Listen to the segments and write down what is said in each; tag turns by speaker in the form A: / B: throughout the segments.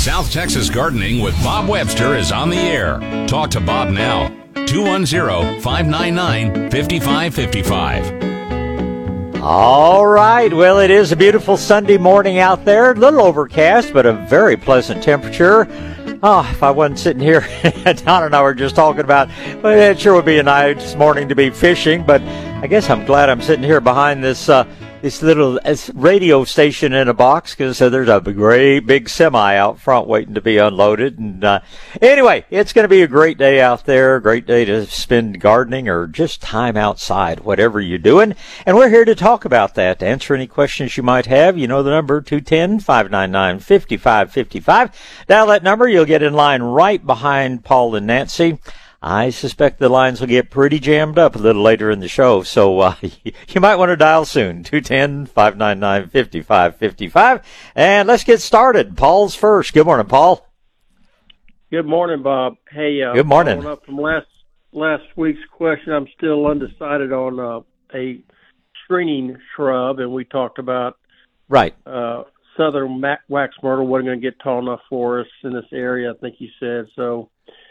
A: South Texas Gardening with Bob Webster is on the air. Talk to Bob now. 210-599-5555.
B: All right. Well, it is a beautiful Sunday morning out there. A little overcast, but a very pleasant temperature. Oh, if I wasn't sitting here, Don and I were just talking about, well, it sure would be a nice morning to be fishing, but I guess I'm glad I'm sitting here behind this little radio station in a box, because there's a great big semi out front waiting to be unloaded. And anyway, it's going to be a great day out there, a great day to spend gardening or just time outside, whatever you're doing. And we're here to talk about that, to answer any questions you might have. You know the number, 210-599-5555. Dial that number. You'll get in line right behind Paul and Nancy. I suspect the lines will get pretty jammed up a little later in the show, so you might want to dial soon, 210-599-5555. And let's get started. Paul's first. Good morning, Paul.
C: Good morning, Bob. Hey,
B: good morning.
C: Following up from last week's question, I'm still undecided on a screening shrub, and we talked about
B: right.
C: Southern wax myrtle wasn't going to get tall enough for us in this area, I think you said. So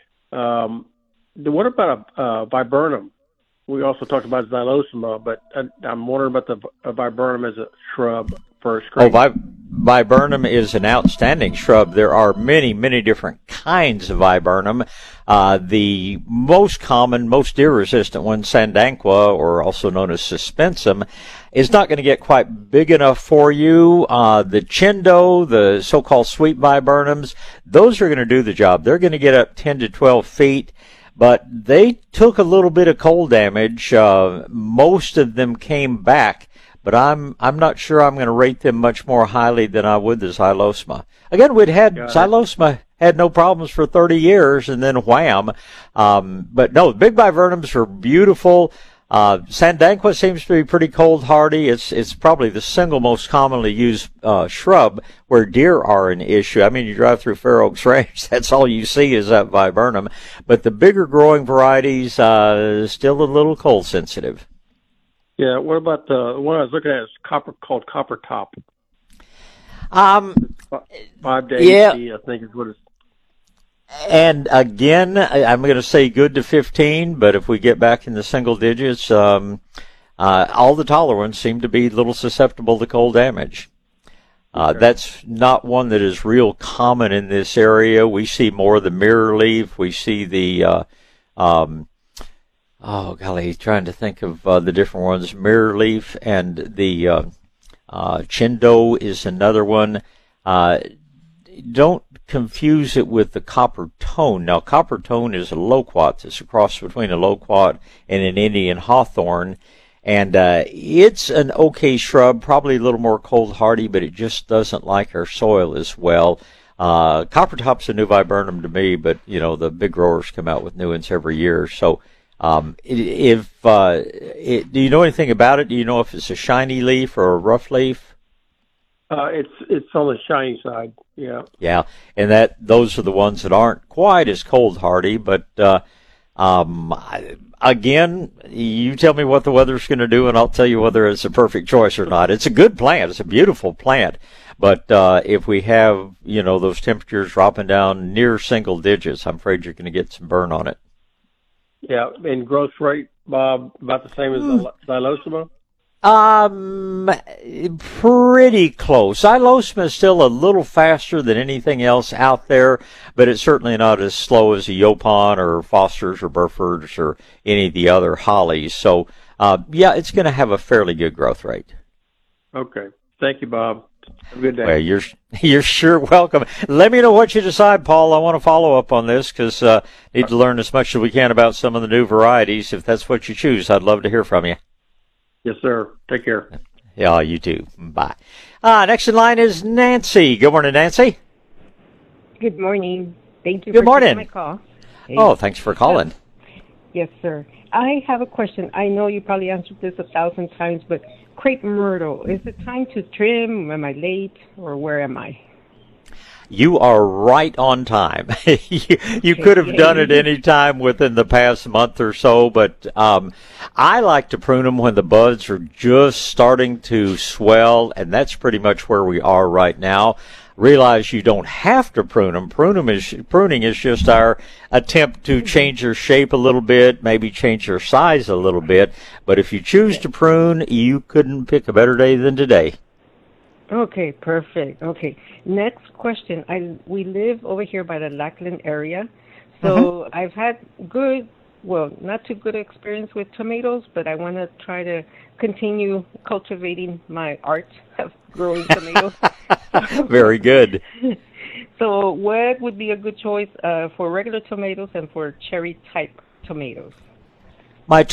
C: what about a viburnum? We also talked about xylosema, but I'm wondering about the viburnum as a shrub for a screen.
B: Oh, viburnum is an outstanding shrub. There are many, many different kinds of viburnum. The most common, most deer-resistant one, Sandanqua, or also known as suspensum, is not going to get quite big enough for you. The chindo, the so-called sweet viburnums, those are going to do the job. They're going to get up 10 to 12 feet. But they took a little bit of cold damage. Most of them came back, but I'm not sure I'm going to rate them much more highly than I would the xylosema. Again, xylosema had no problems for 30 years, and then wham. But no, big viburnums are beautiful. Sandanqua seems to be pretty cold hardy. It's probably the single most commonly used shrub where deer are an issue. I mean, you drive through Fair Oaks Ranch, that's all you see is that viburnum. But the bigger growing varieties still a little cold sensitive.
C: Yeah. What about the one I was looking at is called copper top? 5 to 8
B: yeah.
C: I think is what it's.
B: And again, I'm going to say good to 15, but if we get back in the single digits, all the taller ones seem to be a little susceptible to cold damage. Okay. That's not one that is real common in this area. We see more of the mirror leaf. We see the, trying to think of the different ones. Mirror leaf and the chindo is another one. Don't confuse it with the copper tone. Now, copper tone is a loquat. It's a cross between a loquat and an Indian hawthorn. And it's an okay shrub, probably a little more cold hardy, but it just doesn't like our soil as well. Copper top's a new viburnum to me, but, the big growers come out with new ones every year. So do you know anything about it? Do you know if it's a shiny leaf or a rough leaf?
C: It's on the shiny side, yeah.
B: Yeah, and those are the ones that aren't quite as cold hardy, but again, you tell me what the weather's going to do, and I'll tell you whether it's a perfect choice or not. It's a good plant. It's a beautiful plant, but if we have, those temperatures dropping down near single digits, I'm afraid you're going to get some burn on it.
C: Yeah, and growth rate, Bob, about the same as xylosema?
B: Pretty close. Xylosema is still a little faster than anything else out there, but it's certainly not as slow as a Yaupon or Foster's or Burford's or any of the other hollies. So, it's going to have a fairly good growth rate.
C: Okay. Thank you, Bob. Have a good day.
B: Well, you're sure welcome. Let me know what you decide, Paul. I want to follow up on this because need to learn as much as we can about some of the new varieties. If that's what you choose, I'd love to hear from you.
C: Yes, sir. Take care.
B: Yeah, you too. Bye. Next in line is Nancy. Good morning, Nancy.
D: Good morning. Thank you
B: for
D: taking my call.
B: Hey. Oh, thanks for calling.
D: Yes, sir. I have a question. I know you probably answered this 1,000 times, but crepe myrtle, is it time to trim? Am I late, or where am I?
B: You are right on time. You could have done it any time within the past month or so, but I like to prune them when the buds are just starting to swell, and that's pretty much where we are right now. realize you don't have to prune them. Pruning is just our attempt to change their shape a little bit, maybe change their size a little bit. But if you choose to prune, you couldn't pick a better day than today.
D: Okay, perfect. Okay, next question. We live over here by the Lackland area, so I've had not too good experience with tomatoes, but I want to try to continue cultivating my art of growing tomatoes.
B: Very good.
D: So what would be a good choice for regular tomatoes and for cherry-type tomatoes?
B: My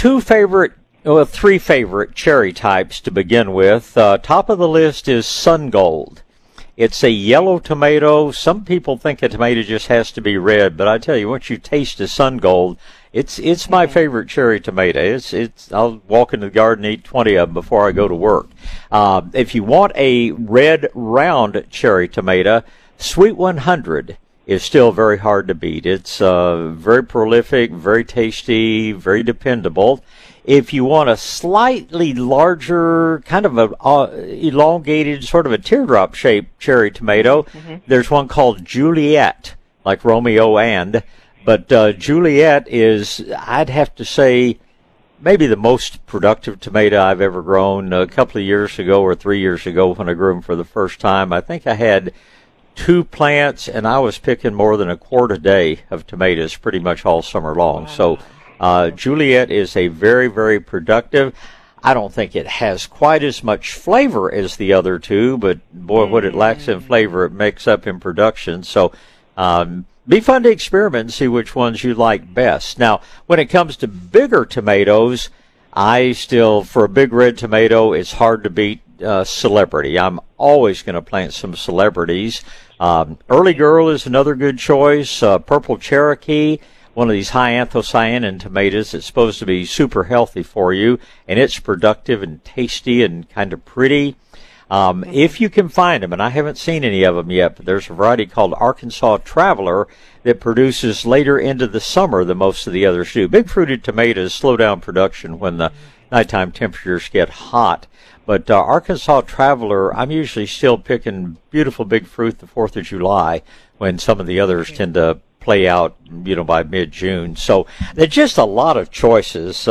B: three favorite cherry types to begin with. Top of the list is Sun Gold. It's a yellow tomato. Some people think a tomato just has to be red, but I tell you, once you taste a Sun Gold, it's my favorite cherry tomato. I'll walk into the garden and eat 20 of them before I go to work. If you want a red round cherry tomato, Sweet 100 is still very hard to beat. It's very prolific, very tasty, very dependable. If you want a slightly larger, kind of a elongated, sort of a teardrop-shaped cherry tomato, there's one called Juliet, like Romeo and. But Juliet is, I'd have to say, maybe the most productive tomato I've ever grown. A couple of years ago or 3 years ago when I grew them for the first time, I think I had 2 plants, and I was picking more than a quart a day of tomatoes pretty much all summer long. Wow. So Juliet is a very, very productive. I don't think it has quite as much flavor as the other two, but boy, what it lacks in flavor, it makes up in production. So be fun to experiment and see which ones you like best. Now, when it comes to bigger tomatoes, for a big red tomato, it's hard to beat Celebrity. I'm always going to plant some Celebrities. Early Girl is another good choice. Purple Cherokee, one of these high anthocyanin tomatoes that's supposed to be super healthy for you, and it's productive and tasty and kind of pretty. If you can find them, and I haven't seen any of them yet, but there's a variety called Arkansas Traveler that produces later into the summer than most of the others do. Big fruited tomatoes slow down production when the nighttime temperatures get hot. But Arkansas Traveler, I'm usually still picking beautiful big fruit the 4th of July when some of the others tend to play out, by mid-June. So there's just a lot of choices.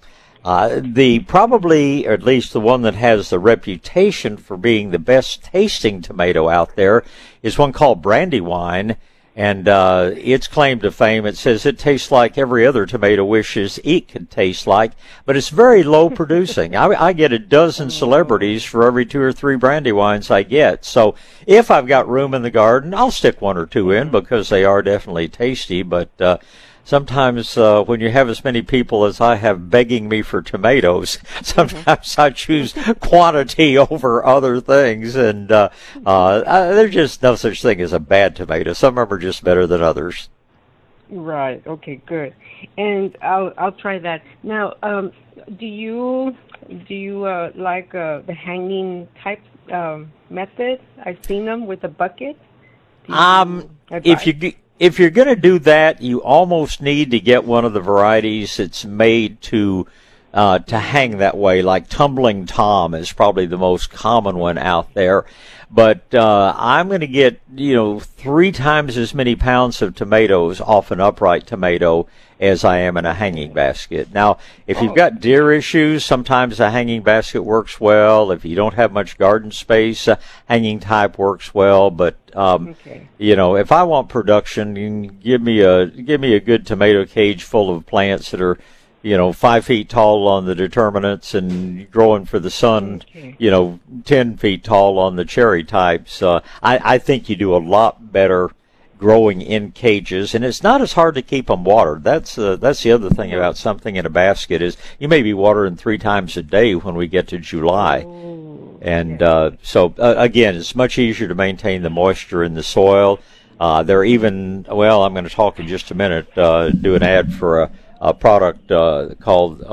B: Probably, or at least the one that has the reputation for being the best tasting tomato out there is one called Brandywine, and its claim to fame, it says it tastes like every other tomato wishes it could taste like, but it's very low producing. I get a dozen Celebrities for every 2 or 3 Brandywines I get. So if I've got room in the garden, I'll stick 1 or 2 in because they are definitely tasty, but sometimes when you have as many people as I have begging me for tomatoes, sometimes I choose quantity over other things, and there's just no such thing as a bad tomato. Some of them are just better than others.
D: Right. Okay. Good. And I'll try that. Now, do you like the hanging type method? I've seen them with a bucket.
B: If you're going to do that, you almost need to get one of the varieties that's made to hang that way, like Tumbling Tom is probably the most common one out there. But I'm going to get 3 times as many pounds of tomatoes off an upright tomato as I am in a hanging basket. Now, if you've got deer issues, sometimes a hanging basket works well. If you don't have much garden space, hanging type works well. But if I want production, give me a good tomato cage full of plants that are 5 feet tall on the determinants and growing for the sun, 10 feet tall on the cherry types. I think you do a lot better growing in cages, and it's not as hard to keep them watered. That's the other thing about something in a basket is you may be watering 3 times a day when we get to July. And so again, it's much easier to maintain the moisture in the soil. They're even, I'm going to talk in just a minute, do an ad for a product called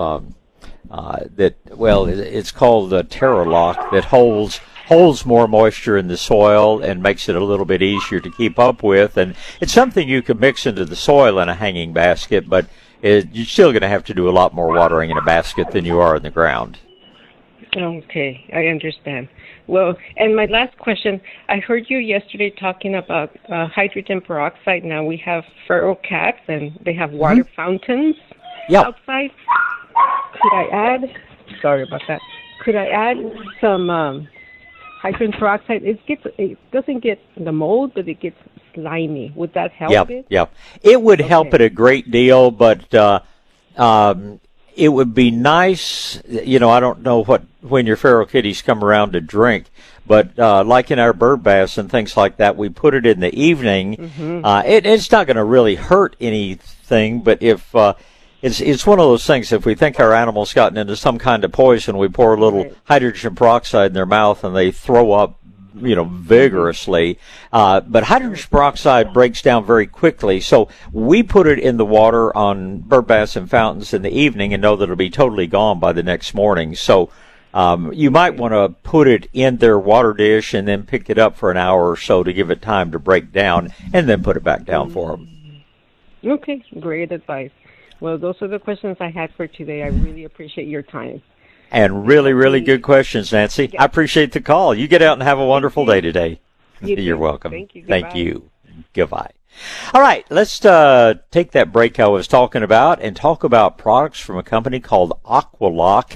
B: it's called Terralock that holds more moisture in the soil and makes it a little bit easier to keep up with. And it's something you can mix into the soil in a hanging basket, but you're still going to have to do a lot more watering in a basket than you are in the ground.
D: Okay, I understand. Well, and my last question, I heard you yesterday talking about hydrogen peroxide. Now we have feral cats and they have water fountains outside. Could I add, sorry about that, could I add some hydrogen peroxide? It doesn't get the mold, but it gets slimy. Would that help it?
B: Yeah. It would help it a great deal, but it would be nice, I don't know when your feral kitties come around to drink, but like in our bird baths and things like that, we put it in the evening. It's not going to really hurt anything, but if it's one of those things, if we think our animal's gotten into some kind of poison, we pour a little hydrogen peroxide in their mouth and they throw up vigorously. But hydrogen peroxide breaks down very quickly, so we put it in the water on bird baths and fountains in the evening and know that it'll be totally gone by the next morning. So you might want to put it in their water dish and then pick it up for an hour or so to give it time to break down and then put it back down for them.
D: Okay, great advice. Well, those are the questions I had for today. I really appreciate your time.
B: And really, really good questions, Nancy. I appreciate the call. You get out and have a wonderful day today. You're welcome.
D: Thank you.
B: Thank you. Goodbye. All right, let's take that break I was talking about and talk about products from a company called Aqualock.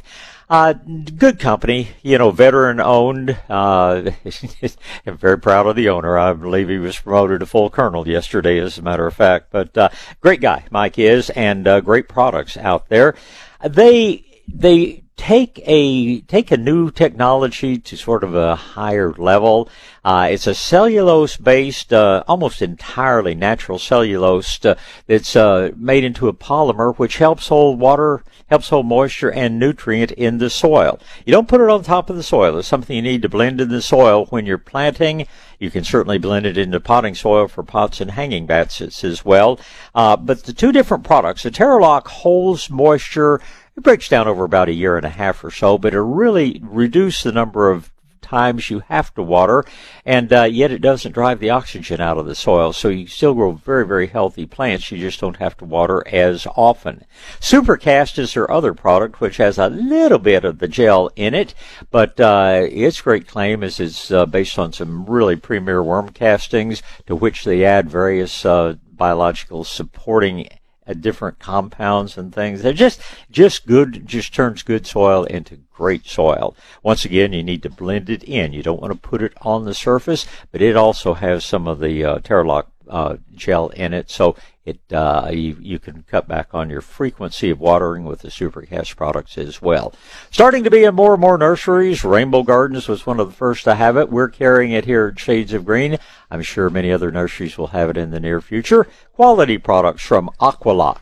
B: Good company, veteran owned. I'm very proud of the owner. I believe he was promoted to full colonel yesterday, as a matter of fact. But great guy, Mike is, and great products out there. They take a new technology to sort of a higher level. It's a cellulose-based, almost entirely natural cellulose that's made into a polymer, which helps hold water, helps hold moisture and nutrient in the soil. You don't put it on top of the soil. It's something you need to blend in the soil when you're planting. You can certainly blend it into potting soil for pots and hanging baskets as well. But the two different products, the Terralock holds moisture. It breaks down over about a year and a half or so, but it really reduces the number of times you have to water, and yet it doesn't drive the oxygen out of the soil, so you still grow very, very healthy plants. You just don't have to water as often. Supercast is their other product, which has a little bit of the gel in it, but its great claim is it's based on some really premier worm castings, to which they add various biological supporting different compounds and things. They're just good, just turns good soil into great soil. Once again, you need to blend it in. You don't want to put it on the surface, but it also has some of the Terralock gel in it, so it you can cut back on your frequency of watering with the Supercast products as well. Starting to be in more and more nurseries. Rainbow Gardens was one of the first to have it. We're carrying it here at Shades of Green. I'm sure many other nurseries will have it in the near future. Quality products from Aqualock.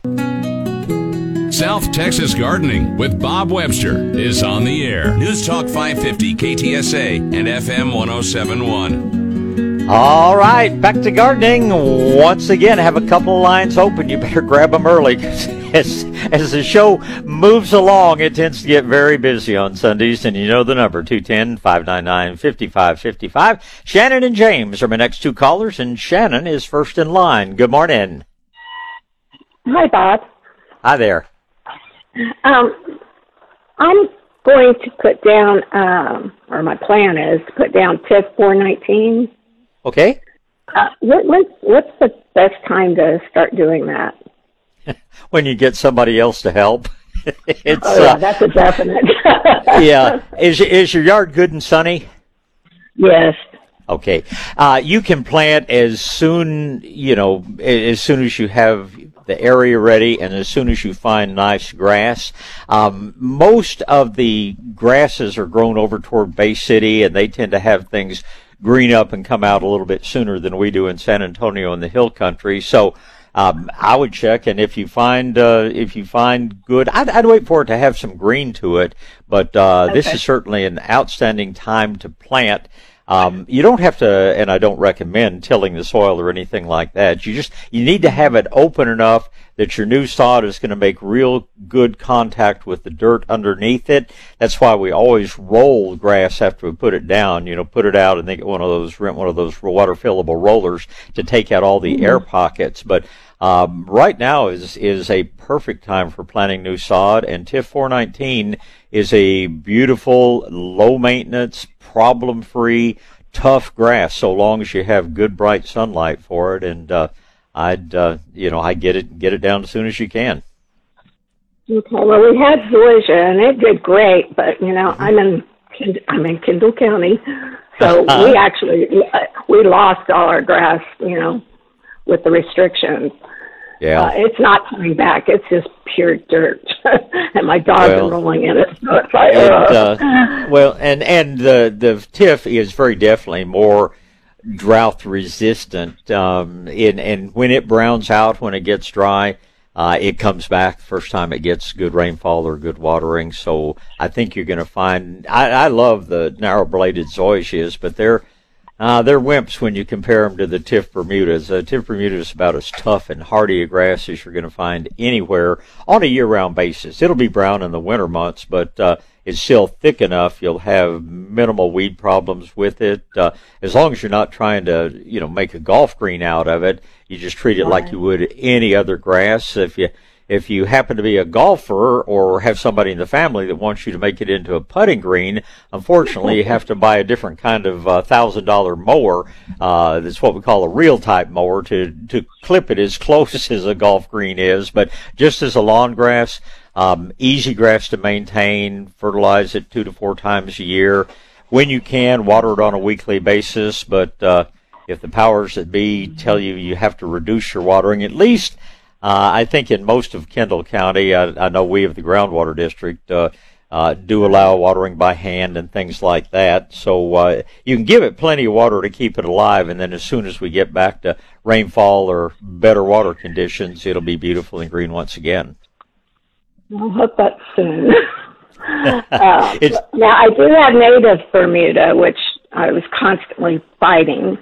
A: South Texas Gardening with Bob Webster is on the air. News Talk 550 KTSA and FM 1071.
B: All right, back to gardening. Once again, I have a couple of lines open. You better grab them early, because as the show moves along, it tends to get very busy on Sundays, and you know the number, 210-599-5555. Shannon and James are my next two callers, and Shannon is first in line. Good morning.
E: Hi, Bob.
B: Hi there.
E: I'm going to put down, or my plan is to put down TIF 419.
B: Okay.
E: What's the best time to start doing that?
B: When you get somebody else to help.
E: That's a definite.
B: Yeah. Is your yard good and sunny?
E: Yes.
B: Okay. You can plant as soon as you have the area ready and as soon as you find nice grass. Most of the grasses are grown over toward Bay City, and they tend to have things green up and come out a little bit sooner than we do in San Antonio and the hill country. So I would check, and if you find good, I'd wait for it to have some green to it. But this is certainly an outstanding time to plant. You don't have to, and I don't recommend tilling the soil or anything like that. You need to have it open enough that your new sod is going to make real good contact with the dirt underneath it. That's why we always roll grass after we put it down. Put it out and then rent one of those water fillable rollers to take out all the air pockets. But right now is a perfect time for planting new sod, and TIF 419 is a beautiful, low maintenance, problem free, tough grass so long as you have good bright sunlight for it. And I'd get it down as soon as you can.
E: Okay. Well, we had zoysia and it did great, but I'm in Kendall County, so we lost all our grass, with the restrictions.
B: Yeah.
E: It's not coming back. It's just pure dirt, and my dog's rolling in it. So it's like,
B: and the TIF is very definitely more drought resistant. And when it browns out, when it gets dry, it comes back the first time it gets good rainfall or good watering. So I think you're going to find. I love the narrow-bladed zoysias, but they're wimps when you compare them to the TIF Bermudas. TIF Bermuda is about as tough and hardy a grass as you're going to find anywhere on a year-round basis. It'll be brown in the winter months, but it's still thick enough. You'll have minimal weed problems with it. As long as you're not trying to, make a golf green out of it, you just treat it like you would any other grass. If you happen to be a golfer or have somebody in the family that wants you to make it into a putting green, unfortunately you have to buy a different kind of $1,000 mower. That's what we call a real type mower to clip it as close as a golf green is. But just as a lawn grass, easy grass to maintain, fertilize it 2 to 4 times a year. When you can, water it on a weekly basis. But if the powers that be tell you have to reduce your watering, at least I think in most of Kendall County, I know we of the Groundwater District do allow watering by hand and things like that. So you can give it plenty of water to keep it alive, and then as soon as we get back to rainfall or better water conditions, it'll be beautiful and green once again.
E: I hope that's soon. Now, I do have native Bermuda, which I was constantly fighting,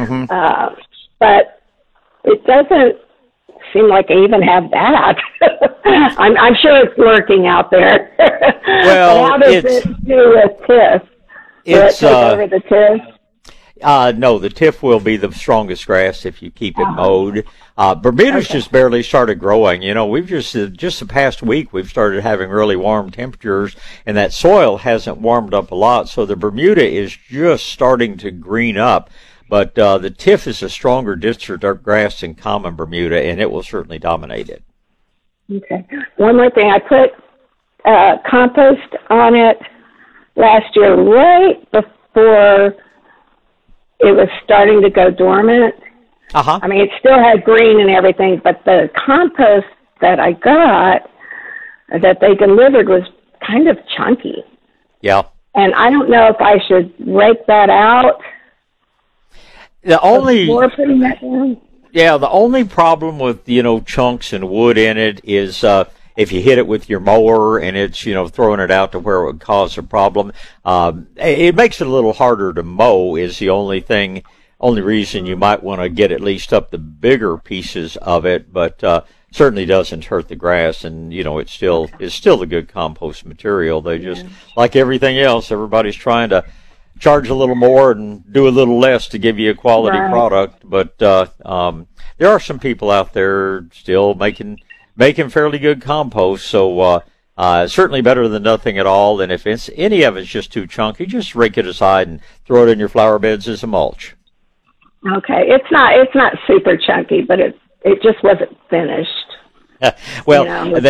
E: but it doesn't seem like I even have that. I'm sure it's lurking out there.
B: Well,
E: how does it do with TIF? Will it take over the TIF?
B: No, the TIF will be the strongest grass if you keep it mowed. Bermuda's just barely started growing. We've just the past week we've started having really warm temperatures, and that soil hasn't warmed up a lot, so the Bermuda is just starting to green up. But the TIF is a stronger district grass than common Bermuda, and it will certainly dominate it.
E: Okay. One more thing. I put compost on it last year right before it was starting to go dormant. I mean, it still had green and everything, but the compost that I got, that they delivered, was kind of chunky.
B: Yeah.
E: And I don't know if I should rake that out.
B: The only
E: the
B: only problem with chunks and wood in it is if you hit it with your mower and it's throwing it out to where it would cause a problem. It makes it a little harder to mow. Is the only reason you might want to get at least up the bigger pieces of it, but certainly doesn't hurt the grass, and it's still a good compost material. They just like everything else, everybody's trying to charge a little more and do a little less to give you a quality product. But there are some people out there still making fairly good compost. So certainly better than nothing at all. And if any of it's just too chunky, just rake it aside and throw it in your flower beds as a mulch.
E: Okay, it's not super chunky, but it just wasn't finished.
B: Well,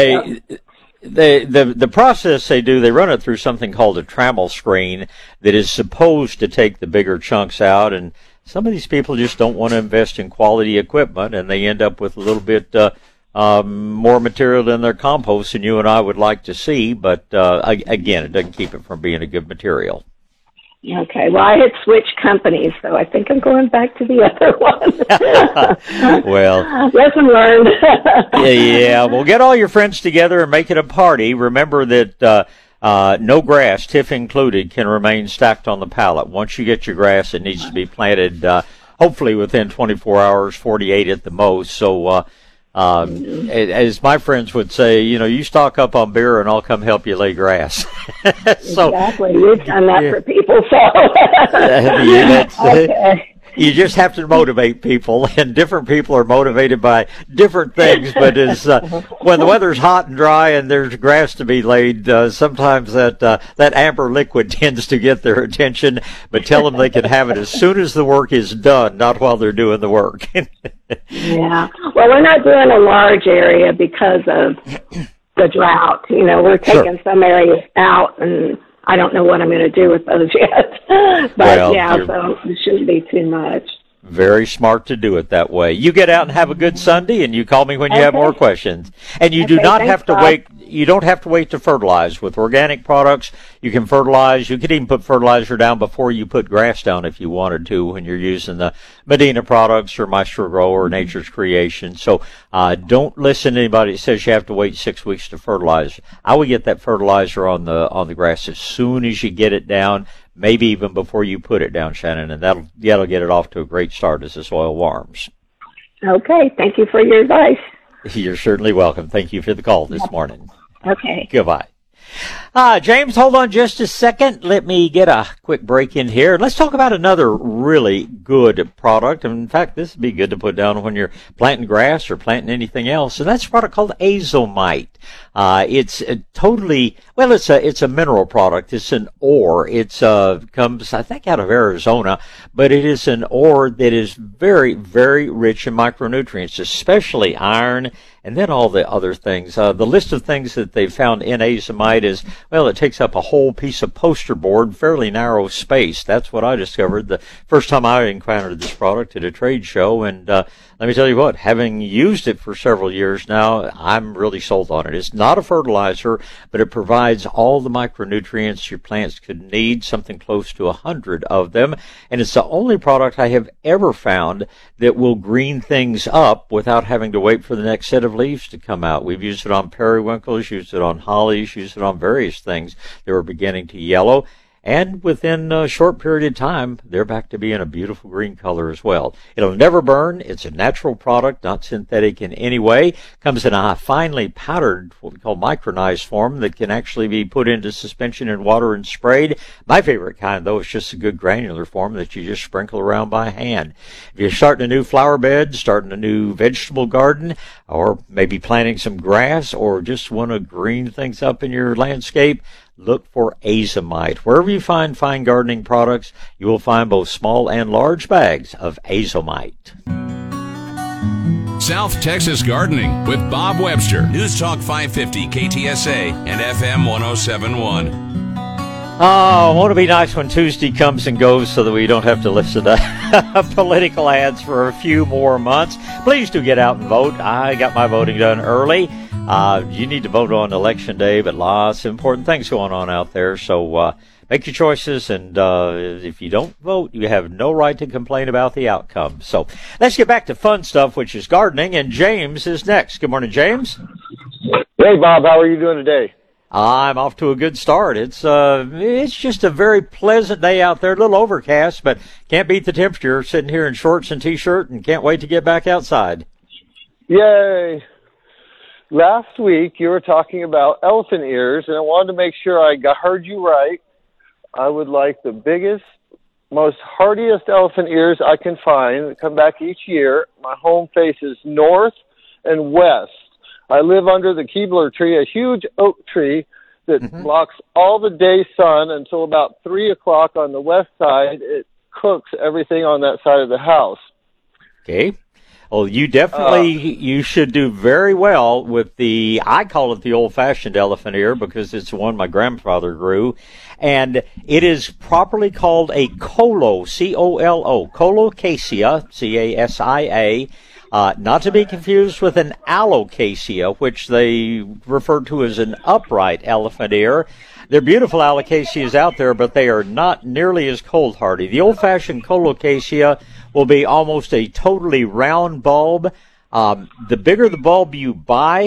B: The process they run it through something called a trammel screen that is supposed to take the bigger chunks out, and some of these people just don't want to invest in quality equipment, and they end up with a little bit more material in their compost than you and I would like to see, but again, it doesn't keep it from being a good material.
E: Okay, well, I had switched companies, so I think I'm going back to the other one.
B: Well,
E: lesson learned.
B: Yeah, well, get all your friends together and make it a party. Remember that no grass, TIF included, can remain stacked on the pallet. Once you get your grass, it needs to be planted hopefully within 24 hours, 48 at the most. So as my friends would say, you stock up on beer and I'll come help you lay grass. So,
E: exactly. You've done that for people, so.
B: Okay. You just have to motivate people, and different people are motivated by different things. But when the weather's hot and dry and there's grass to be laid, sometimes that amber liquid tends to get their attention. But tell them they can have it as soon as the work is done, not while they're doing the work.
E: Yeah. Well, we're not doing a large area because of the drought. We're taking some areas out, and I don't know what I'm going to do with those yet. But so it shouldn't be too much.
B: Very smart to do it that way. You get out and have a good Sunday, and you call me when you have more questions. And you do not have to wait. You don't have to wait to fertilize. With organic products, you can fertilize. You could even put fertilizer down before you put grass down if you wanted to when you're using the Medina products or Maestro Grow or Nature's Creation. So don't listen to anybody that says you have to wait 6 weeks to fertilize. I would get that fertilizer on the grass as soon as you get it down, maybe even before you put it down, Shannon, and that'll get it off to a great start as the soil warms.
E: Okay. Thank you for your advice.
B: You're certainly welcome. Thank you for the call this morning.
E: Okay.
B: Goodbye. James, hold on just a second. Let me get a quick break in here. Let's talk about another really good product. In fact, this would be good to put down when you're planting grass or planting anything else. And that's a product called Azomite. It's it's a mineral product. It's an ore. It comes, I think, out of Arizona, but it is an ore that is very, very rich in micronutrients, especially iron, and then all the other things. The list of things that they found in Azomite is, it takes up a whole piece of poster board, fairly narrow space. That's what I discovered the first time I encountered this product at a trade show. And let me tell you what, having used it for several years now, I'm really sold on it. It's not a fertilizer, but it provides all the micronutrients your plants could need, something close to 100 of them. And it's the only product I have ever found that will green things up without having to wait for the next set of leaves to come out. We've used it on periwinkles, used it on hollies, used it on various things that were beginning to yellow. And within a short period of time, they're back to being a beautiful green color as well. It'll never burn. It's a natural product, not synthetic in any way. Comes in a finely powdered, what we call micronized form that can actually be put into suspension in water and sprayed. My favorite kind, though, is just a good granular form that you just sprinkle around by hand. If you're starting a new flower bed, starting a new vegetable garden, or maybe planting some grass, or just want to green things up in your landscape, look for Azomite. Wherever you find fine gardening products, you will find both small and large bags of Azomite.
A: South Texas Gardening with Bob Webster. News Talk 550 KTSA and FM 1071.
B: Oh, won't it be nice when Tuesday comes and goes so that we don't have to listen to political ads for a few more months? Please do get out and vote. I got my voting done early. You need to vote on Election Day, but lots of important things going on out there. So make your choices, and if you don't vote, you have no right to complain about the outcome. So let's get back to fun stuff, which is gardening, and James is next. Good morning, James.
F: Hey, Bob. How are you doing today?
B: I'm off to a good start. It's just a very pleasant day out there, a little overcast, but can't beat the temperature. Sitting here in shorts and T-shirt and can't wait to get back outside.
F: Yay. Last week you were talking about elephant ears, and I wanted to make sure I heard you right. I would like the biggest, most hardiest elephant ears I can find that come back each year. My home faces north and west. I live under the Keebler tree, a huge oak tree that blocks all the day sun until about 3 o'clock on the west side. It cooks everything on that side of the house.
B: Okay. Well, you definitely, you should do very well with I call it the old-fashioned elephant ear because it's the one my grandfather grew. And it is properly called a colo, C-O-L-O, colocasia, C-A-S-I-A. Not to be confused with an alocasia, which they refer to as an upright elephant ear. There are beautiful alocasias out there, but they are not nearly as cold hardy. The old-fashioned colocasia will be almost a totally round bulb. The bigger the bulb you buy,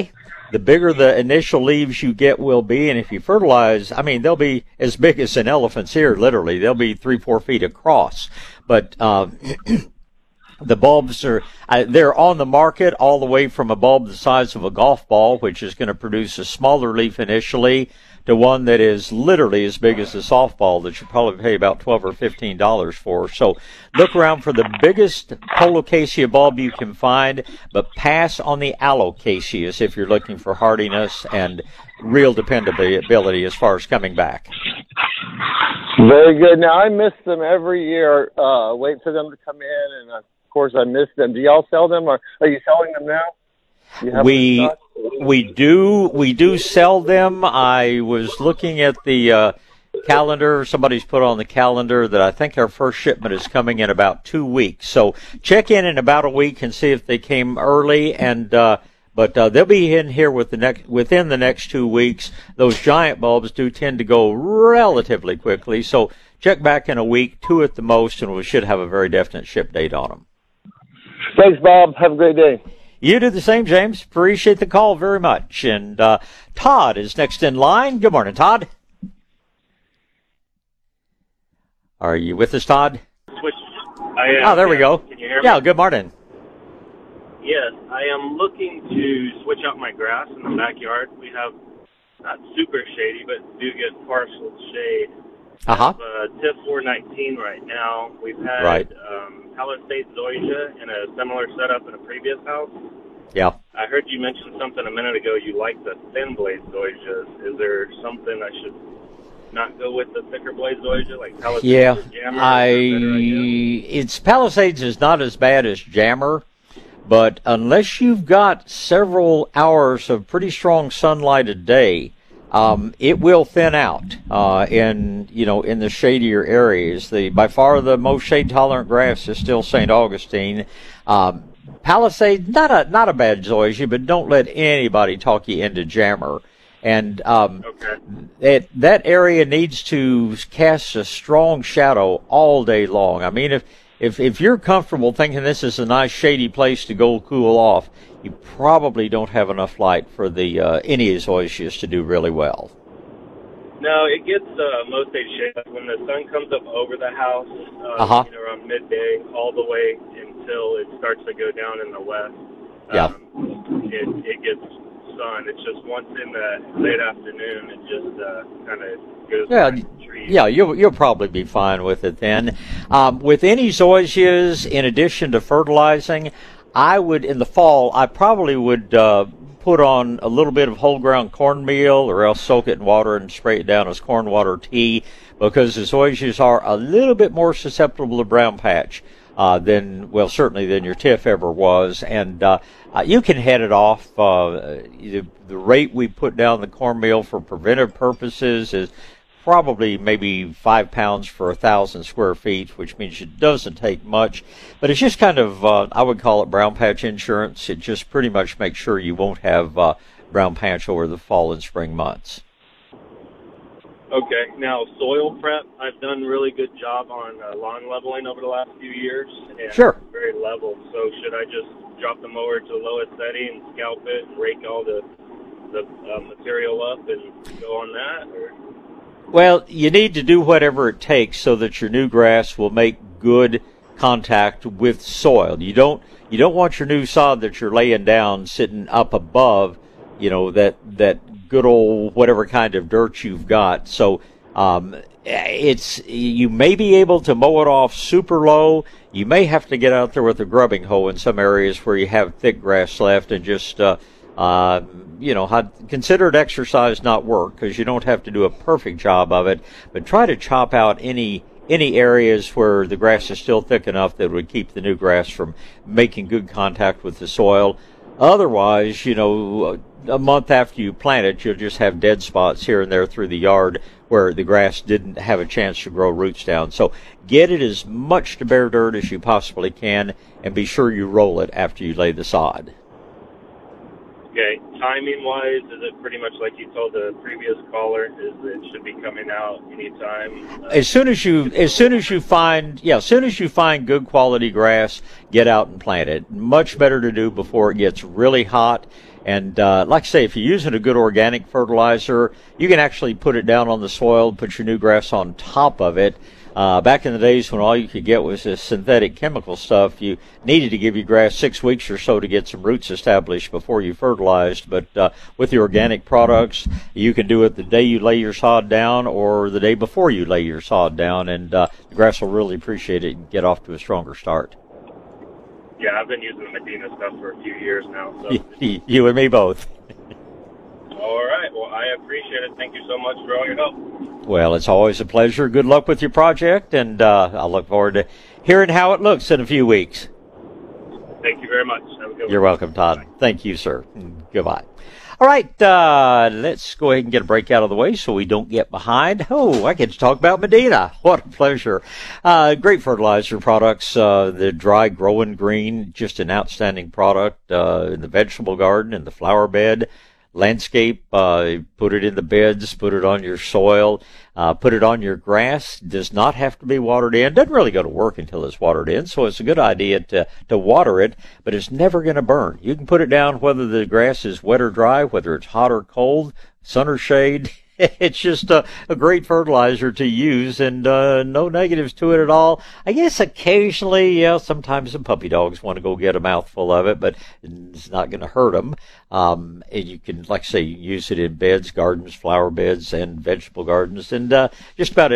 B: the bigger the initial leaves you get will be. And if you fertilize, I mean, they'll be as big as an elephant's ear, literally. They'll be 3-4 feet across. But the bulbs they're on the market all the way from a bulb the size of a golf ball, which is going to produce a smaller leaf initially, to one that is literally as big as a softball that you probably pay about $12 or $15 for. So look around for the biggest colocasia bulb you can find, but pass on the alocaceas if you're looking for hardiness and real dependability as far as coming back.
F: Very good. Now, I miss them every year, wait for them to come in, and of course I miss them. Do y'all sell them, or are you selling them now?
B: We do sell them. I was looking at the calendar. Somebody's put on the calendar that I think our first shipment is coming in about 2 weeks. So check in about a week and see if they came early. And but they'll be in here within the next 2 weeks. Those giant bulbs do tend to go relatively quickly. So check back in a week, 2 at the most, and we should have a very definite ship date on them.
F: Thanks, Bob. Have a great day.
B: You do the same, James. Appreciate the call very much. And Todd is next in line. Good morning, Todd. Are you with us, Todd?
G: I am.
B: Oh, there we go.
G: Can you hear me?
B: Yeah, good morning.
G: Yes, I am looking to switch out my grass in the backyard. We have not super shady, but do get partial shade.
B: Uh-huh.
G: TIF 419 right now. We've had Palisade zoysia in a similar setup in a previous house.
B: Yeah.
G: I heard you mention something a minute ago. You like the thin blade zoysias. Is there something I should not go with the thicker blade zoysia, like Palisades or Jammer?
B: Palisades is not as bad as Jammer, but unless you've got several hours of pretty strong sunlight a day, it will thin out in the shadier areas. By far the most shade tolerant grass is still St. Augustine. Palisade, not a bad zoysia, but don't let anybody talk you into Jammer. And that area needs to cast a strong shadow all day long. I mean, if you're comfortable thinking this is a nice shady place to go cool off, you probably don't have enough light for the any zoysias to do really well.
G: No, it gets most days shade when the sun comes up over the house, around midday, all the way until it starts to go down in the west. It gets sun. It's just once in the late afternoon, it just kind of goes behind the trees.
B: Yeah, you'll probably be fine with it then. With any zoysias, in addition to fertilizing, in the fall, I probably would put on a little bit of whole ground cornmeal, or else soak it in water and spray it down as corn water tea, because the zoysias are a little bit more susceptible to brown patch certainly than your TIF ever was. And you can head it off. The rate we put down the cornmeal for preventive purposes is probably maybe 5 pounds for 1,000 square feet, which means it doesn't take much. But it's just kind of, I would call it brown patch insurance. It just pretty much makes sure you won't have brown patch over the fall and spring months.
G: Okay. Now, soil prep, I've done a really good job on lawn leveling over the last few years. And
B: sure.
G: It's very level. So should I just drop the mower to the lowest setting and scalp it and rake all the material up and go on that? Or?
B: Well, you need to do whatever it takes so that your new grass will make good contact with soil. You don't want your new sod that you're laying down sitting up above, that good old whatever kind of dirt you've got. So you may be able to mow it off super low. You may have to get out there with a grubbing hoe in some areas where you have thick grass left and just considered exercise, not work, because you don't have to do a perfect job of it, but try to chop out any areas where the grass is still thick enough that would keep the new grass from making good contact with the soil. Otherwise, a month after you plant it, you'll just have dead spots here and there through the yard where the grass didn't have a chance to grow roots down. So get it as much to bare dirt as you possibly can, and be sure you roll it after you lay the sod.
G: Okay, timing-wise, is it pretty much like you told the previous caller? Is it should be coming out anytime?
B: As soon as you find good quality grass, get out and plant it. Much better to do before it gets really hot. And like I say, if you're using a good organic fertilizer, you can actually put it down on the soil, put your new grass on top of it. Back in the days when all you could get was this synthetic chemical stuff, you needed to give your grass 6 weeks or so to get some roots established before you fertilized. But with the organic products, you can do it the day you lay your sod down or the day before you lay your sod down, and the grass will really appreciate it and get off to a stronger start.
G: Yeah, I've been using the Medina stuff for a few years now. So.
B: You and me both.
G: All right. Well, I appreciate it. Thank you so much for all your help.
B: Well, it's always a pleasure. Good luck with your project, and I'll look forward to hearing how it looks in a few weeks.
G: Thank you very much. Have a good one.
B: You're welcome, Todd. Bye. Thank you, sir. Goodbye. All right, let's go ahead and get a break out of the way so we don't get behind. Oh, I get to talk about Medina. What a pleasure. Great fertilizer products. The dry growing green, just an outstanding product in the vegetable garden, in the flower bed. Landscape, put it in the beds, put it on your soil, put it on your grass. Does not have to be watered in. Doesn't really go to work until it's watered in, so it's a good idea to water it, but it's never going to burn. You can put it down whether the grass is wet or dry, whether it's hot or cold, sun or shade. It's just a great fertilizer to use, and no negatives to it at all. I guess occasionally, sometimes some puppy dogs want to go get a mouthful of it, but it's not going to hurt them. And you can, like I say, use it in beds, gardens, flower beds, and vegetable gardens, and just about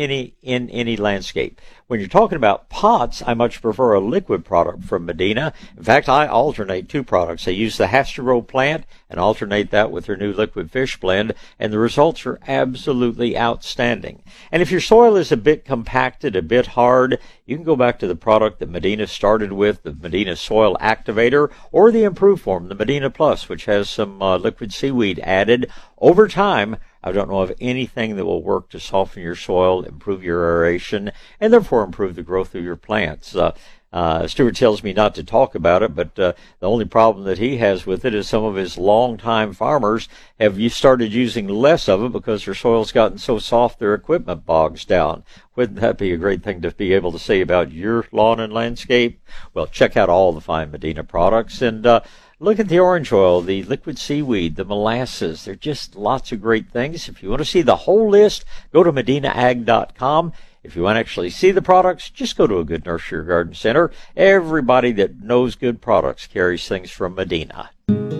B: any landscape. When you're talking about pots, I much prefer a liquid product from Medina. In fact, I alternate two products. I use the Hastrogrow plant and alternate that with their new liquid fish blend, and the results are absolutely outstanding. And if your soil is a bit compacted, a bit hard, you can go back to the product that Medina started with, the Medina Soil Activator, or the improved form, the Medina Plus, which has some liquid seaweed added. Over time, I don't know of anything that will work to soften your soil, improve your aeration, and therefore improve the growth of your plants. Stuart tells me not to talk about it, but the only problem that he has with it is some of his longtime farmers have started using less of it because their soil's gotten so soft their equipment bogs down. Wouldn't that be a great thing to be able to say about your lawn and landscape? Well, check out all the fine Medina products, and look at the orange oil, the liquid seaweed, the molasses. They're just lots of great things. If you want to see the whole list, go to medinaag.com. If you want to actually see the products, just go to a good nursery or garden center. Everybody that knows good products carries things from Medina.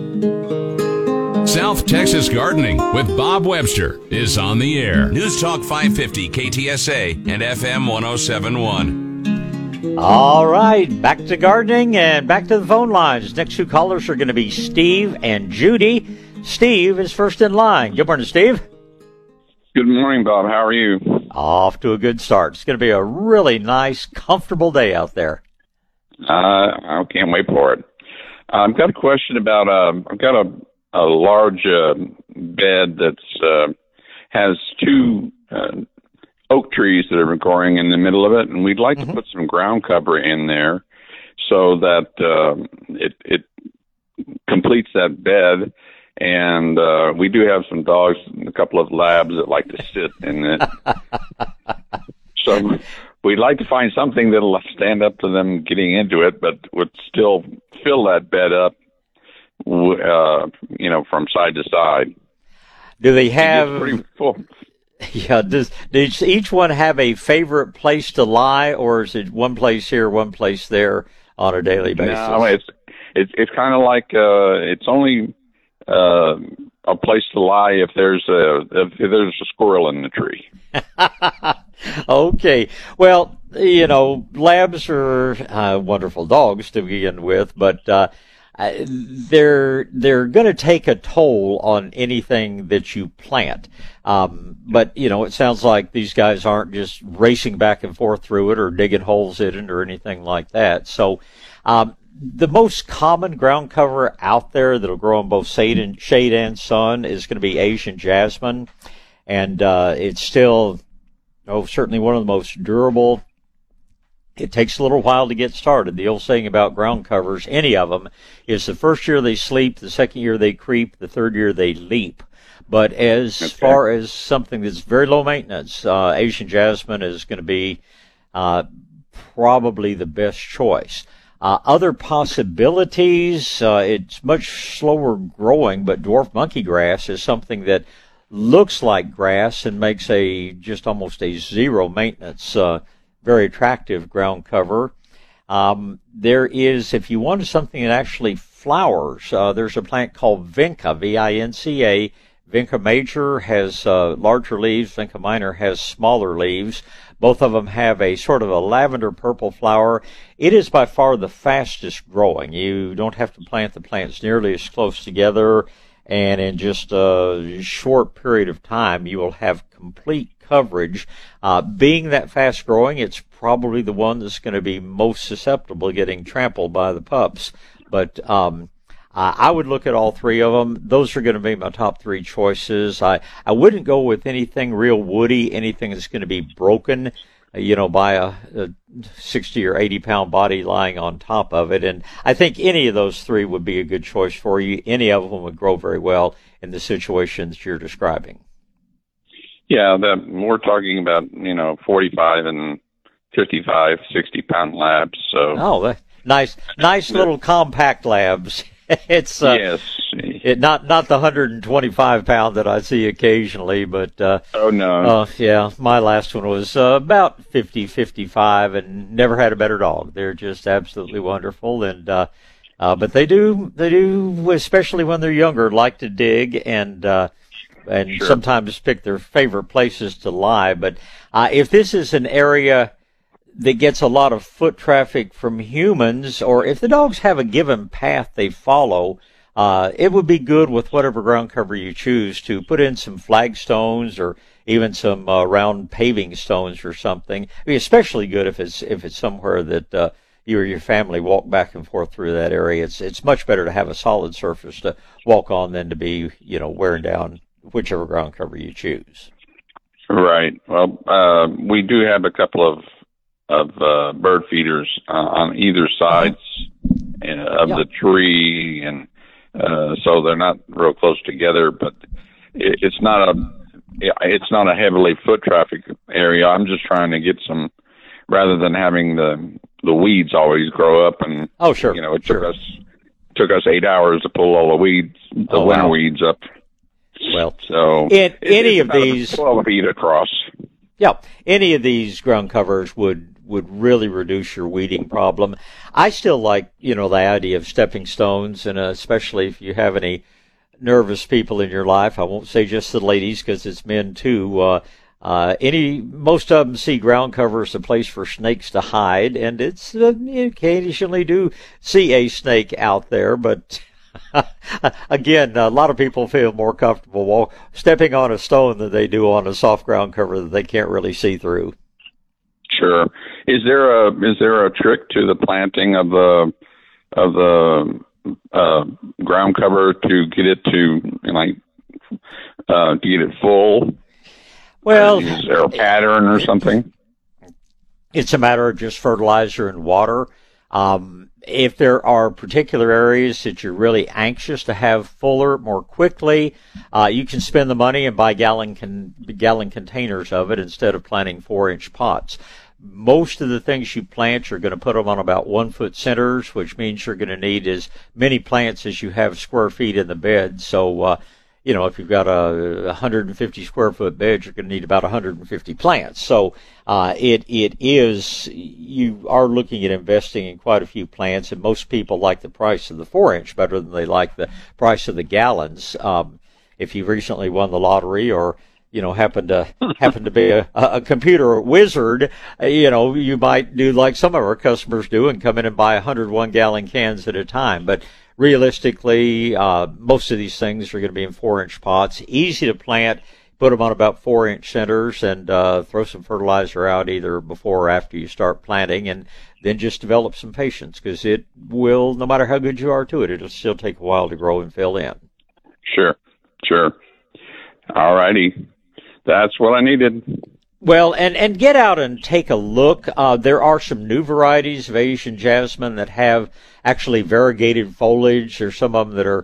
A: South Texas Gardening with Bob Webster is on the air. News Talk 550 KTSA and FM 107.1.
B: All right, back to gardening and back to the phone lines. Next two callers are going to be Steve and Judy. Steve is first in line. Good morning, Steve.
H: Good morning, Bob. How are you?
B: Off to a good start. It's going to be a really nice, comfortable day out there.
H: I can't wait for it. I've got a question about, I've got a large bed that's has two oak trees that are growing in the middle of it, and we'd like to put some ground cover in there so that it completes that bed. And we do have some dogs and a couple of labs that like to sit in it. So we'd like to find something that'll stand up to them getting into it, but would still fill that bed up, from side to side.
B: Do they have...
H: Pretty full.
B: Yeah, does each one have a favorite place to lie, or is it one place here, one place there on a daily basis?
H: No, it's kind of like it's only a place to lie if there's a squirrel in the tree.
B: Okay. Well, labs are wonderful dogs to begin with, but they're going to take a toll on anything that you plant. But it sounds like these guys aren't just racing back and forth through it or digging holes in it or anything like that. So, the most common ground cover out there that'll grow in both shade and sun is going to be Asian jasmine. And, it's still, certainly one of the most durable. It takes a little while to get started. The old saying about ground covers, any of them, is the first year they sleep, the second year they creep, the third year they leap. But as far as something that's very low maintenance, Asian jasmine is going to be probably the best choice. Other possibilities, it's much slower growing, but dwarf monkey grass is something that looks like grass and makes just almost a zero maintenance, very attractive ground cover. There is, if you wanted something that actually flowers, there's a plant called Vinca, V-I-N-C-A. Vinca major has larger leaves. Vinca minor has smaller leaves. Both of them have a sort of a lavender purple flower. It is by far the fastest growing. You don't have to plant the plants nearly as close together, and in just a short period of time, you will have complete coverage. Being that fast growing, it's probably the one that's going to be most susceptible to getting trampled by the pups. But I would look at all three of them. Those are going to be my top three choices. I wouldn't go with anything real woody, anything that's going to be broken, by a 60 or 80 pound body lying on top of it. And I think any of those three would be a good choice for you. Any of them would grow very well in the situations you're describing.
H: Yeah, we're talking about, 45 and 55, 60 pound labs. So
B: nice little compact labs. It's
H: yes.
B: Not the 125 pound that I see occasionally, but
H: oh no.
B: Yeah, my last one was about 50, 55, and never had a better dog. They're just absolutely wonderful, and but they do, especially when they're younger, like to dig and sure. Sometimes pick their favorite places to lie. But if this is an area that gets a lot of foot traffic from humans, or if the dogs have a given path they follow, it would be good with whatever ground cover you choose to put in some flagstones or even some round paving stones or something. It'd be especially good if it's somewhere that you or your family walk back and forth through that area. It's much better to have a solid surface to walk on than to be wearing down whichever ground cover you choose.
H: Right. Well, we do have a couple of bird feeders on either sides of the tree, and so they're not real close together. But it's not a heavily foot traffic area. I'm just trying to get some, rather than having the weeds always grow up. And
B: sure,
H: it took us 8 hours to pull all the winter weeds up.
B: Well,
H: so
B: any of these
H: 12 feet across.
B: Yeah, any of these ground covers would really reduce your weeding problem. I still like, the idea of stepping stones, and especially if you have any nervous people in your life. I won't say just the ladies, because it's men too. Most of them see ground cover as a place for snakes to hide, and it's you occasionally do see a snake out there, but again, a lot of people feel more comfortable stepping on a stone than they do on a soft ground cover that they can't really see through.
H: Sure. Is there a trick to the planting of the ground cover to get it to get it full?
B: Well,
H: is there a pattern or something?
B: It's a matter of just fertilizer and water. If there are particular areas that you're really anxious to have fuller more quickly, you can spend the money and buy gallon containers of it instead of planting 4-inch pots. Most of the things you plant, you're going to put them on about 1 foot centers, which means you're going to need as many plants as you have square feet in the bed. So, if you've got a 150 square foot bed, you're going to need about 150 plants. So, you are looking at investing in quite a few plants, and most people like the price of the 4-inch better than they like the price of the gallons. If you recently won the lottery or, happen to be a computer wizard, you might do like some of our customers do and come in and buy 101 gallon cans at a time. But realistically, most of these things are going to be in 4-inch pots, easy to plant. Put them on about 4-inch centers and throw some fertilizer out either before or after you start planting, and then just develop some patience, because it will, no matter how good you are to it, it'll still take a while to grow and fill in.
H: Sure. All righty. That's what I needed.
B: Well, and get out and take a look. There are some new varieties of Asian jasmine that have actually variegated foliage. There's some of them that are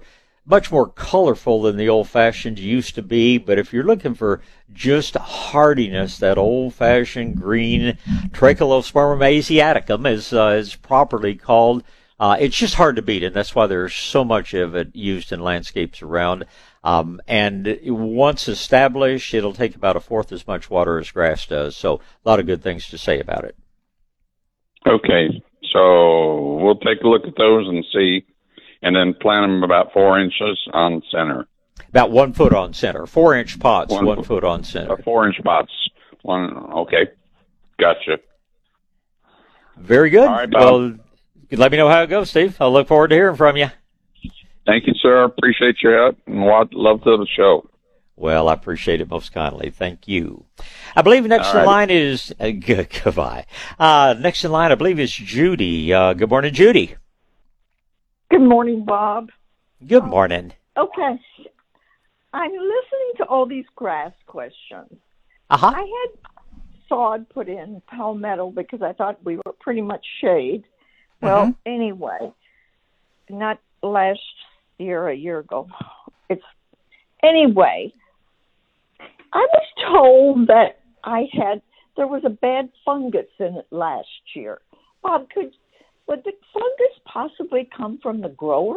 B: much more colorful than the old-fashioned used to be, but if you're looking for just hardiness, that old-fashioned green Trachelospermum asiaticum is properly called. It's just hard to beat, and that's why there's so much of it used in landscapes around. And once established, it'll take about a fourth as much water as grass does. So a lot of good things to say about it.
H: Okay, so we'll take a look at those and see, and then plant them about 4 inches on center.
B: About 1 foot on center. 4-inch pots, 1 foot on center.
H: 4-inch pots. Okay, gotcha.
B: Very good.
H: All right, Bob.
B: Well, let me know how it goes, Steve. I'll look forward to hearing from you.
H: Thank you, sir. Appreciate your help and love the show.
B: Well, I appreciate it most kindly. Thank you. I believe next in line is goodbye. Next in line, I believe, is Judy. Good morning, Judy.
I: Good morning, Bob.
B: Good morning.
I: Okay. I'm listening to all these grass questions.
B: Uh-huh.
I: I had sod put in palmetto because I thought we were pretty much shade. Well, anyway, not last year, a year ago. Anyway, I was told that there was a bad fungus in it last year. Bob, would the fungus possibly come from the grower?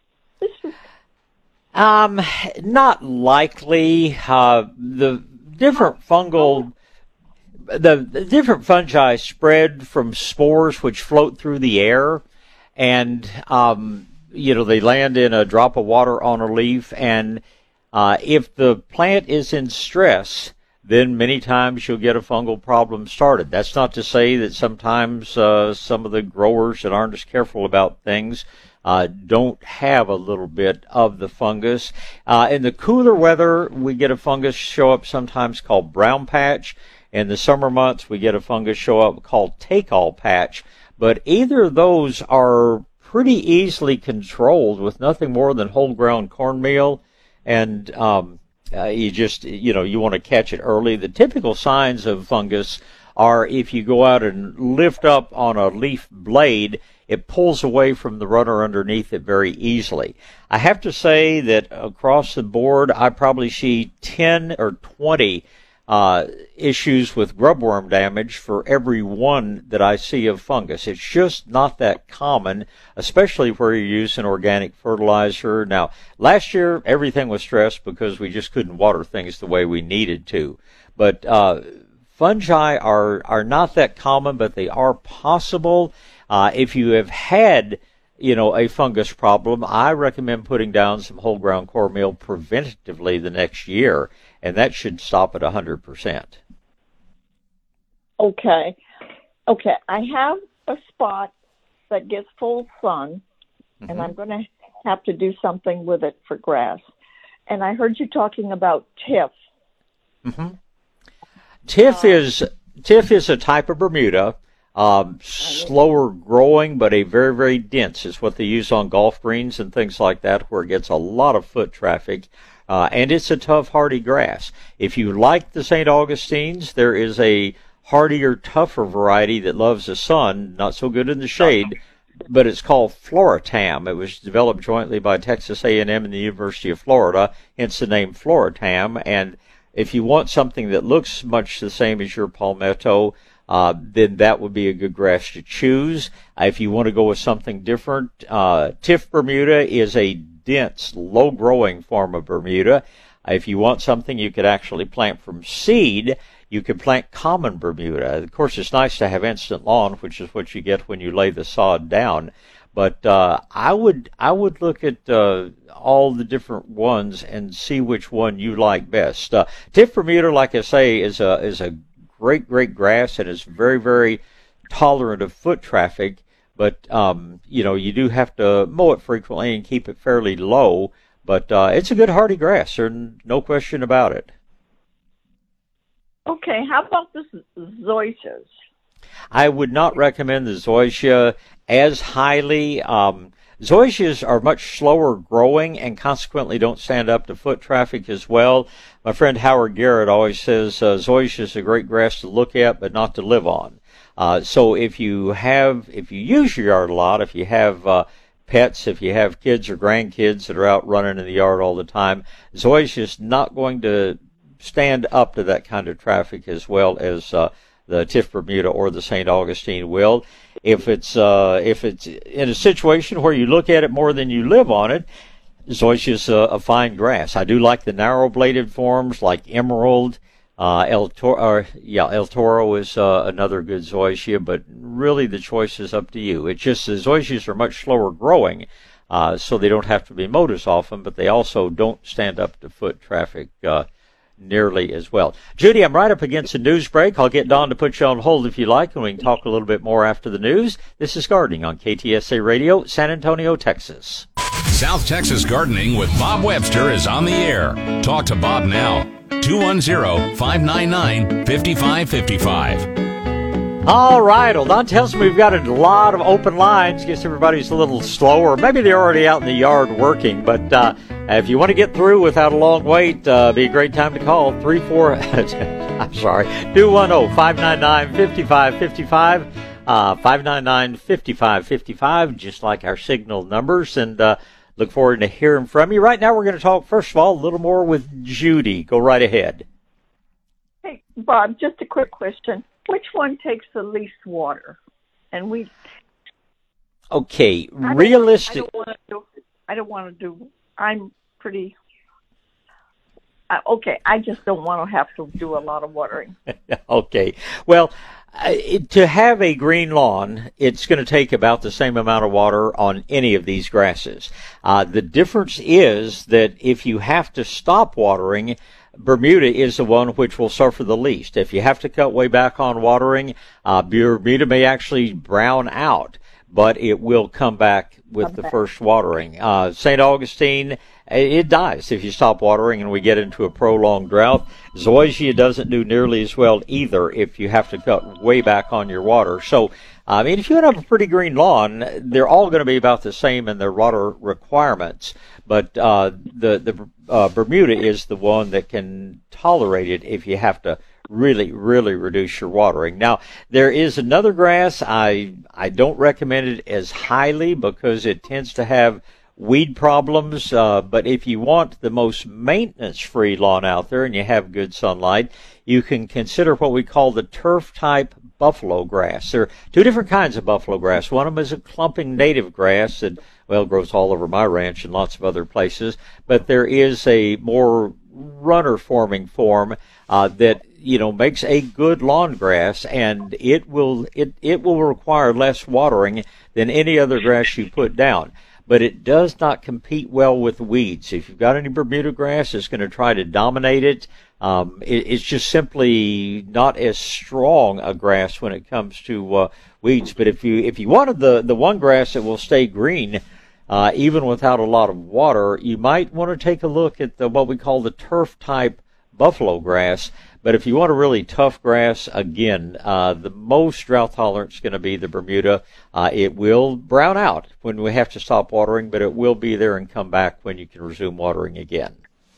B: Not likely. The different fungi spread from spores which float through the air, and they land in a drop of water on a leaf, and if the plant is in stress, then many times you'll get a fungal problem started. That's not to say that sometimes some of the growers that aren't as careful about things don't have a little bit of the fungus. In the cooler weather, we get a fungus show up sometimes called brown patch. In the summer months, we get a fungus show up called take-all patch. But either of those are pretty easily controlled with nothing more than whole ground cornmeal, and you want to catch it early. The typical signs of fungus are if you go out and lift up on a leaf blade, it pulls away from the runner underneath it very easily. I have to say that across the board, I probably see 10 or 20 issues with grubworm damage for every one that I see of fungus. It's just not that common, especially where you're using organic fertilizer. Now, last year, everything was stressed because we just couldn't water things the way we needed to. But fungi are not that common, but they are possible. If you have had a fungus problem, I recommend putting down some whole ground cornmeal preventatively the next year, and that should stop at 100%.
I: Okay. I have a spot that gets full sun, and I'm going to have to do something with it for grass. And I heard you talking about TIF.
B: TIF is a type of Bermuda. Slower growing, but a very, very dense is what they use on golf greens and things like that, where it gets a lot of foot traffic. And it's a tough, hardy grass. If you like the St. Augustines, there is a hardier, tougher variety that loves the sun, not so good in the shade, but it's called Floratam. It was developed jointly by Texas A&M and the University of Florida, hence the name Floratam. And if you want something that looks much the same as your palmetto, then that would be a good grass to choose. If you want to go with something different, TIF Bermuda is a dense, low-growing form of Bermuda. If you want something you could actually plant from seed, you could plant common Bermuda. Of course, it's nice to have instant lawn, which is what you get when you lay the sod down. But I would look at all the different ones and see which one you like best. TIF Bermuda, like I say, is a great grass, and is very, very tolerant of foot traffic. But you do have to mow it frequently and keep it fairly low. But it's a good hardy grass. There's no question about it.
I: Okay, how about the zoysias?
B: I would not recommend the zoysia as highly. Zoysias are much slower growing and consequently don't stand up to foot traffic as well. My friend Howard Garrett always says zoysia is a great grass to look at but not to live on. So if you use your yard a lot, if you have pets, if you have kids or grandkids that are out running in the yard all the time, zoysia's not going to stand up to that kind of traffic as well as the Tiff Bermuda or the St. Augustine will. If it's in a situation where you look at it more than you live on it, zoysia's a fine grass. I do like the narrow-bladed forms like Emerald. El Toro is another good zoysia, but really the choice is up to you. It's just the zoysias are much slower growing, so they don't have to be mowed as often, but they also don't stand up to foot traffic nearly as well. Judy, I'm right up against the news break. I'll get Don to put you on hold if you like, and we can talk a little bit more after the news. This is Gardening on KTSA Radio, San Antonio, Texas.
A: South Texas Gardening with Bob Webster is on the air. Talk to Bob now. 210-599-5555.
B: All right. Well, Don tells me we've got a lot of open lines. Guess everybody's a little slower. Maybe they're already out in the yard working. But if you want to get through without a long wait, be a great time to call. 210-599-5555. 599-5555, just like our signal numbers. And look forward to hearing from you. Right now, we're going to talk, first of all, a little more with Judy. Go right ahead.
I: Hey, Bob, just a quick question. Which one takes the least water? And
B: okay, realistic.
I: I'm pretty. Okay, I just don't want to have to do a lot of watering.
B: Okay, well, to have a green lawn, it's going to take about the same amount of water on any of these grasses. The difference is that if you have to stop watering, Bermuda is the one which will suffer the least. If you have to cut way back on watering, Bermuda may actually brown out, but it will come back with the first watering. St. Augustine, it dies if you stop watering and we get into a prolonged drought. Zoysia doesn't do nearly as well either if you have to cut way back on your water. So, I mean, if you have a pretty green lawn, they're all going to be about the same in their water requirements. But the Bermuda is the one that can tolerate it if you have to really, really reduce your watering. Now, there is another grass. I don't recommend it as highly because it tends to have weed problems, but if you want the most maintenance-free lawn out there and you have good sunlight, you can consider what we call the turf-type buffalo grass. There are two different kinds of buffalo grass. One of them is a clumping native grass that, well, grows all over my ranch and lots of other places, but there is a more runner-forming form that makes a good lawn grass, and it will require less watering than any other grass you put down. But it does not compete well with weeds. If you've got any Bermuda grass, it's going to try to dominate it. It's just simply not as strong a grass when it comes to weeds. But if you wanted the one grass that will stay green, even without a lot of water, you might want to take a look at what we call the turf-type buffalo grass. But if you want a really tough grass, again, the most drought tolerant is going to be the Bermuda. It will brown out when we have to stop watering, but it will be there and come back when you can resume watering again.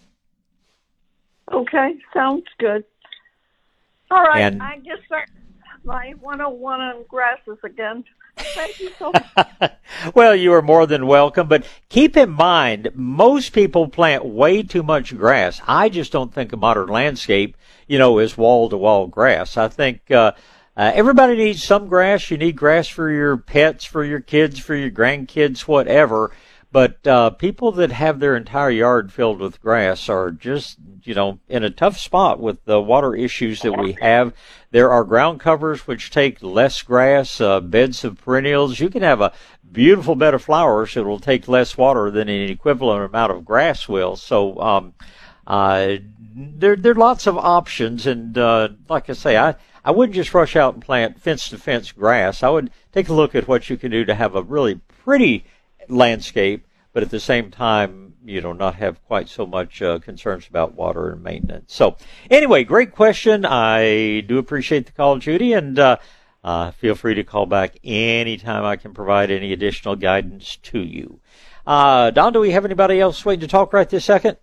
I: Okay, sounds good. All right, I guess that's my 101 on grasses again. Thank you so much.
B: Well, you are more than welcome, but keep in mind, most people plant way too much grass. I just don't think a modern landscape, is wall-to-wall grass. I think everybody needs some grass. You need grass for your pets, for your kids, for your grandkids, whatever. But people that have their entire yard filled with grass are just, in a tough spot with the water issues that we have. There are ground covers which take less grass, beds of perennials. You can have a beautiful bed of flowers that will take less water than an equivalent amount of grass will. So there are lots of options. And like I say, I wouldn't just rush out and plant fence-to-fence grass. I would take a look at what you can do to have a really pretty landscape, but at the same time, not have quite so much concerns about water and maintenance. So anyway, great question. I do appreciate the call, Judy, and feel free to call back anytime I can provide any additional guidance to you. Don, do we have anybody else waiting to talk right this second?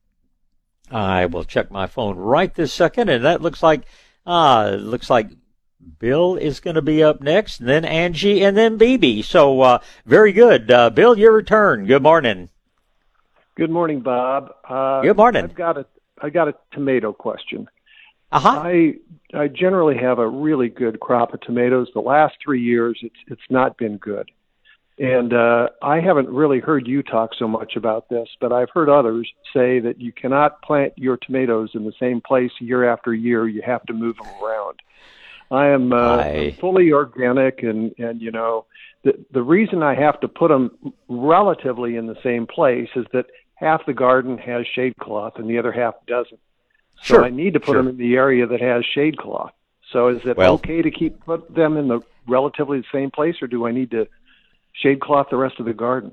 B: I will check my phone right this second, and that looks like Bill is going to be up next, and then Angie, and then BB. So very good. Bill, your turn. Good morning.
J: Good morning, Bob.
B: Good morning.
J: I got a tomato question.
B: Uh-huh.
J: I generally have a really good crop of tomatoes. The last 3 years, it's not been good. And I haven't really heard you talk so much about this, but I've heard others say that you cannot plant your tomatoes in the same place year after year. You have to move them around. I am fully organic, and you know, the reason I have to put them relatively in the same place is that half the garden has shade cloth and the other half doesn't. So
B: sure,
J: I need to put them in the area that has shade cloth. So is it okay to put them in the relatively the same place, or do I need to shade cloth the rest of the garden?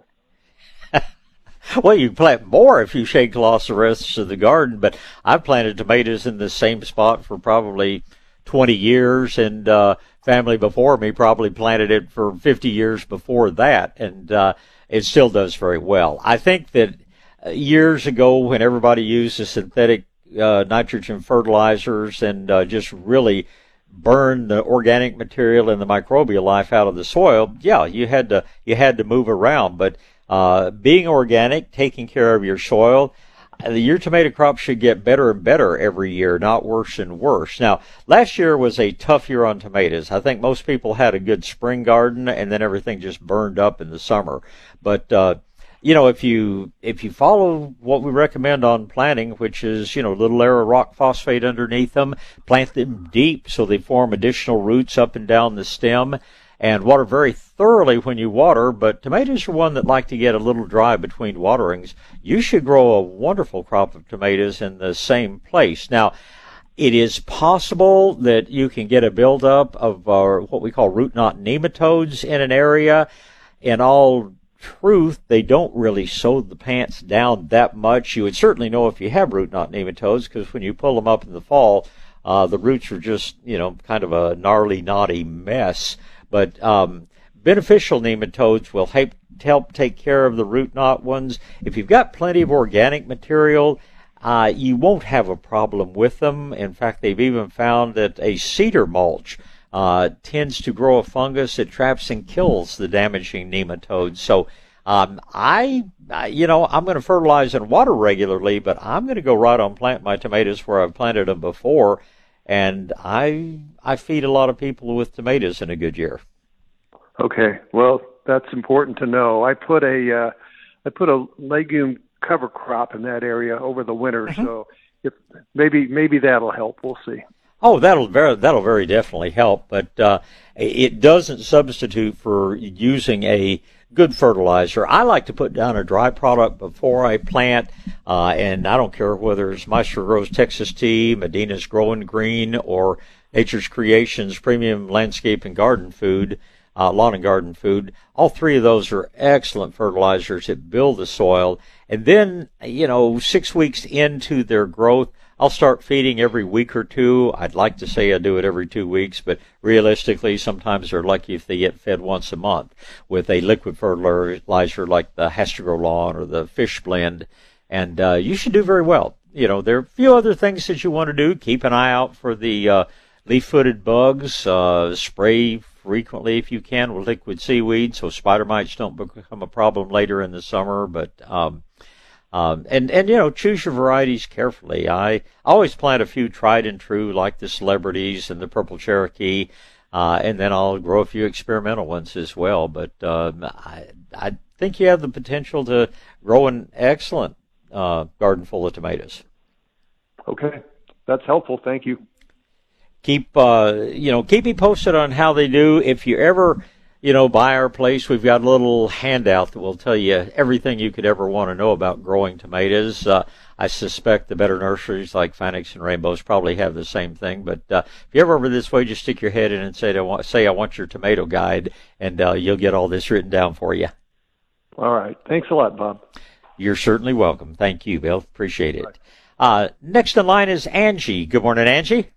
B: Well, you plant more if you shade cloth the rest of the garden, but I've planted tomatoes in the same spot for probably 20 years, and family before me probably planted it for 50 years before that, and it still does very well. I think that years ago, when everybody used the synthetic nitrogen fertilizers and just really burn the organic material and the microbial life out of the soil, yeah, you had to move around. But being organic, taking care of your soil, your tomato crop should get better and better every year, not worse and worse. Now, last year was a tough year on tomatoes. I think most people had a good spring garden, and then everything just burned up in the summer. But you know, if you follow what we recommend on planting, which is, you know, a little layer of rock phosphate underneath them, plant them deep so they form additional roots up and down the stem, and water very thoroughly when you water. But tomatoes are one that like to get a little dry between waterings. You should grow a wonderful crop of tomatoes in the same place. Now, it is possible that you can get a buildup of what we call root knot nematodes in an area. In all truth, they don't really sow the plants down that much. You would certainly know if you have root knot nematodes, because when you pull them up in the fall, the roots are just, you know, kind of a gnarly, knotty mess. But beneficial nematodes will help take care of the root knot ones. If you've got plenty of organic material, you won't have a problem with them. In fact, they've even found that a cedar mulch tends to grow a fungus that traps and kills the damaging nematodes. So I'm going to fertilize and water regularly, but I'm going to go right on plant my tomatoes where I've planted them before, and I feed a lot of people with tomatoes in a good year.
J: Okay, well, that's important to know. I put a legume cover crop in that area over the winter, so maybe that'll help. We'll see.
B: Oh, that'll very definitely help, but it doesn't substitute for using a good fertilizer. I like to put down a dry product before I plant, and I don't care whether it's Maestro Grows Texas Tea, Medina's Growing Green, or Nature's Creations Premium Landscape and Garden Food, Lawn and Garden Food. All three of those are excellent fertilizers that build the soil. And then, 6 weeks into their growth, I'll start feeding every week or two. I'd like to say I do it every 2 weeks, but realistically, sometimes they're lucky if they get fed once a month with a liquid fertilizer like the Hastrogrow Lawn or the Fish Blend. And you should do very well. There are a few other things that you want to do. Keep an eye out for the leaf-footed bugs. Spray frequently if you can with liquid seaweed so spider mites don't become a problem later in the summer. But choose your varieties carefully. I always plant a few tried and true like the Celebrities and the Purple Cherokee, and then I'll grow a few experimental ones as well. But I think you have the potential to grow an excellent garden full of tomatoes.
J: Okay, that's helpful. Thank you.
B: Keep me posted on how they do. If you ever, buy our place, we've got a little handout that will tell you everything you could ever want to know about growing tomatoes. I suspect the better nurseries like Phoenix and Rainbows probably have the same thing. But if you're ever over this way, just stick your head in and say I want your tomato guide, and you'll get all this written down for you.
J: All right. Thanks a lot, Bob.
B: You're certainly welcome. Thank you, Bill. Appreciate it. Next in line is Angie. Good morning, Angie.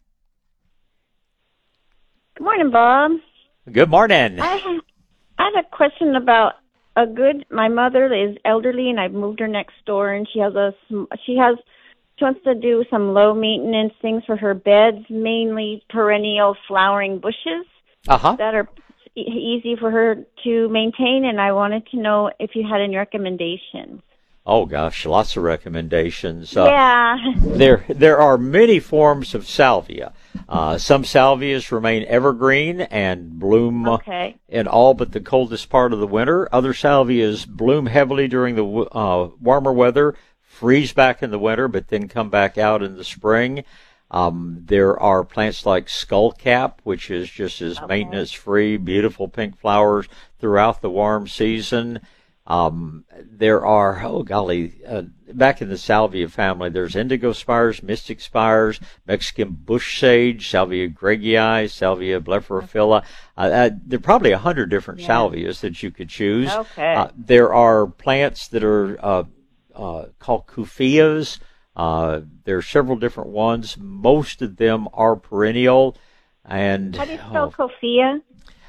K: Good morning, Bob.
B: Good morning.
K: I have a question about my mother is elderly, and I've moved her next door, and she has she wants to do some low maintenance things for her beds, mainly perennial flowering bushes that are easy for her to maintain, and I wanted to know if you had any recommendations.
B: Oh gosh, lots of recommendations.
K: Yeah.
B: There are many forms of salvia. Some salvias remain evergreen and bloom in all but the coldest part of the winter. Other salvias bloom heavily during the warmer weather, freeze back in the winter, but then come back out in the spring. There are plants like skullcap, which is just as maintenance-free, beautiful pink flowers throughout the warm season. There are, back in the salvia family, there's indigo spires, mystic spires, Mexican bush sage, Salvia gregii, Salvia blepharophila. There are probably 100 different salvias that you could choose. There are plants that are called kufias. There are several different ones. Most of them are perennial. And
K: how do you spell kufia?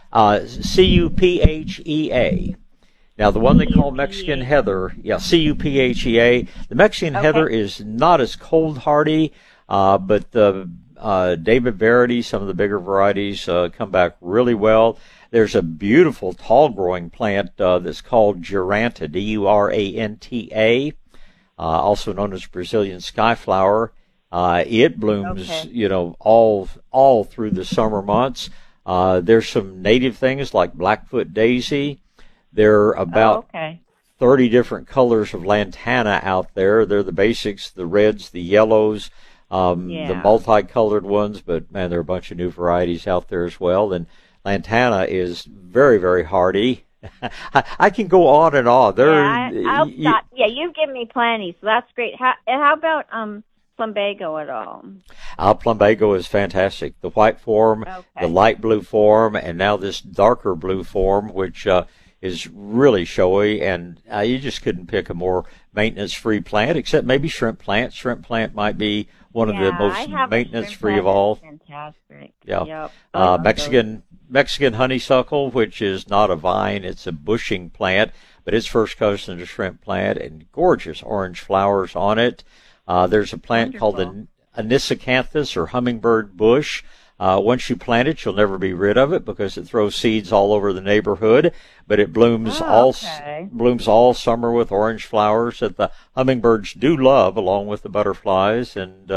B: Cuphea. Now, the one they call Mexican heather, Cuphea. The Mexican heather is not as cold hardy, but the David Verity, some of the bigger varieties, come back really well. There's a beautiful tall growing plant that's called Duranta, Duranta, also known as Brazilian skyflower. It blooms, all through the summer months. There's some native things like Blackfoot daisy. There are about 30 different colors of lantana out there. They're the basics, the reds, the yellows, the multicolored ones, but man, there are a bunch of new varieties out there as well. And lantana is very, very hardy. I can go on and on.
K: I'll stop. Yeah, you've given me plenty, so that's great. How about plumbago at all?
B: Plumbago is fantastic. The white form, the light blue form, and now this darker blue form, which is really showy, and you just couldn't pick a more maintenance-free plant, except maybe shrimp plant. Shrimp plant might be one of the most maintenance-free of all.
K: Fantastic.
B: Yeah. Mexican honeysuckle, which is not a vine, it's a bushing plant, but it's first cousin to shrimp plant, and gorgeous orange flowers on it. There's a plant called the Anisacanthus, or hummingbird bush. Once you plant it, you'll never be rid of it because it throws seeds all over the neighborhood. But it blooms all summer with orange flowers that the hummingbirds do love, along with the butterflies. And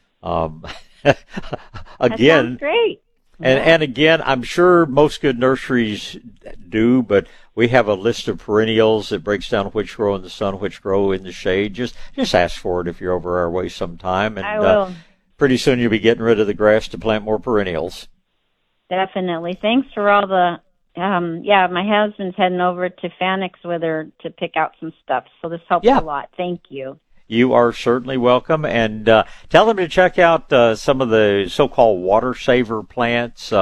B: again,
K: that sounds great.
B: And again, I'm sure most good nurseries do, but we have a list of perennials that breaks down which grow in the sun, which grow in the shade. Just ask for it if you're over our way sometime. And
K: I will.
B: Pretty soon you'll be getting rid of the grass to plant more perennials.
K: Definitely. Thanks for all the, my husband's heading over to Phoenix with her to pick out some stuff, so this helps a lot. Thank you.
B: You are certainly welcome, and tell them to check out some of the so-called water saver plants.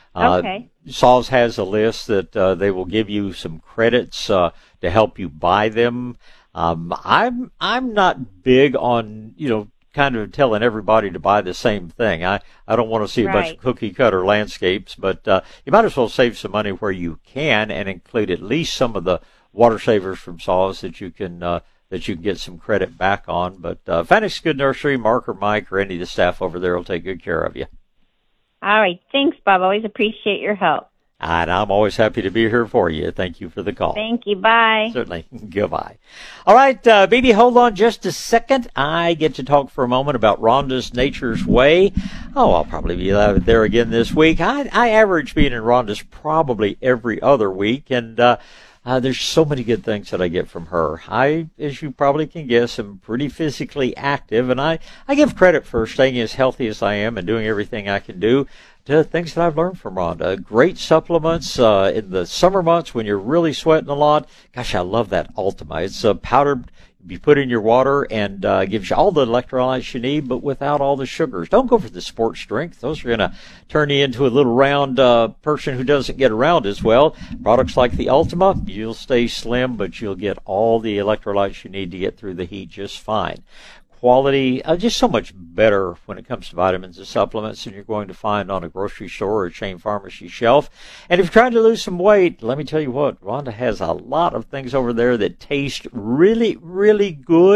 B: Saws has a list that they will give you some credits to help you buy them. I'm not big on, kind of telling everybody to buy the same thing. I don't want to see a bunch of cookie-cutter landscapes, but you might as well save some money where you can and include at least some of the water savers from Saws that you can get some credit back on. But Phoenix Good Nursery, Mark or Mike or any of the staff over there will take good care of you.
K: All right. Thanks, Bob. Always appreciate your help.
B: And I'm always happy to be here for you. Thank you for the call.
K: Thank you. Bye.
B: Certainly. Goodbye. All right, baby, hold on just a second. I get to talk for a moment about Rhonda's Nature's Way. I'll probably be there again this week. I average being in Rhonda's probably every other week, and there's so many good things that I get from her. I, as you probably can guess, am pretty physically active, and I give credit for staying as healthy as I am and doing everything I can do to things that I've learned from Rhonda. Great supplements in the summer months when you're really sweating a lot. Gosh, I love that Ultima. It's powdered. You put in your water and gives you all the electrolytes you need, but without all the sugars. Don't go for the sports drink. Those are going to turn you into a little round person who doesn't get around as well. Products like the Ultima, you'll stay slim, but you'll get all the electrolytes you need to get through the heat just fine. Quality, just so much better when it comes to vitamins and supplements than you're going to find on a grocery store or a chain pharmacy shelf. And if you're trying to lose some weight, let me tell you what, Rhonda has a lot of things over there that taste really, really good,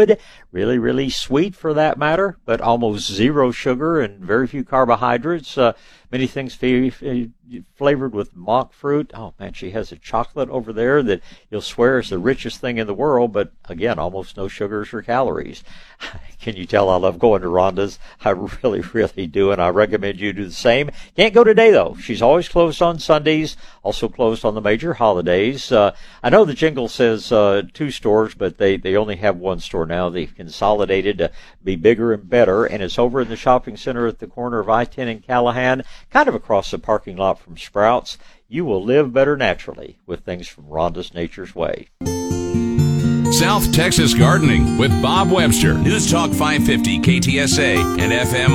B: really, really sweet for that matter, but almost zero sugar and very few carbohydrates. Many things flavored with monk fruit. Oh, man, she has a chocolate over there that you'll swear is the richest thing in the world, but again, almost no sugars or calories. Can you tell I love going to Rhonda's? I really, really do, and I recommend you do the same. Can't go today, though. She's always closed on Sundays, also closed on the major holidays. I know the jingle says 2 stores, but they only have 1 store now. They've consolidated to be bigger and better, and it's over in the shopping center at the corner of I-10 and Callahan, kind of across the parking lot from Sprouts. You will live better naturally with things from Rhonda's Nature's Way.
A: South Texas Gardening with Bob Webster. News Talk 550 KTSA and FM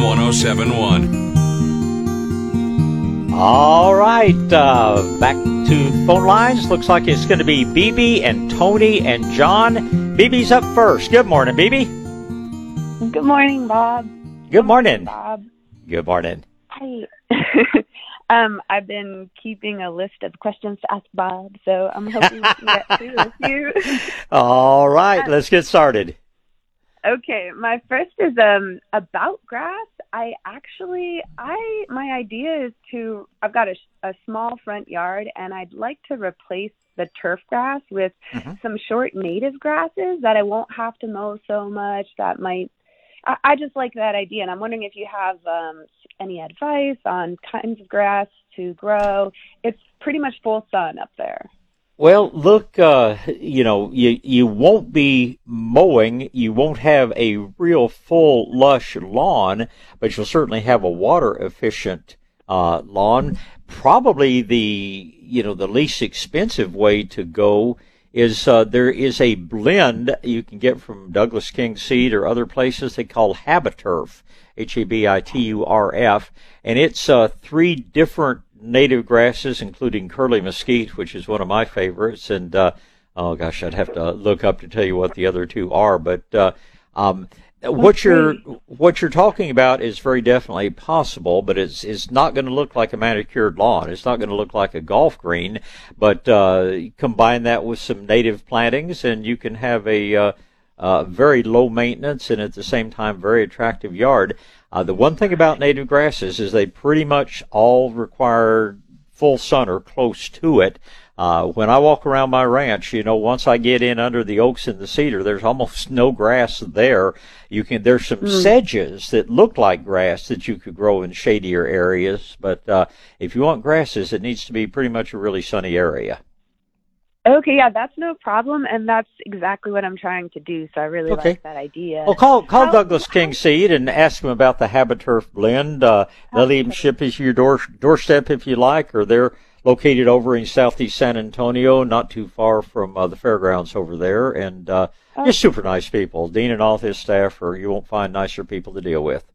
A: 107.1.
B: All right, back to phone lines. Looks like it's going to be BB and Tony and John. BB's up first. Good morning, BB.
L: Good morning, Bob.
B: Good morning.
L: Bob.
B: Good morning.
L: Hi. I've been keeping a list of questions to ask Bob, so I'm hoping we can get through a few.
B: All right, let's get started.
L: Okay, my first is about grass. My idea is I've got a small front yard, and I'd like to replace the turf grass with some short native grasses that I won't have to mow so much. I just like that idea, and I'm wondering if you have any advice on kinds of grass to grow. It's pretty much full sun up there.
B: Well, look, you won't be mowing. You won't have a real full, lush lawn, but you'll certainly have a water-efficient lawn. Probably the least expensive way to go is there is a blend you can get from Douglas King Seed or other places they call Habiturf, Habiturf, and it's 3 different native grasses, including curly mesquite, which is one of my favorites, and oh gosh, I'd have to look up to tell you what the other 2 are, but what you're talking about is very definitely possible, but it's not going to look like a manicured lawn. It's not going to look like a golf green, but combine that with some native plantings, and you can have a very low maintenance and at the same time very attractive yard. The one thing about native grasses is they pretty much all require full sun or close to it. When I walk around my ranch, once I get in under the oaks and the cedar, there's almost no grass there. There's some sedges that look like grass that you could grow in shadier areas, but if you want grasses, it needs to be pretty much a really sunny area.
L: Okay, yeah, that's no problem, and that's exactly what I'm trying to do, so I really like that idea.
B: Well, call Douglas King Seed and ask him about the Habiturf blend. They'll even ship it to your doorstep if you like, or they're located over in southeast San Antonio, not too far from the fairgrounds over there, and just super nice people. Dean and all his staff, or you won't find nicer people to deal with.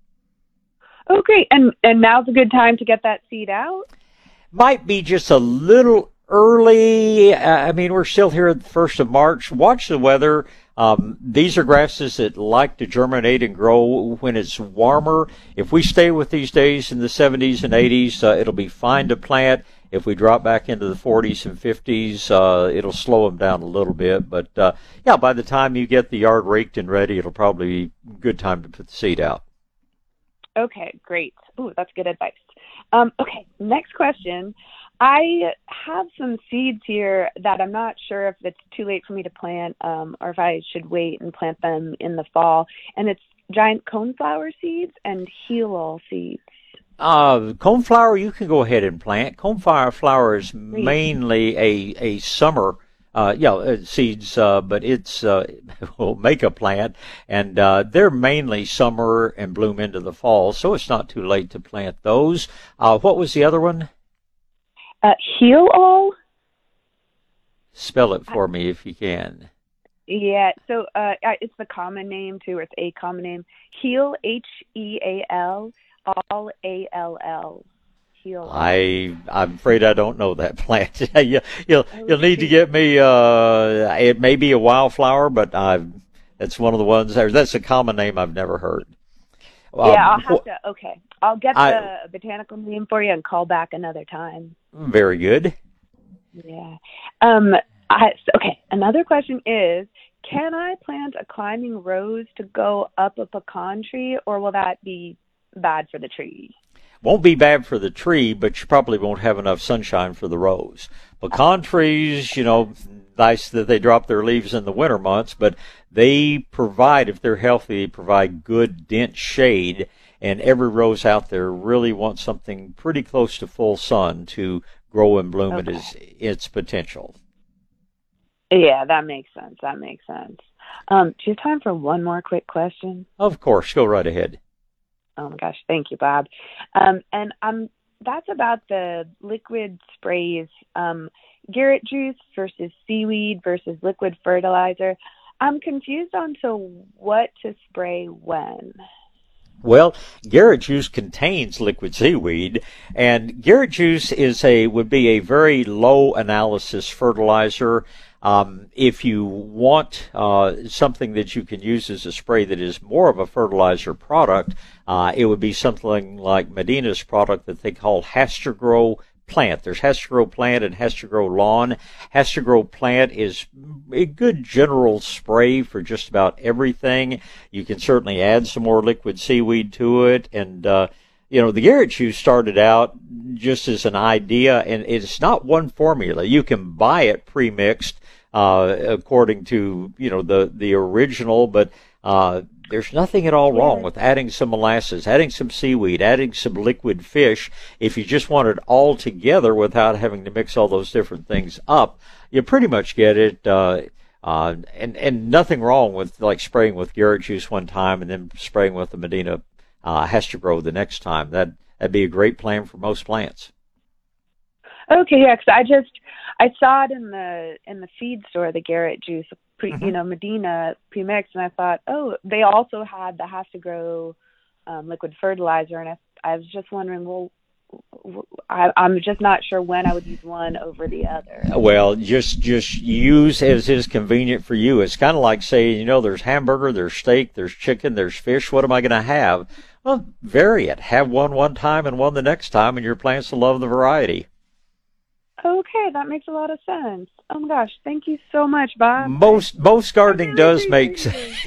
L: Oh, great. And now's a good time to get that seed out?
B: Might be just a little early. We're still here at the 1st of March. Watch the weather. These are grasses that like to germinate and grow when it's warmer. If we stay with these days in the 70s and 80s, it'll be fine to plant. If we drop back into the 40s and 50s, it'll slow them down a little bit. But, by the time you get the yard raked and ready, it'll probably be a good time to put the seed out.
L: Okay, great. Ooh, that's good advice. Okay, next question. I have some seeds here that I'm not sure if it's too late for me to plant or if I should wait and plant them in the fall. And it's giant coneflower seeds and heelal seeds.
B: Coneflower you can go ahead and plant. Coneflower is mainly a summer seeds, but it's will make a plant, and they're mainly summer and bloom into the fall, so it's not too late to plant those. What was the other one?
L: Heelal.
B: Spell it for me if you can.
L: Yeah, so it's the common name too, or it's a common name. Heel, Heal, all ALL. Heal.
B: I'm afraid I don't know that plant. You'll need to get me. It may be a wildflower, but that's one of the ones. That's a common name I've never heard.
L: Yeah, I'll have to. Okay, I'll get the botanical name for you and call back another time.
B: Very good.
L: Yeah. Okay. Another question is, can I plant a climbing rose to go up a pecan tree, or will that be bad for the tree?
B: Won't be bad for the tree, but you probably won't have enough sunshine for the rose. Pecan trees, nice that they drop their leaves in the winter months, but they provide, if they're healthy, they provide good, dense shade, and every rose out there really wants something pretty close to full sun to grow and bloom at its potential.
L: Yeah, that makes sense. Do you have time for one more quick question?
B: Of course, go right ahead.
L: Oh my gosh, thank you, Bob. That's about the liquid sprays, Garrett juice versus seaweed versus liquid fertilizer. I'm confused on what to spray when.
B: Well, Garrett juice contains liquid seaweed, and Garrett juice would be a very low analysis fertilizer. If you want something that you can use as a spray that is more of a fertilizer product, it would be something like Medina's product that they call Has-to-Grow Plant. There's Has-to-Grow Plant and Has-to-Grow Lawn. Has-to-Grow Plant is a good general spray for just about everything. You can certainly add some more liquid seaweed to it, and the Garrett juice started out just as an idea, and it's not one formula. You can buy it pre-mixed according to the original, but there's nothing at all wrong with adding some molasses, adding some seaweed, adding some liquid fish. If you just want it all together without having to mix all those different things up, you pretty much get it. And nothing wrong with like spraying with Garrett juice one time and then spraying with the Medina Has-to-Grow the next time. That'd be a great plan for most plants.
L: Okay, yeah, because I saw it in the feed store, the Garrett juice, Medina pre-mixed, and I thought, they also had the Has-to-Grow liquid fertilizer, and I was just wondering, I'm just not sure when I would use one over the other.
B: Well, just use as is convenient for you. It's kind of like saying, there's hamburger, there's steak, there's chicken, there's fish. What am I going to have? Well, vary it. Have one time and one the next time, and your plants will love the variety.
L: Okay, that makes a lot of sense. Oh my gosh, thank you so much, Bob.
B: Most gardening does make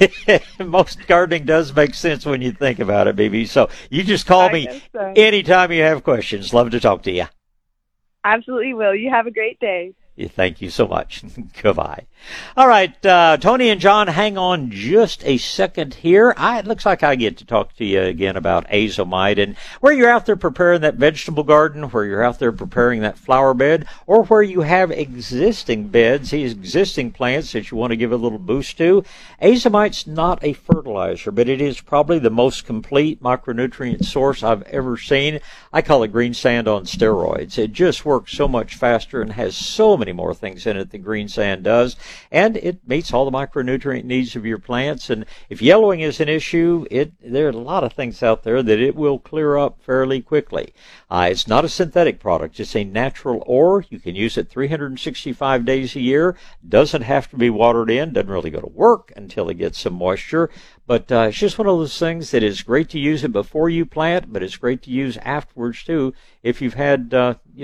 B: most gardening does make sense when you think about it, BB. So you just call me anytime you have questions. Love to talk to you.
L: Absolutely will. You have a great day.
B: Thank you so much. Goodbye. All right, Tony and John, hang on just a second here. It looks like I get to talk to you again about azomite, and where you're out there preparing that vegetable garden, where you're out there preparing that flower bed, or where you have existing beds, existing plants that you want to give a little boost to. Azomite's not a fertilizer, but it is probably the most complete micronutrient source I've ever seen. I call it green sand on steroids. It just works so much faster and has so many more things in it than green sand does, and it meets all the micronutrient needs of your plants. And if yellowing is an issue, there are a lot of things out there that it will clear up fairly quickly. It's not a synthetic product. It's a natural ore. You can use it 365 days a year. Doesn't have to be watered in. Doesn't really go to work until it gets some moisture. But it's just one of those things that is great to use it before you plant, but it's great to use afterwards too. If you've had,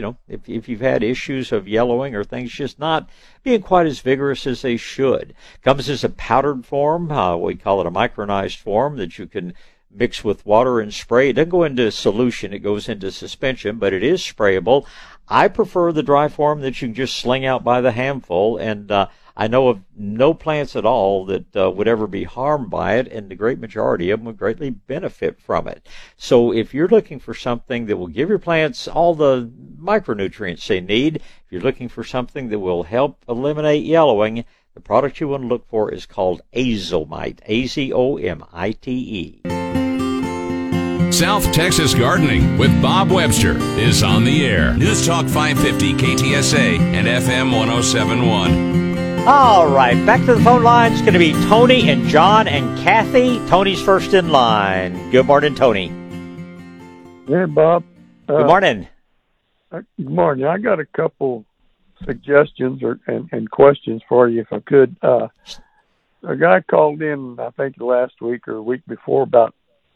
B: if you've had issues of yellowing or things just not being quite as vigorous as they should. Comes as a powdered form. We call it a micronized form that you can mix with water and spray. It doesn't go into solution. It goes into suspension, but it is sprayable. I prefer the dry form that you can just sling out by the handful, and I know of no plants at all that would ever be harmed by it, and the great majority of them would greatly benefit from it. So if you're looking for something that will give your plants all the micronutrients they need, if you're looking for something that will help eliminate yellowing, the product you want to look for is called Azomite, Azomite.
A: South Texas Gardening with Bob Webster is on the air. News Talk 550 KTSA and FM 1071.
B: All right, back to the phone line. It's going to be Tony and John and Kathy. Tony's first in line. Good morning, Tony.
M: Hey, Bob.
B: Good morning.
M: Good morning. I got a couple suggestions and questions for you, if I could. A guy called in, I think last week or a week before, about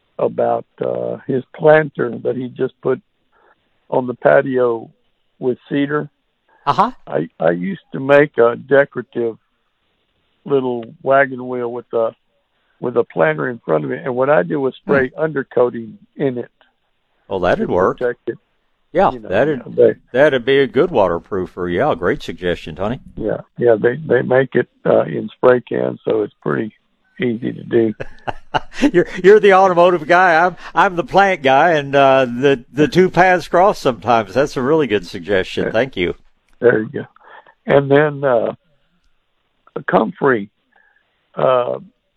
M: his planter that he just put on the patio with cedar.
B: Uh-huh.
M: I used to make a decorative little wagon wheel with a planter in front of it, and what I did was spray undercoating in it.
B: Oh, that'd work.
M: Protect it.
B: Yeah, that'd be a good waterproofer. Yeah, great suggestion, Tony.
M: Yeah. They make it in spray cans, so it's pretty easy to do.
B: You're the automotive guy. I'm the plant guy, and the two paths cross sometimes. That's a really good suggestion. Thank you.
M: There you go. And then comfrey. I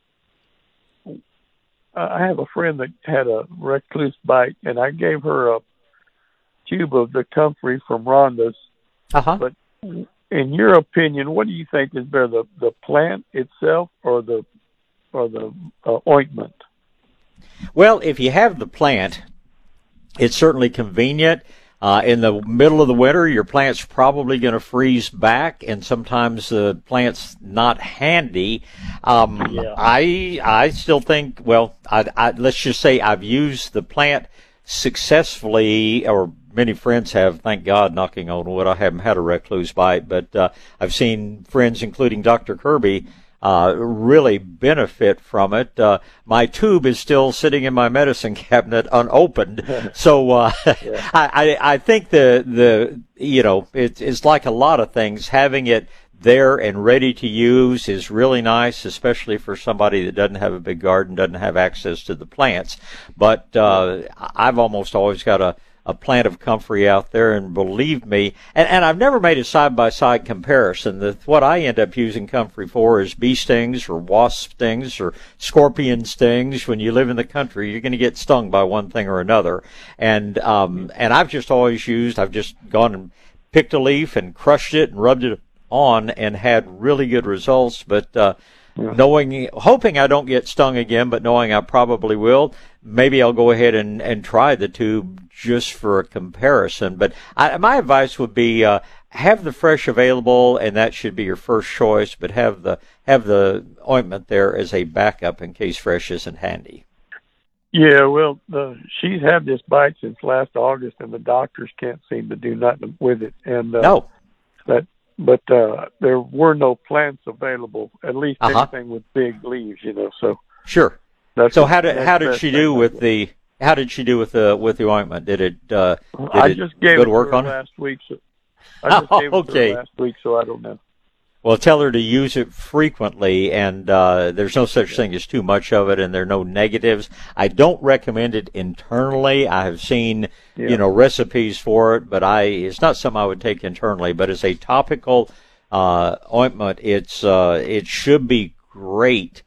M: have a friend that had a recluse bite, and I gave her a tube of the comfrey from Rhonda's. But in your opinion, what do you think is better, the plant itself or the ointment?
B: Well, if you have the plant, it's certainly convenient. In the middle of the winter, your plant's probably going to freeze back, and sometimes the plant's not handy. I still think, well, let's just say I've used the plant successfully, or many friends have, thank God, knocking on wood. I haven't had a recluse bite, but I've seen friends, including Dr. Kirby, really benefit from it. My tube is still sitting in my medicine cabinet unopened. So, I think it's like a lot of things. Having it there and ready to use is really nice, especially for somebody that doesn't have a big garden, doesn't have access to the plants. But, I've almost always got a plant of comfrey out there, and believe me, and I've never made a side-by-side comparison. What I end up using comfrey for is bee stings or wasp stings or scorpion stings. When you live in the country, you're going to get stung by one thing or another. And I've just gone and picked a leaf and crushed it and rubbed it on and had really good results. But hoping I don't get stung again, but knowing I probably will, maybe I'll go ahead and try the tube just for a comparison. But my advice would be have the fresh available, and that should be your first choice. But have the ointment there as a backup in case fresh isn't handy.
M: Yeah, well, she's had this bite since last August, and the doctors can't seem to do nothing with it. And
B: no,
M: but there were no plants available. At least anything with big leaves, So
B: sure. So how did she do with the? How did she do with the ointment? Did it
M: I just gave
B: good
M: it
B: work
M: to her
B: on
M: last week. So I just gave it to her last week, so I don't know.
B: Well, tell her to use it frequently, and there's no such thing as too much of it, and there are no negatives. I don't recommend it internally. I have seen recipes for it, but it's not something I would take internally. But as a topical ointment, it should be great.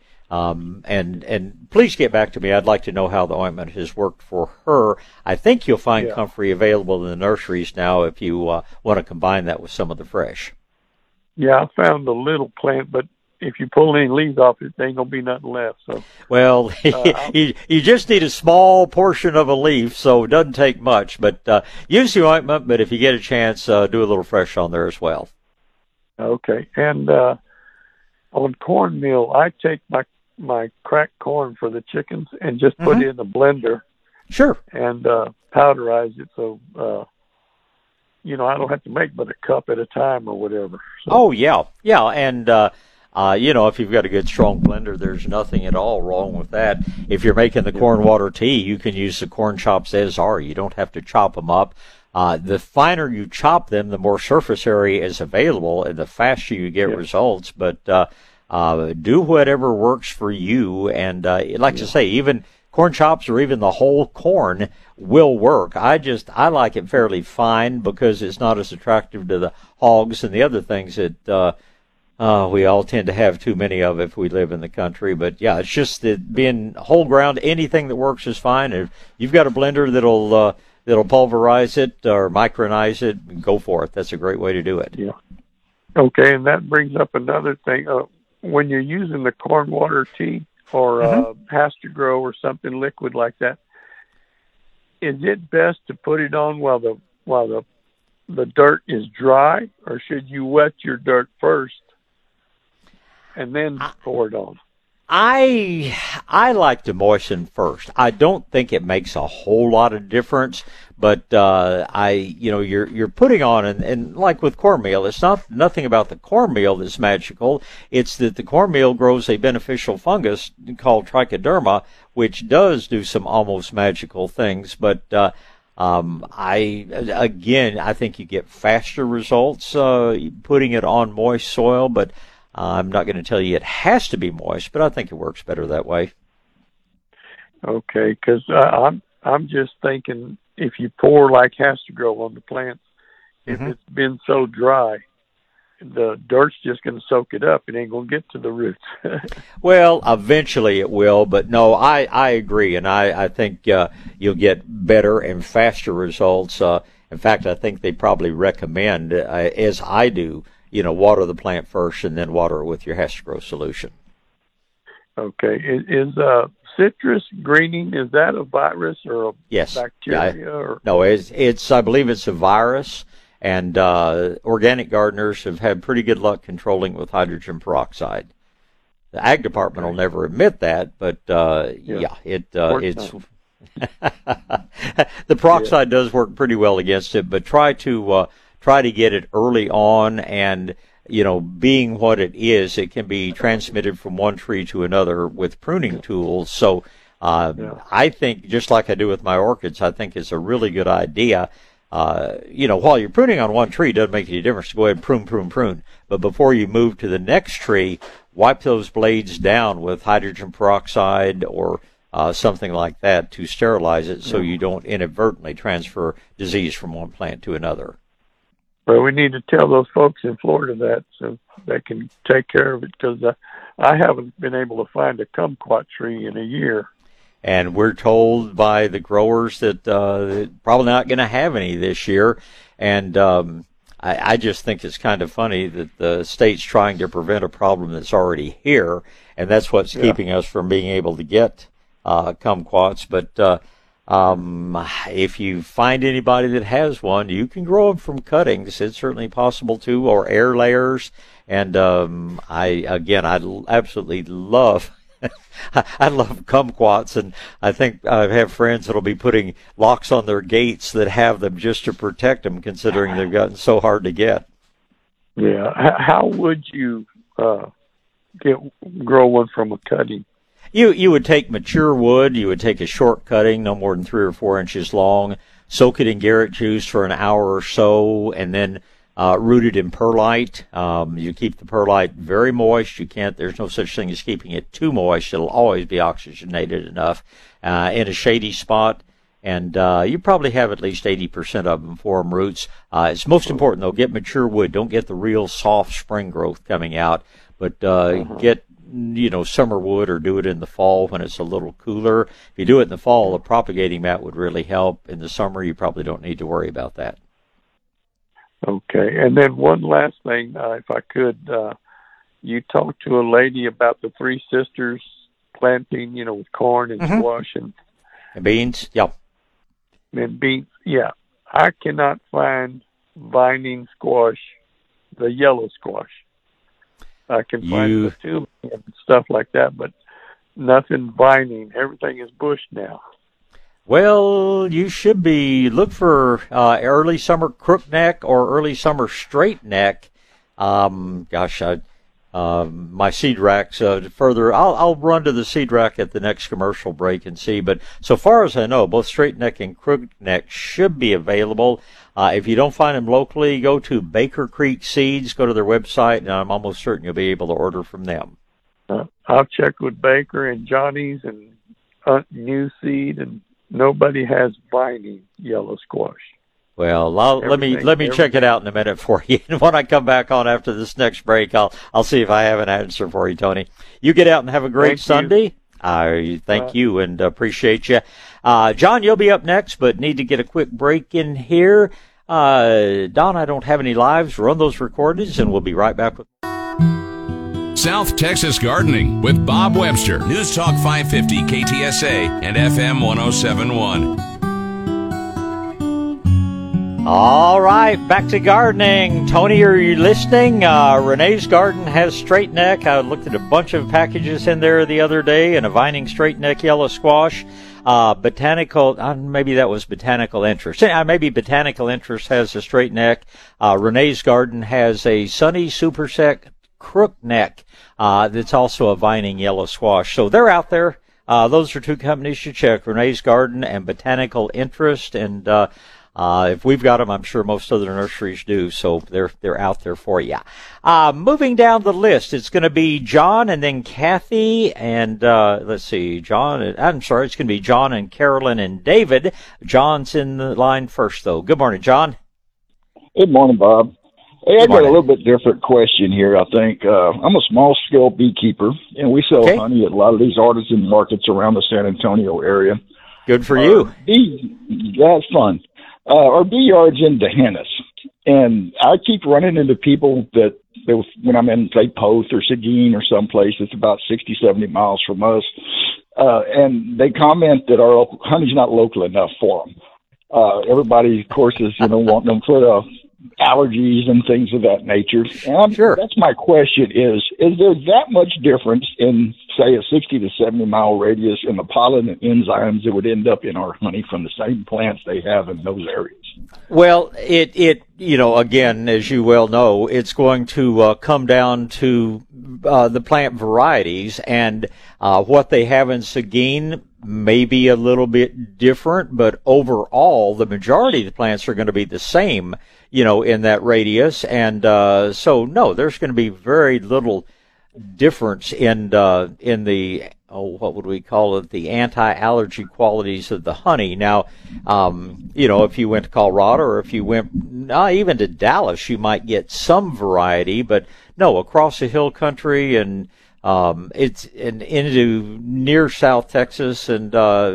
B: And please get back to me. I'd like to know how the ointment has worked for her. I think you'll find comfrey available in the nurseries now if you want to combine that with some of the fresh.
M: Yeah, I found a little plant, but if you pull any leaves off it, there ain't gonna be nothing left. So,
B: well, you just need a small portion of a leaf, so it doesn't take much. But use the ointment. But if you get a chance, do a little fresh on there as well.
M: Okay, and on cornmeal, I take my cracked corn for the chickens and just put it in the blender.
B: Sure.
M: And powderize it so I don't have to make but a cup at a time or whatever. So.
B: Oh yeah, and if you've got a good strong blender, there's nothing at all wrong with that. If you're making the corn water tea, you can use the corn chops as are. You don't have to chop them up. The finer you chop them, the more surface area is available, and the faster you get results. But do whatever works for you. And like to say, even corn chops or even the whole corn will work. I like it fairly fine because it's not as attractive to the hogs and the other things that we all tend to have too many of if we live in the country. But yeah, it's just that being whole ground, anything that works is fine. If you've got a blender that'll pulverize it or micronize it, go for it. That's a great way to do it.
M: Yeah. Okay, and that brings up another thing. When you're using the corn water tea or Pasture Grow or something liquid like that, is it best to put it on while the dirt is dry, or should you wet your dirt first and then pour it on?
B: I like to moisten first. I don't think it makes a whole lot of difference, but you're putting on, and like with cornmeal, it's nothing about the cornmeal that's magical. It's that the cornmeal grows a beneficial fungus called trichoderma, which does do some almost magical things. But I think you get faster results putting it on moist soil, but I'm not going to tell you it has to be moist, but I think it works better that way.
M: Okay, because I'm just thinking if you pour like has to grow on the plants, if it's been so dry, the dirt's just going to soak it up. It ain't going to get to the roots.
B: Well, eventually it will, but no, I agree, and I think you'll get better and faster results. In fact, I think they probably recommend, as I do, water the plant first and then water it with your Has-to-Grow solution.
M: Okay. Is citrus greening, is that a virus or a bacteria?
B: No, it's I believe it's a virus, and organic gardeners have had pretty good luck controlling it with hydrogen peroxide. The ag department will never admit that, but it's the peroxide does work pretty well against it, but try to get it early on, and being what it is, it can be transmitted from one tree to another with pruning tools. So I think, just like I do with my orchids, I think it's a really good idea. While you're pruning on one tree, it doesn't make any difference to go ahead and prune. But before you move to the next tree, wipe those blades down with hydrogen peroxide or something like that to sterilize it, so you don't inadvertently transfer disease from one plant to another.
M: Well, we need to tell those folks in Florida that so they can take care of it, because I haven't been able to find a kumquat tree in a year.
B: And we're told by the growers that they're probably not going to have any this year. And I just think it's kind of funny that the state's trying to prevent a problem that's already here, and that's what's keeping us from being able to get kumquats. But if you find anybody that has one, you can grow them from cuttings. It's certainly possible to, or air layers. And I absolutely love I love kumquats, and I think I have friends that'll be putting locks on their gates that have them just to protect them, considering they've gotten so hard to get.
M: Yeah. How would you grow one from a cutting?
B: You would take mature wood. You would take a short cutting, no more than 3 or 4 inches long, soak it in Garrett juice for an hour or so, and then root it in perlite. You keep the perlite very moist. There's no such thing as keeping it too moist. It'll always be oxygenated enough in a shady spot. And you probably have at least 80% of them form roots. It's most important, though, get mature wood. Don't get the real soft spring growth coming out, but get summer wood, or do it in the fall when it's a little cooler. If you do it in the fall, the propagating mat would really help. In the summer, you probably don't need to worry about that.
M: Okay. And then one last thing, if I could, you talked to a lady about the Three Sisters planting, with corn and squash and
B: beans. Yeah.
M: And beans. Yeah. I cannot find vining squash, the yellow squash. I can find the tubing and stuff like that, but nothing vining. Everything is bush now.
B: Well, you should look for early summer crookneck or early summer straight neck. My seed racks further. I'll run to the seed rack at the next commercial break and see. But so far as I know, both straight neck and crookneck should be available. If you don't find them locally, go to Baker Creek Seeds. Go to their website, and I'm almost certain you'll be able to order from them.
M: I'll check with Baker and Johnny's and New Seed, and nobody has vining yellow squash.
B: Well, let me check it out in a minute for you. And when I come back on after this next break, I'll see if I have an answer for you, Tony. You get out and have a great Sunday. I thank you and appreciate you. John, you'll be up next, but need to get a quick break in here. Don, I don't have any lives. Run those recordings, and we'll be right back with
A: South Texas Gardening with Bob Webster. News Talk 550 KTSA and FM 107.1.
B: All right, back to gardening. Tony, are you listening? Renee's Garden has straight neck. I looked at a bunch of packages in there the other day, and a vining straight neck yellow squash. Botanical, maybe that was Botanical Interest. Maybe Botanical Interest has a straight neck. Renee's Garden has a Sunny Super Sec crook neck that's also a vining yellow squash. So they're out there. Those are two companies to check, Renee's Garden and Botanical Interest. And if we've got them, I'm sure most other nurseries do. So they're out there for you. Moving down the list, it's going to be John and then Kathy and let's see, John. I'm sorry, it's going to be John and Carolyn and David. John's in the line first, though. Good morning, John.
N: Good morning, Bob. Hey, I got a little bit different question here, I think. I'm a small-scale beekeeper, and we sell honey at a lot of these artisan markets around the San Antonio area.
B: Good for you.
N: That's fun. Our bee yard's in D'Hanis, and I keep running into people that when I'm in, say, Poth or Seguin or someplace that's about 60, 70 miles from us, and they comment that our honey's not local enough for them. Everybody, of course, is wanting them for allergies and things of that nature. And that's my question: is there that much difference in, say, a 60 to 70 mile radius in the pollen and enzymes that would end up in our honey from the same plants they have in those areas?
B: Well, it again, as you well know, it's going to come down to the plant varieties, and what they have in Seguin may be a little bit different, but overall, the majority of the plants are going to be the same, in that radius. And so, no, there's going to be very little difference in the what would we call it, the anti-allergy qualities of the honey. Now, if you went to Colorado or if you went even to Dallas, you might get some variety, but no, across the hill country and it's into near South Texas, and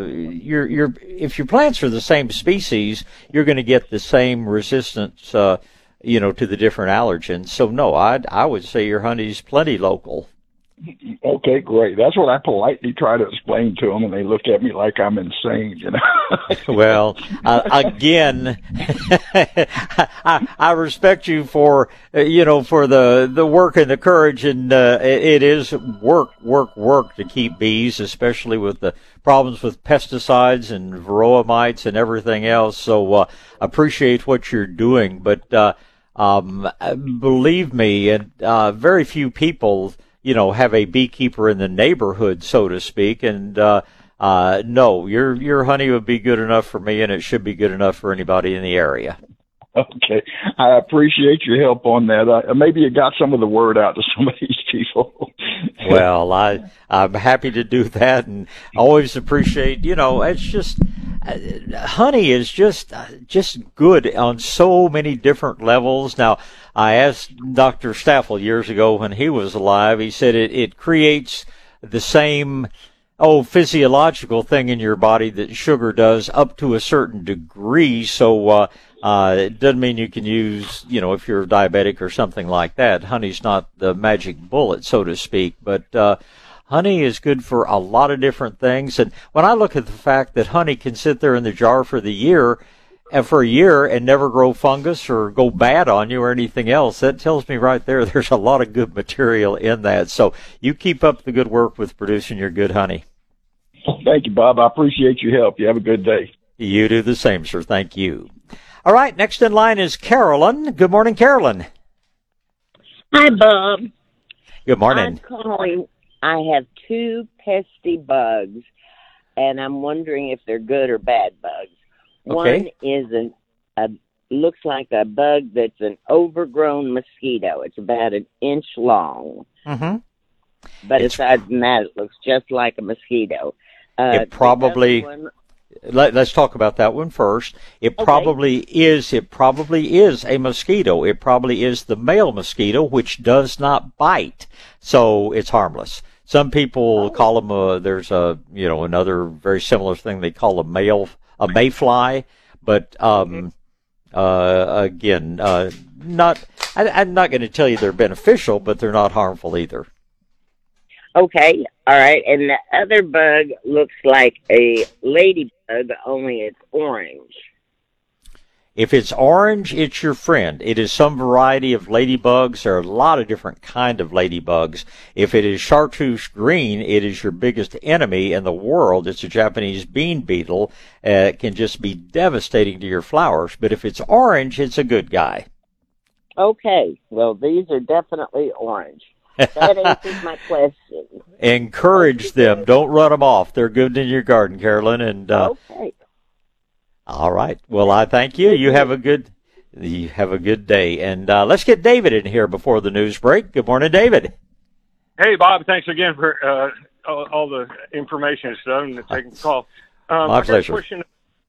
B: if your plants are the same species, you're going to get the same resistance, to the different allergens. So no, I would say your honey's plenty local.
N: Okay, great. That's what I politely try to explain to them, and they look at me like I'm insane,
B: Well, again, I respect you for the work and the courage, and it is work to keep bees, especially with the problems with pesticides and varroa mites and everything else. So appreciate what you're doing, but believe me, and very few people have a beekeeper in the neighborhood, so to speak. And no, your honey would be good enough for me, and it should be good enough for anybody in the area.
N: Okay, I appreciate your help on that. Maybe you got some of the word out to some of these people.
B: Well, I'm happy to do that, and always appreciate. It's just honey is just good on so many different levels. Now, I asked Dr. Staffel years ago when he was alive. He said it creates the same physiological thing in your body that sugar does up to a certain degree. So it doesn't mean you can use, if you're diabetic or something like that. Honey's not the magic bullet, so to speak, but honey is good for a lot of different things. And when I look at the fact that honey can sit there in the jar for a year and never grow fungus or go bad on you or anything else, that tells me right there's a lot of good material in that. So you keep up the good work with producing your good honey.
N: Thank you, Bob. I appreciate your help. You have a good day.
B: You do the same, sir. Thank you. All right, next in line is Carolyn. Good morning, Carolyn.
O: Hi, Bob.
B: Good morning.
O: I'm calling. I have two pesky bugs, and I'm wondering if they're good or bad bugs.
B: Okay.
O: One is looks like a bug that's an overgrown mosquito. It's about an inch long.
B: Mm-hmm.
O: But aside from that, it looks just like a mosquito.
B: Let's talk about that one first. It probably is a mosquito. It probably is the male mosquito, which does not bite, so it's harmless. Some people call them there's another very similar thing they call a mayfly, but again, I'm not going to tell you they're beneficial, but they're not harmful either.
O: Okay, all right. And the other bug looks like a ladybug, only it's orange.
B: If it's orange, it's your friend. It is some variety of ladybugs. There are a lot of different kind of ladybugs. If it is chartreuse green, it is your biggest enemy in the world. It's a Japanese bean beetle. It can just be devastating to your flowers. But if it's orange, it's a good guy.
O: Okay. Well, these are definitely orange. That answers my question.
B: Encourage them. Don't run them off. They're good in your garden, Carolyn. And
O: okay.
B: All right. Well, I thank you. You have a good day. And let's get David in here before the news break. Good morning, David.
P: Hey, Bob. Thanks again for all the information and stuff and taking the call.
B: My pleasure.
P: I got a question.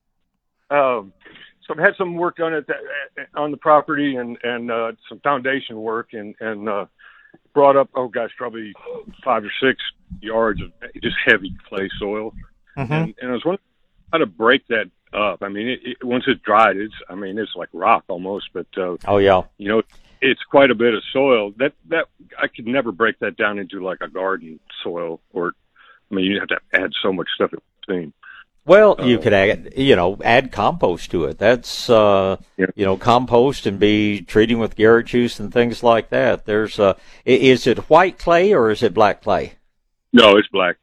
P: So I've had some work done on the property and some foundation work and brought up, probably 5 or 6 yards of just heavy clay soil. Mm-hmm. And I was wondering how to break that up. I mean, once it's dried, it's like rock almost, but it's quite a bit of soil that I could never break that down into like a garden soil, or you have to add so much stuff at the same.
B: Well, you could add compost to it. That's compost and be treating with Garrett juice and things like that. There's is it white clay or is it black clay?
P: No, it's black.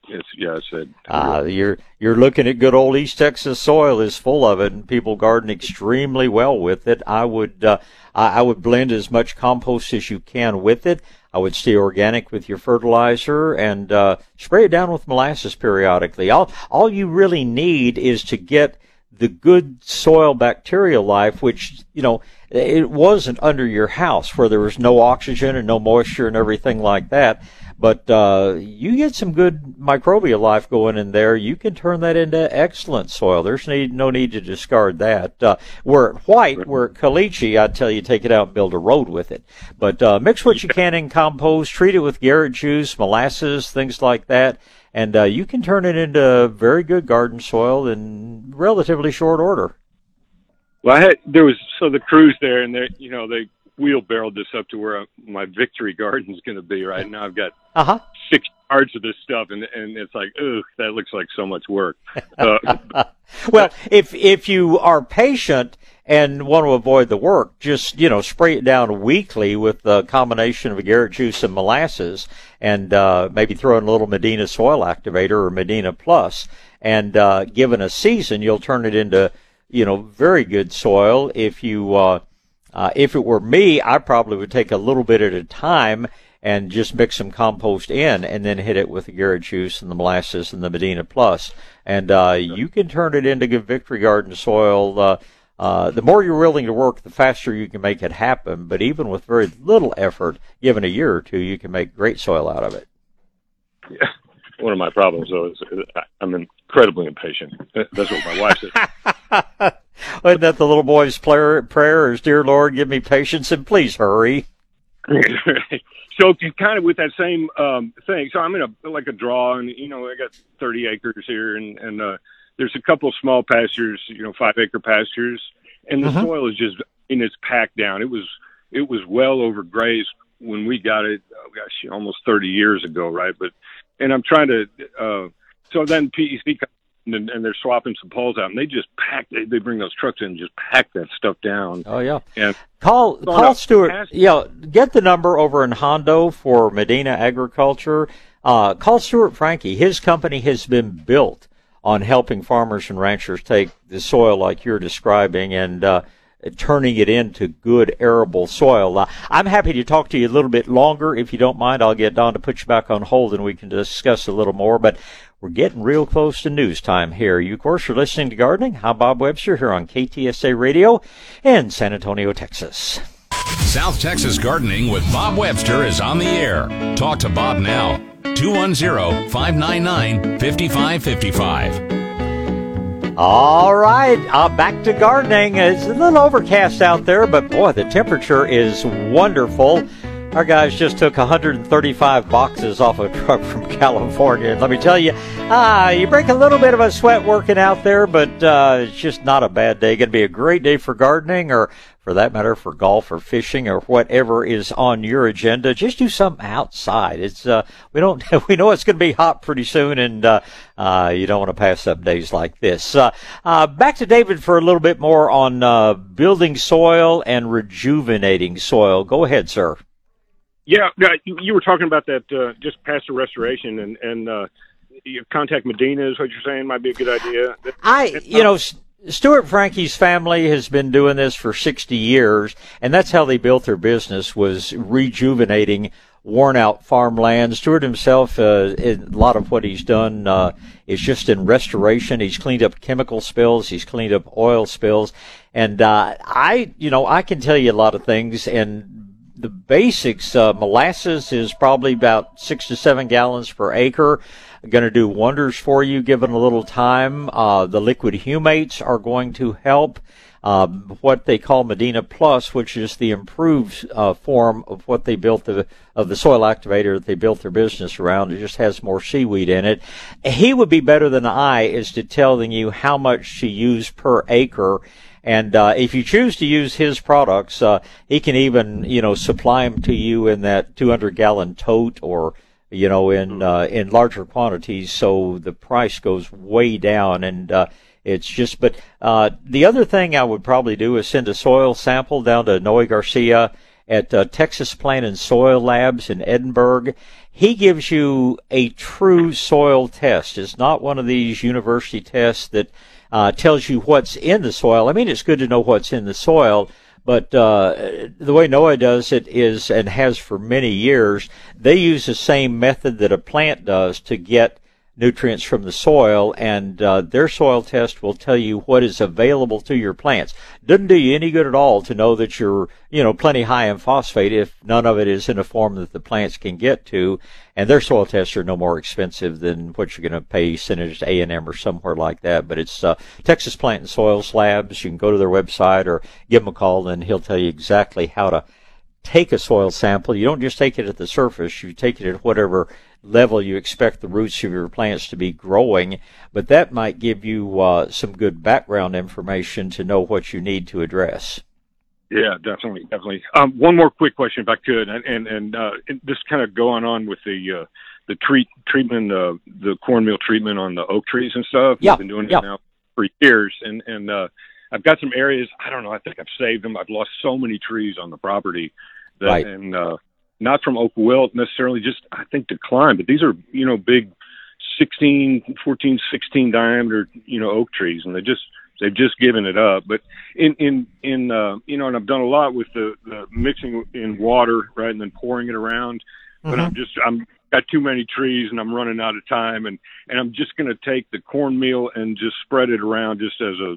B: You're looking at good old East Texas soil is full of it, and people garden extremely well with it. I would blend as much compost as you can with it. I would stay organic with your fertilizer and spray it down with molasses periodically. All you really need is to get the good soil bacterial life, which it wasn't under your house where there was no oxygen and no moisture and everything like that. But you get some good microbial life going in there, you can turn that into excellent soil. There's no need to discard that. Where at white, where at caliche, I'd tell you take it out and build a road with it. But mix what you can in compost, treat it with Garrett juice, molasses, things like that, and you can turn it into very good garden soil in relatively short order.
P: Well, there was the crews there, and they wheelbarrowed this up to where my victory garden is going to be right now. I've got 6 yards of this stuff, and it's like, ugh, that looks like so much work.
B: Well, if you are patient and want to avoid the work, just spray it down weekly with a combination of Garrett juice and molasses, and maybe throw in a little Medina soil activator or Medina Plus, and given a season, you'll turn it into very good soil. If it were me, I probably would take a little bit at a time and just mix some compost in and then hit it with the Garrett juice and the molasses and the Medina Plus. And you can turn it into good victory garden soil. The more you're willing to work, the faster you can make it happen. But even with very little effort, given a year or two, you can make great soil out of it.
P: Yeah. One of my problems, though, is I'm incredibly impatient. That's what my wife says.
B: Isn't that the little boy's prayer is, "Dear Lord, give me patience and please hurry"?
P: So kind of with that same thing. So I'm in a draw, and I got 30 acres here, and there's a couple of small pastures, 5-acre pastures, and the soil is just it's packed down. It was well overgrazed when we got it. Oh gosh, almost 30 years ago, right? And I'm trying to. So then PEC comes in and they're swapping some poles out, and they just pack. They bring those trucks in and just pack that stuff down.
B: Oh yeah.
P: And
B: call Stuart. Get the number over in Hondo for Medina Agriculture. Call Stuart Frankie. His company has been built on helping farmers and ranchers take the soil like you're describing and turning it into good arable soil. I'm happy to talk to you a little bit longer. If you don't mind, I'll get Don to put you back on hold and we can discuss a little more. But we're getting real close to news time here. You, of course, are listening to Gardening. I'm Bob Webster here on KTSA Radio in San Antonio, Texas.
A: South Texas Gardening with Bob Webster is on the air. Talk to Bob now. 210-599-5555.
B: All right, back to gardening. It's a little overcast out there, but boy, the temperature is wonderful. Our guys just took 135 boxes off a truck from California. And let me tell you, you break a little bit of a sweat working out there, but it's just not a bad day. Going to be a great day for gardening or for that matter, for golf or fishing or whatever is on your agenda, just do something outside. It's we know it's going to be hot pretty soon, and you don't want to pass up days like this. Back to David for a little bit more on building soil and rejuvenating soil. Go ahead, sir.
P: Yeah, you were talking about that just past the restoration, and you contact Medina is what you're saying might be a good idea.
B: Stuart Frankie's family has been doing this for 60 years, and that's how they built their business, was rejuvenating worn-out farmland. Stuart himself, a lot of what he's done is just in restoration. He's cleaned up chemical spills. He's cleaned up oil spills. And I can tell you a lot of things, and the basics, molasses is probably about 6 to 7 gallons per acre. Going to do wonders for you given a little time. The liquid humates are going to help. What they call Medina Plus, which is the improved form of what they built of the soil activator that they built their business around. It just has more seaweed in it. He would be better than I as to telling you how much to use per acre. And if you choose to use his products, he can even supply them to you in that 200-gallon tote, or in larger quantities, so the price goes way down. And it's just, but the other thing I would probably do is send a soil sample down to Noe Garcia at Texas Plant and Soil Labs in Edinburgh. He gives you a true soil test. It's not one of these university tests that tells you what's in the soil. I mean, it's good to know what's in the soil, but the way NOAA does it is, and has for many years, they use the same method that a plant does to get nutrients from the soil, and their soil test will tell you what is available to your plants. Doesn't do you any good at all to know that you're, plenty high in phosphate if none of it is in a form that the plants can get to. And their soil tests are no more expensive than what you're going to pay Senators A&M or somewhere like that. But it's Texas Plant and Soils Labs. You can go to their website or give him a call, and he'll tell you exactly how to take a soil sample. You don't just take it at the surface. You take it at whatever level you expect the roots of your plants to be growing, but that might give you some good background information to know what you need to address.
P: Yeah, definitely. One more quick question, if I could, and this kind of going on with the treatment, the cornmeal treatment on the oak trees and stuff.
B: Yeah,
P: I've been doing it now for years, and I've got some areas. I don't know. I think I've saved them. I've lost so many trees on the property that,
B: right.
P: And not from oak wilt necessarily, just I think decline. But these are big 14, 16 diameter oak trees, and they've just given it up. But in and I've done a lot with the mixing in water, right, and then pouring it around. But I'm got too many trees and I'm running out of time, and I'm just going to take the cornmeal and just spread it around just as a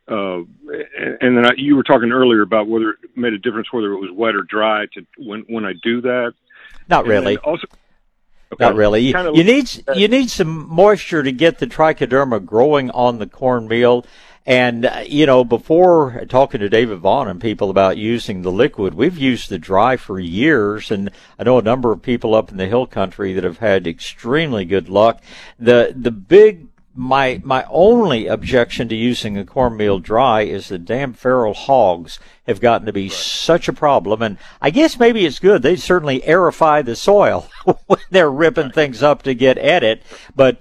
P: and then you were talking earlier about whether it made a difference whether it was wet or dry to when I do that.
B: Not really.
P: Also,
B: Not really. You need some moisture to get the trichoderma growing on the cornmeal. And, before talking to David Vaughn and people about using the liquid, we've used the dry for years, and I know a number of people up in the hill country that have had extremely good luck. My only objection to using the cornmeal dry is the damn feral hogs have gotten to be such a problem. And I guess maybe it's good. They certainly aerify the soil when they're ripping things up to get at it. But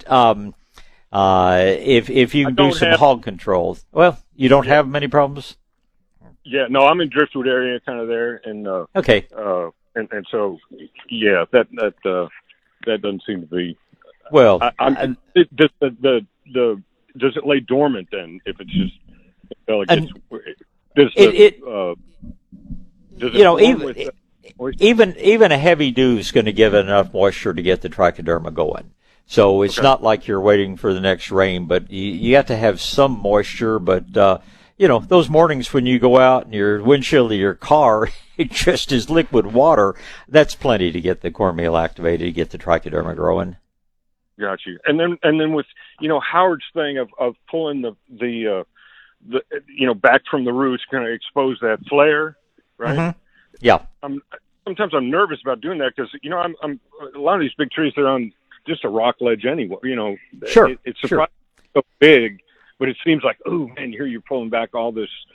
B: if you do some hog control, well, you don't have many problems.
P: Yeah, no, I'm in Driftwood area, kind of there, and
B: okay,
P: and so yeah, that doesn't seem to be.
B: Well,
P: does it lay dormant then? If it's just
B: even a heavy dew is going to give it enough moisture to get the trichoderma going. So it's not like you're waiting for the next rain, but you have to have some moisture. But those mornings when you go out and your windshield of your car it just is liquid water, that's plenty to get the cornmeal activated, to get the trichoderma growing.
P: Got you. And then with Howard's thing of pulling the back from the roots, kind of expose that flare, right?
B: Mm-hmm. Yeah.
P: Sometimes I'm nervous about doing that because I'm a lot of these big trees, they're on just a rock ledge anyway.
B: Sure.
P: It's surprisingly so big, but it seems like, oh man, here you're pulling back all this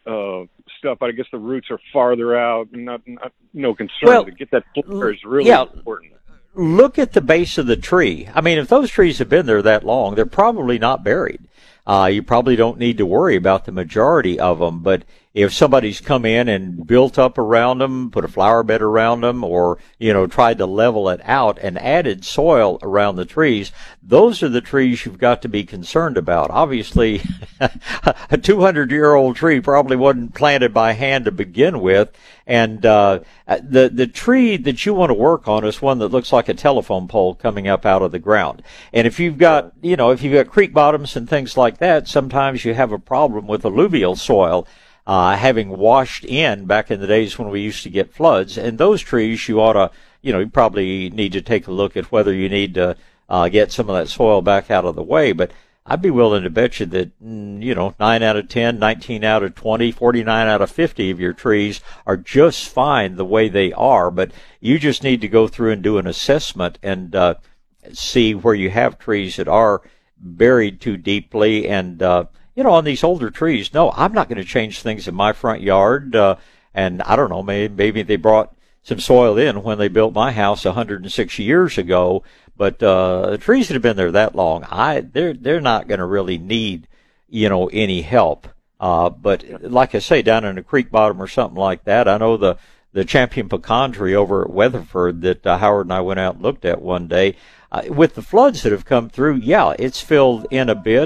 P: stuff, but I guess the roots are farther out. No concern. To get that flare is really important.
B: Look at the base of the tree. I mean, if those trees have been there that long, they're probably not buried. You probably don't need to worry about the majority of them, but if somebody's come in and built up around them, put a flower bed around them, or, tried to level it out and added soil around the trees, those are the trees you've got to be concerned about. Obviously, a 200-year-old tree probably wasn't planted by hand to begin with, and the tree that you want to work on is one that looks like a telephone pole coming up out of the ground. And if you've got, creek bottoms and things like that, sometimes you have a problem with alluvial soil having washed in back in the days when we used to get floods. And those trees, you ought to, you probably need to take a look at whether you need to get some of that soil back out of the way. But I'd be willing to bet you that, 9 out of 10, 19 out of 20, 49 out of 50 of your trees are just fine the way they are. But you just need to go through and do an assessment and see where you have trees that are buried too deeply. And, on these older trees, no, I'm not going to change things in my front yard. And I don't know, maybe they brought some soil in when they built my house 106 years ago. But the trees that have been there that long, they're not going to really need, any help. But like I say, down in a creek bottom or something like that, I know the champion pecan tree over at Weatherford that Howard and I went out and looked at one day. With the floods that have come through, it's filled in a bit.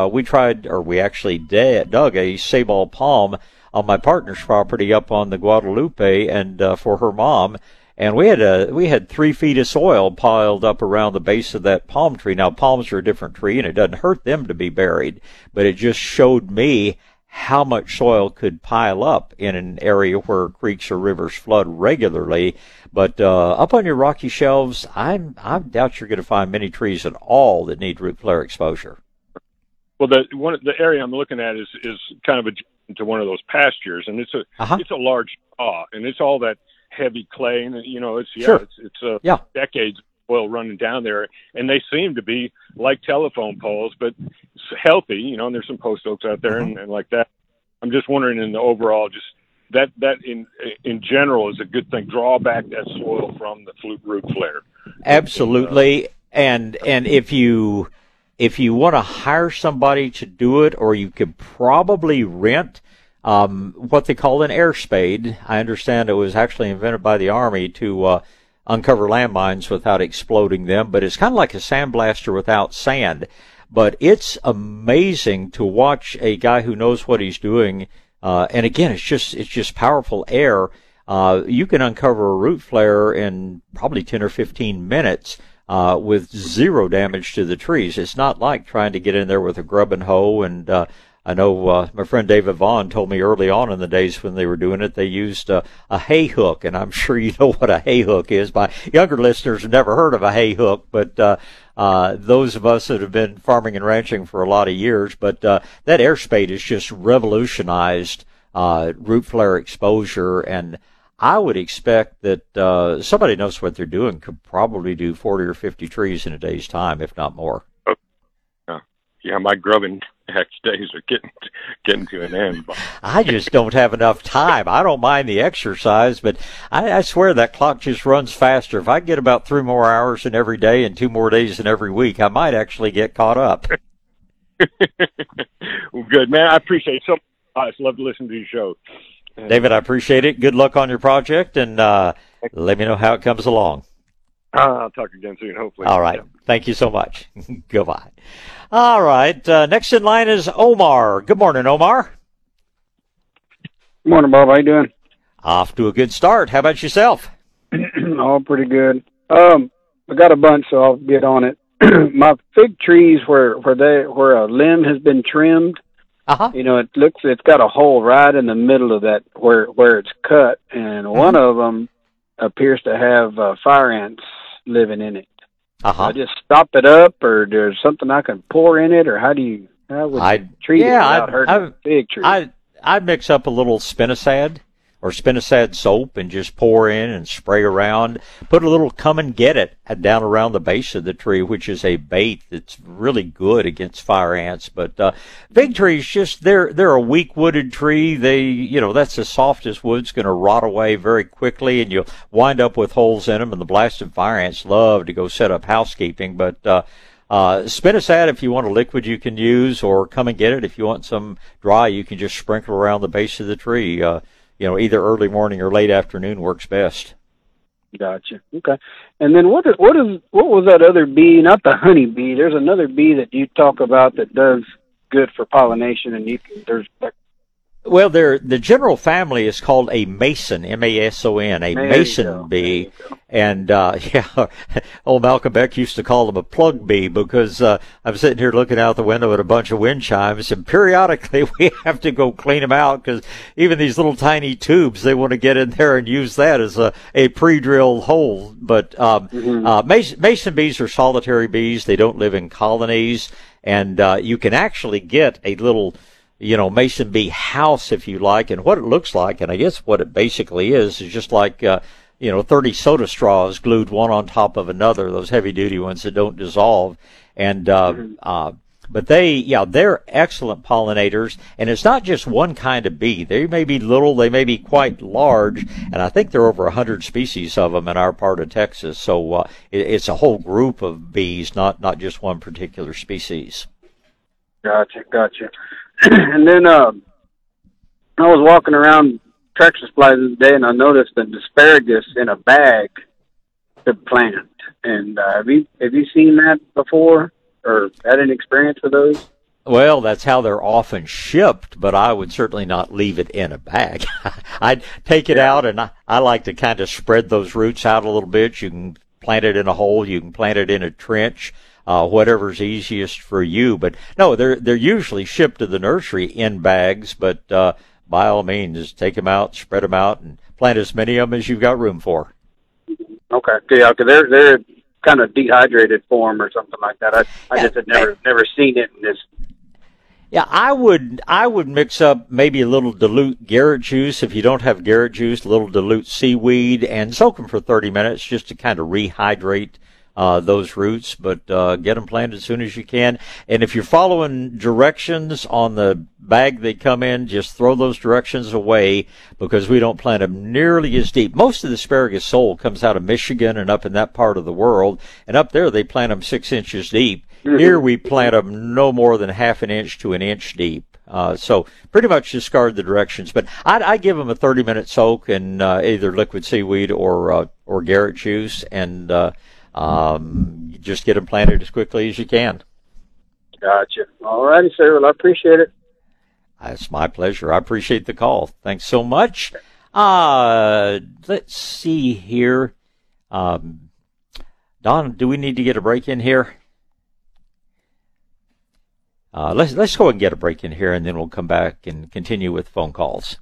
B: We actually dug a sabal palm on my partner's property up on the Guadalupe and for her mom. And we had 3 feet of soil piled up around the base of that palm tree. Now, palms are a different tree, and it doesn't hurt them to be buried, but it just showed me how much soil could pile up in an area where creeks or rivers flood regularly. But up on your rocky shelves, I doubt you're going to find many trees at all that need root flare exposure.
P: Well, the area I'm looking at is kind of to one of those pastures, and it's a large and it's all that heavy clay, and it's decades of oil running down there, and they seem to be like telephone poles, but healthy, and there's some post oaks out there and like that. I'm just wondering in the overall, just that in general is a good thing. Draw back that soil from the root flare.
B: Absolutely, and if you want to hire somebody to do it, or you could probably rent what they call an air spade. I understand it was actually invented by the Army to uncover landmines without exploding them, but it's kind of like a sandblaster without sand. But it's amazing to watch a guy who knows what he's doing. And again, it's just powerful air. You can uncover a root flare in probably 10 or 15 minutes with zero damage to the trees. It's not like trying to get in there with a grubbing hoe. And I know my friend David Vaughn told me early on in the days when they were doing it, they used a hay hook, and I'm sure you know what a hay hook is. My younger listeners have never heard of a hay hook, but those of us that have been farming and ranching for a lot of years. But that air spade has just revolutionized root flare exposure, and I would expect that somebody knows what they're doing could probably do 40 or 50 trees in a day's time, if not more.
P: Yeah, my grubbing days are getting to an end.
B: I just don't have enough time. I don't mind the exercise, but I swear that clock just runs faster. If I get about 3 more hours in every day and 2 more days in every week, I might actually get caught up.
P: Well, good, man. I appreciate it so much. I just love to listen to your show.
B: David, I appreciate it. Good luck on your project, and let me know how it comes along.
P: I'll talk again soon, hopefully.
B: All right. Thank you so much. Goodbye. All right. Next in line is Omar. Good morning, Omar.
Q: Good morning, Bob. How you doing?
B: Off to a good start. How about yourself?
Q: Oh, pretty good. I got a bunch, so I'll get on it. My fig trees where a limb has been trimmed, it's got a hole right in the middle of that where it's cut, and one of them appears to have fire ants living in it. I just stop it up, or there's something I can pour in it, or how would you treat it without hurting the fig tree?
B: I'd mix up a little spinosad or spinosad soap and just pour in and spray around. Put a little Come and Get It down around the base of the tree, which is a bait that's really good against fire ants. But fig trees, just they're a weak wooded tree. That's the softest wood's going to rot away very quickly, and you'll wind up with holes in them. And the blasted fire ants love to go set up housekeeping. But spinosad, if you want a liquid, you can use, or Come and Get It if you want some dry. You can just sprinkle around the base of the tree. Either early morning or late afternoon works best.
Q: Gotcha. Okay. And then what was that other bee? Not the honey bee. There's another bee that you talk about that does good for pollination, and
B: well, the general family is called a mason, M-A-S-O-N, a mason bee. And, old Malcolm Beck used to call them a plug bee because I'm sitting here looking out the window at a bunch of wind chimes, and periodically we have to go clean them out because even these little tiny tubes, they want to get in there and use that as a pre-drilled hole. But mason bees are solitary bees. They don't live in colonies. And you can actually get a little mason bee house if you like, and what it looks like, and I guess what it basically is just like, 30 soda straws glued one on top of another, those heavy duty ones that don't dissolve. And, but they're excellent pollinators, and it's not just one kind of bee. They may be little, they may be quite large, and I think there are over 100 species of them in our part of Texas. So, it's a whole group of bees, not just one particular species.
Q: Gotcha. And then I was walking around Tractor Supply this day, and I noticed an asparagus in a bag to plant. And have you seen that before, or had any experience with those?
B: Well, that's how they're often shipped, but I would certainly not leave it in a bag. I'd take it out, and I like to kind of spread those roots out a little bit. You can plant it in a hole, you can plant it in a trench. Whatever's easiest for you. But no, they're usually shipped to the nursery in bags, but by all means, take them out, spread them out, and plant as many of them as you've got room for.
Q: Okay. Yeah, because they're kind of dehydrated form or something like that. I just had never seen it in this.
B: Yeah, I would mix up maybe a little dilute Garrett juice. If you don't have Garrett juice, a little dilute seaweed, and soak them for 30 minutes just to kind of rehydrate those roots, but get them planted as soon as you can. And if you're following directions on the bag they come in, just throw those directions away because we don't plant them nearly as deep. Most of the asparagus sole comes out of Michigan and up in that part of the world, and up there they plant them 6 inches deep. Here we plant them no more than half an inch to an inch deep. So pretty much discard the directions, but I give them a 30-minute soak in either liquid seaweed or Garrett juice, and just get them planted as quickly as you can.
Q: Gotcha. All righty, sir. Well, I appreciate it.
B: It's my pleasure. I appreciate the call. Thanks so much. Let's see here. Don, do we need to get a break in here? Let's go ahead and get a break in here, and then we'll come back and continue with phone calls.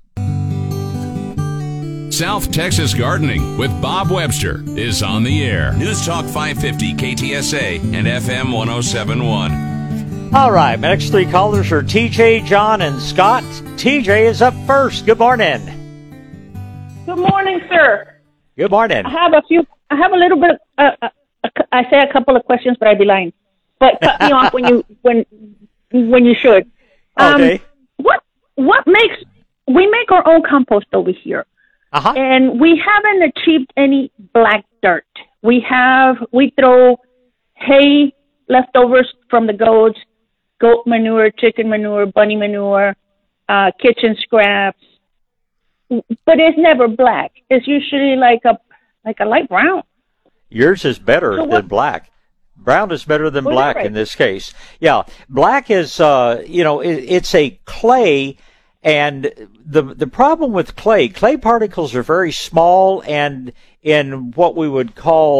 A: South Texas Gardening with Bob Webster is on the air. News Talk 550 KTSA and FM 1071.
B: All right, my next three callers are TJ, John, and Scott. TJ is up first. Good morning.
R: Good morning, sir.
B: Good morning.
R: I have a little bit. I say a couple of questions, but I'd be lying. But cut me off when you should.
B: Okay.
R: What makes we make our own compost over here? And we haven't achieved any black dirt. We throw hay, leftovers from the goats, goat manure, chicken manure, bunny manure, kitchen scraps, but it's never black. It's usually like a light brown.
B: Yours is better than black. Brown is better than black in this case. Yeah, black is it's a clay. And the problem with clay particles are very small, and in what we would call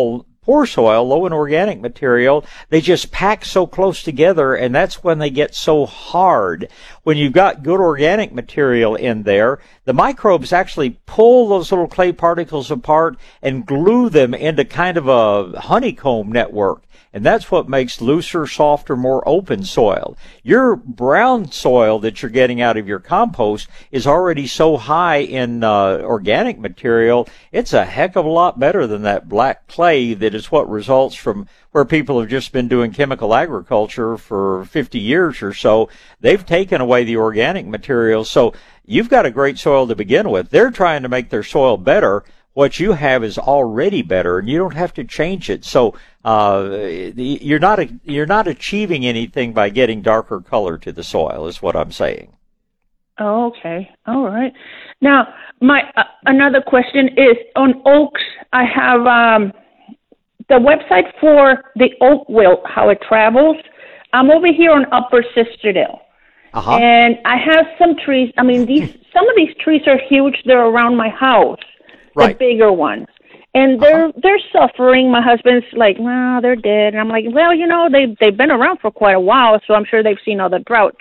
B: poor soil, low in organic material, they just pack so close together, and that's when they get so hard. When you've got good organic material in there, the microbes actually pull those little clay particles apart and glue them into kind of a honeycomb network. And that's what makes looser, softer, more open soil. Your brown soil that you're getting out of your compost is already so high in organic material, it's a heck of a lot better than that black clay that is what results from where people have just been doing chemical agriculture for 50 years or so. They've taken away the organic material. So you've got a great soil to begin with. They're trying to make their soil better. What you have is already better, and you don't have to change it. So you're not achieving anything by getting darker color to the soil, is what I'm saying.
R: Oh, okay. All right. Now, my another question is on oaks. I have the website for the oak wilt, how it travels. I'm over here on Upper Sisterdale. And I have some trees. I mean, some of these trees are huge. They're around my house. The bigger ones. And they're suffering. My husband's like, well, they're dead. And I'm like, well, you know, they've been around for quite a while, so I'm sure they've seen other droughts.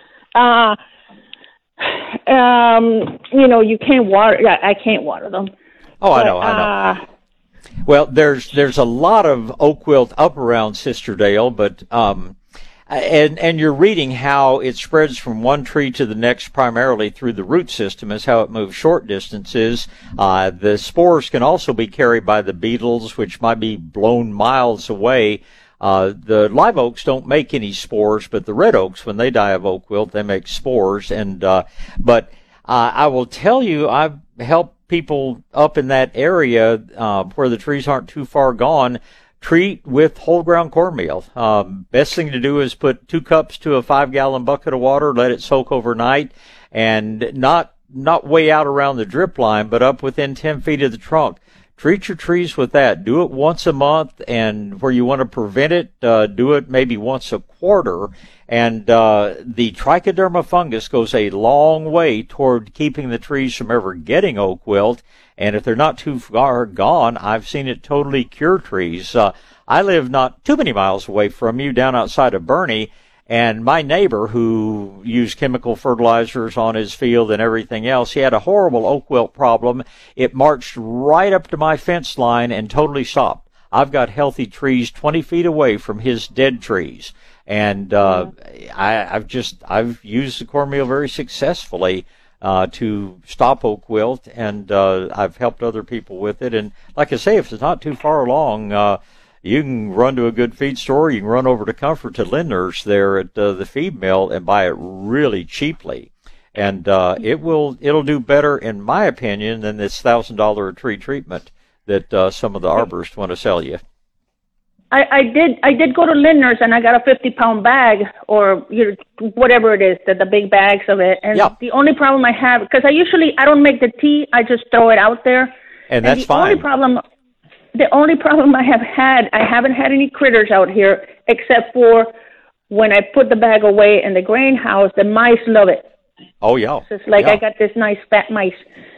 R: You know, you can't water. I can't water them.
B: Oh, I know. Well, there's a lot of oak wilt up around Sisterdale, but and you're reading how it spreads from one tree to the next primarily through the root system is how it moves short distances. The spores can also be carried by the beetles, which might be blown miles away. The live oaks don't make any spores, but the red oaks, when they die of oak wilt, they make spores. But I will tell you, I've helped people up in that area where the trees aren't too far gone treat with whole ground cornmeal. Best thing to do is put 2 cups to a 5-gallon bucket of water, let it soak overnight, and not way out around the drip line, but up within 10 feet of the trunk. Treat your trees with that. Do it once a month, and where you want to prevent it, do it maybe once a quarter. And the trichoderma fungus goes a long way toward keeping the trees from ever getting oak wilt. And if they're not too far gone, I've seen it totally cure trees. I live not too many miles away from you, down outside of Bernie, and my neighbor, who used chemical fertilizers on his field and everything else, he had a horrible oak wilt problem. It marched right up to my fence line and totally stopped. I've got healthy trees 20 feet away from his dead trees. And I've used the cornmeal very successfully to stop oak wilt, and I've helped other people with it. And like I say, if it's not too far along, you can run to a good feed store. You can run over to Comfort to Lindner's there at the feed mill and buy it really cheaply. And it'll do better, in my opinion, than this $1,000 a tree treatment that some of the arborists want to sell you.
R: I did go to Lindner's and I got a 50-pound bag, or whatever it is, the big bags of it. And the only problem I have, because I don't make the tea, I just throw it out there.
B: And that's fine.
R: The only problem I haven't had any critters out here, except for when I put the bag away in the grain house, the mice love it.
B: Oh, yeah.
R: So it's like I got this nice fat mice.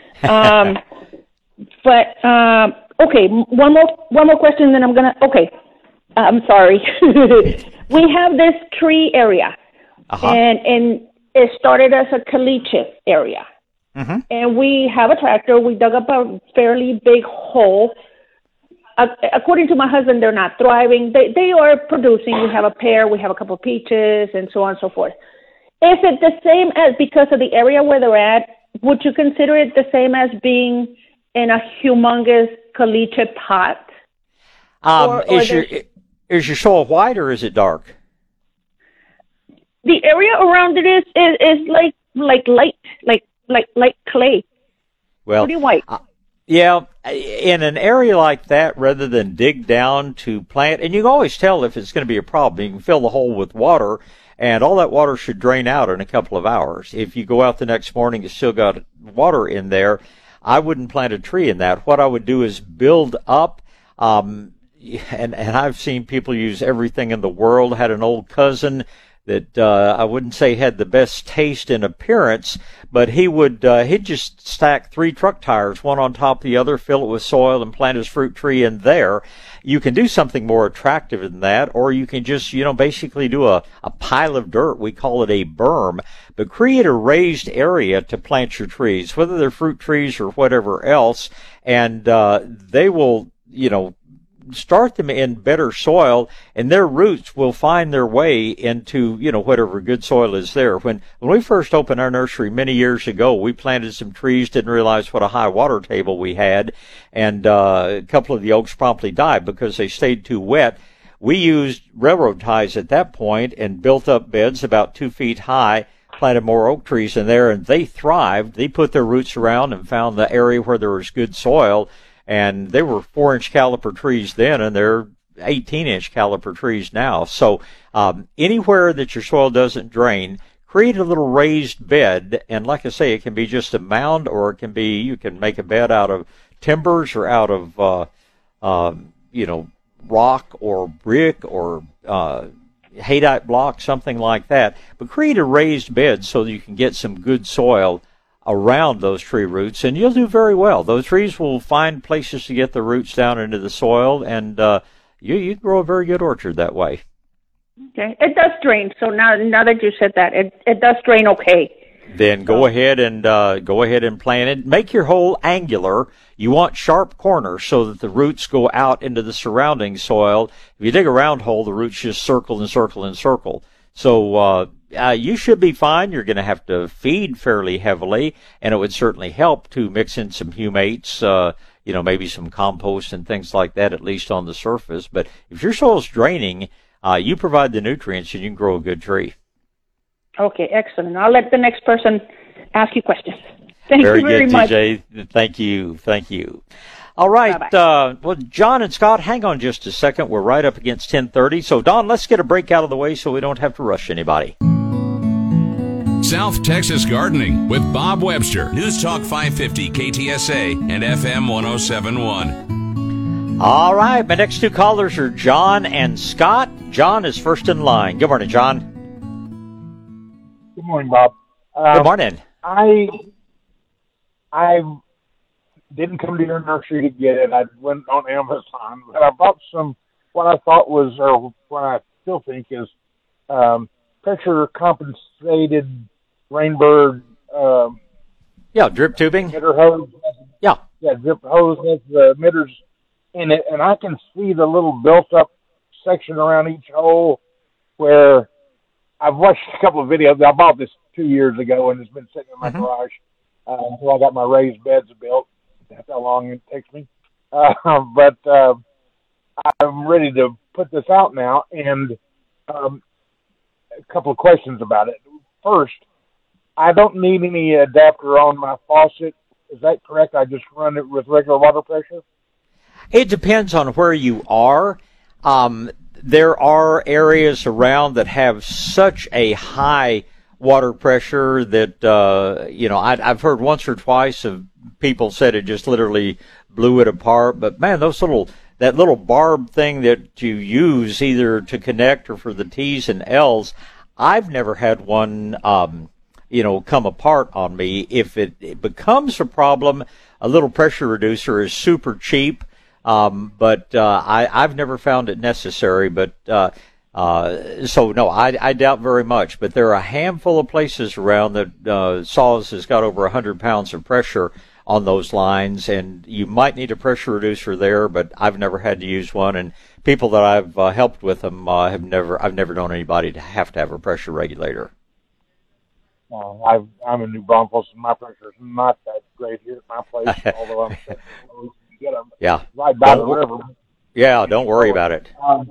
R: Okay, one more question, then okay. I'm sorry. We have this tree area, and it started as a caliche area. Mm-hmm. And we have a tractor. We dug up a fairly big hole. According to my husband, they're not thriving. They are producing. We have a pear. We have a couple of peaches, and so on and so forth. Is it the same as, because of the area where they're at, would you consider it the same as being in a humongous caliche pot?
B: Is your soil white or is it dark?
R: The area around it is like light clay.
B: Well,
R: pretty white.
B: Yeah, in an area like that, rather than dig down to plant, and you can always tell if it's going to be a problem. You can fill the hole with water, and all that water should drain out in a couple of hours. If you go out the next morning, you still got water in there. I wouldn't plant a tree in that. What I would do is build up, and I've seen people use everything in the world. Had an old cousin that I wouldn't say had the best taste in appearance, but he'd just stack 3 truck tires, one on top of the other, fill it with soil, and plant his fruit tree in there. You can do something more attractive than that, or you can just, basically do a pile of dirt. We call it a berm, but create a raised area to plant your trees, whether they're fruit trees or whatever else, and they will, start them in better soil, and their roots will find their way into, whatever good soil is there. When we first opened our nursery many years ago, we planted some trees, didn't realize what a high water table we had, and a couple of the oaks promptly died because they stayed too wet. We used railroad ties at that point and built up beds about 2 feet high, planted more oak trees in there, and they thrived. They put their roots around and found the area where there was good soil. And they were 4-inch caliper trees then, and they're 18-inch caliper trees now. So anywhere that your soil doesn't drain, create a little raised bed. And like I say, it can be just a mound, or it can be, you can make a bed out of timbers or out of, rock or brick or haydite block, something like that. But create a raised bed so that you can get some good soil around those tree roots, and you'll do very well. Those trees will find places to get the roots down into the soil, and you grow a very good orchard that way.
R: Okay, it does drain. So now that you said that, it does drain okay.
B: Then go ahead and plant it. Make your hole angular. You want sharp corners so that the roots go out into the surrounding soil. If you dig a round hole, the roots just circle and circle and circle. So you should be fine. You're going to have to feed fairly heavily, and it would certainly help to mix in some humates, maybe some compost and things like that, at least on the surface. But if your soil's draining, you provide the nutrients and you can grow a good tree.
R: Okay, excellent. I'll let the next person ask you questions. Thank you very much.
B: Very good, TJ. Thank you. All right. Well, John and Scott, hang on just a second. We're right up against 10:30. So, Don, let's get a break out of the way so we don't have to rush anybody.
A: South Texas Gardening with Bob Webster. News Talk 550 KTSA and FM 107.1.
B: All right. My next 2 callers are John and Scott. John is first in line. Good morning, John.
S: Good morning, Bob.
B: Good morning.
S: I didn't come to your nursery to get it. I went on Amazon, but I bought some, what I thought was, or what I still think is, pressure compensated rainbird.
B: Drip tubing.
S: Emitter hose.
B: Yeah,
S: drip hose has the emitters in it, and I can see the little built-up section around each hole where I've watched a couple of videos. I bought this 2 years ago, and it's been sitting in my garage until I got my raised beds built. That's how long it takes me. But I'm ready to put this out now, and a couple of questions about it. First, I don't need any adapter on my faucet. Is that correct? I just run it with regular water pressure?
B: It depends on where you are. There are areas around that have such a high water pressure that, I've heard once or twice of people said it just literally blew it apart. But, man, that little barb thing that you use either to connect or for the T's and L's, I've never had one, come apart on me. If it becomes a problem, a little pressure reducer is super cheap. But I've never found it necessary. But so no, I doubt very much. But there are a handful of places around that Saws has got over 100 pounds of pressure on those lines, and you might need a pressure reducer there. But I've never had to use one, and people that I've helped with them I've never known anybody to have a pressure regulator.
S: I'm in New Braunfels, and my pressure is not that great here at my place, although I'm get them right by the river.
B: Yeah, don't worry about it.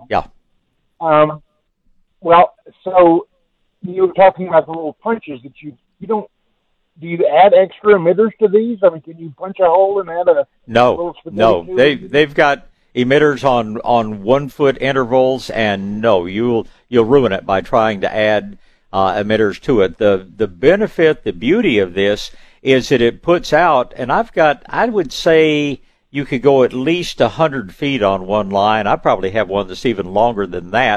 S: Well, so you were talking about the little punches that you don't. Do you add extra emitters to these? I mean, can you punch a hole and add a
B: No. They've got emitters on 1 foot intervals, and no, you'll ruin it by trying to add emitters to it. The benefit, the beauty of this is that it puts out, and I would say you could go at least 100 feet on one line. I probably have one that's even longer than that.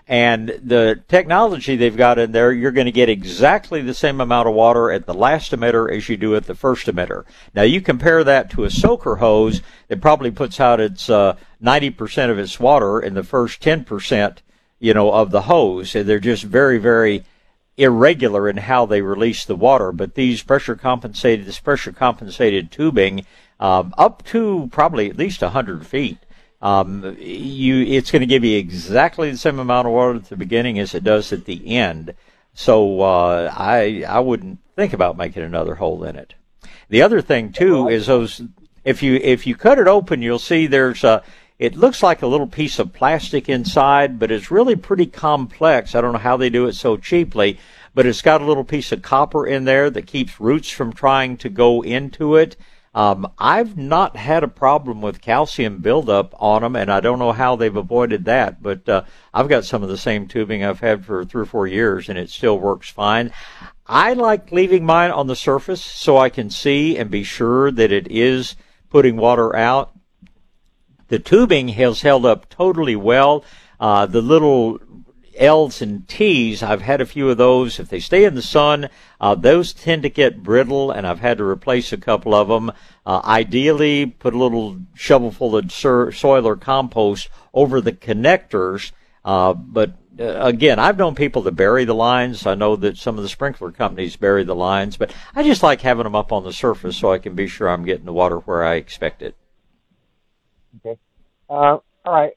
B: And the technology they've got in there, you're going to get exactly the same amount of water at the last emitter as you do at the first emitter. Now, you compare that to a soaker hose that probably puts out its 90% of its water in the first 10%, of the hose. And they're just very, very irregular in how they release the water. But this pressure compensated tubing, up to probably at least 100 feet, it's going to give you exactly the same amount of water at the beginning as it does at the end. So I wouldn't think about making another hole in it. The other thing too is those. If you cut it open, you'll see there's it looks like a little piece of plastic inside, but it's really pretty complex. I don't know how they do it so cheaply, but it's got a little piece of copper in there that keeps roots from trying to go into it. I've not had a problem with calcium buildup on them, and I don't know how they've avoided that, but I've got some of the same tubing I've had for 3 or 4 years, and it still works fine. I like leaving mine on the surface so I can see and be sure that it is putting water out. The tubing has held up totally well. The little L's and T's, I've had a few of those. If they stay in the sun, those tend to get brittle, and I've had to replace a couple of them. Ideally, put a little shovelful of soil or compost over the connectors. But again, I've known people to bury the lines. I know that some of the sprinkler companies bury the lines, but I just like having them up on the surface so I can be sure I'm getting the water where I expect it.
S: Okay. All right.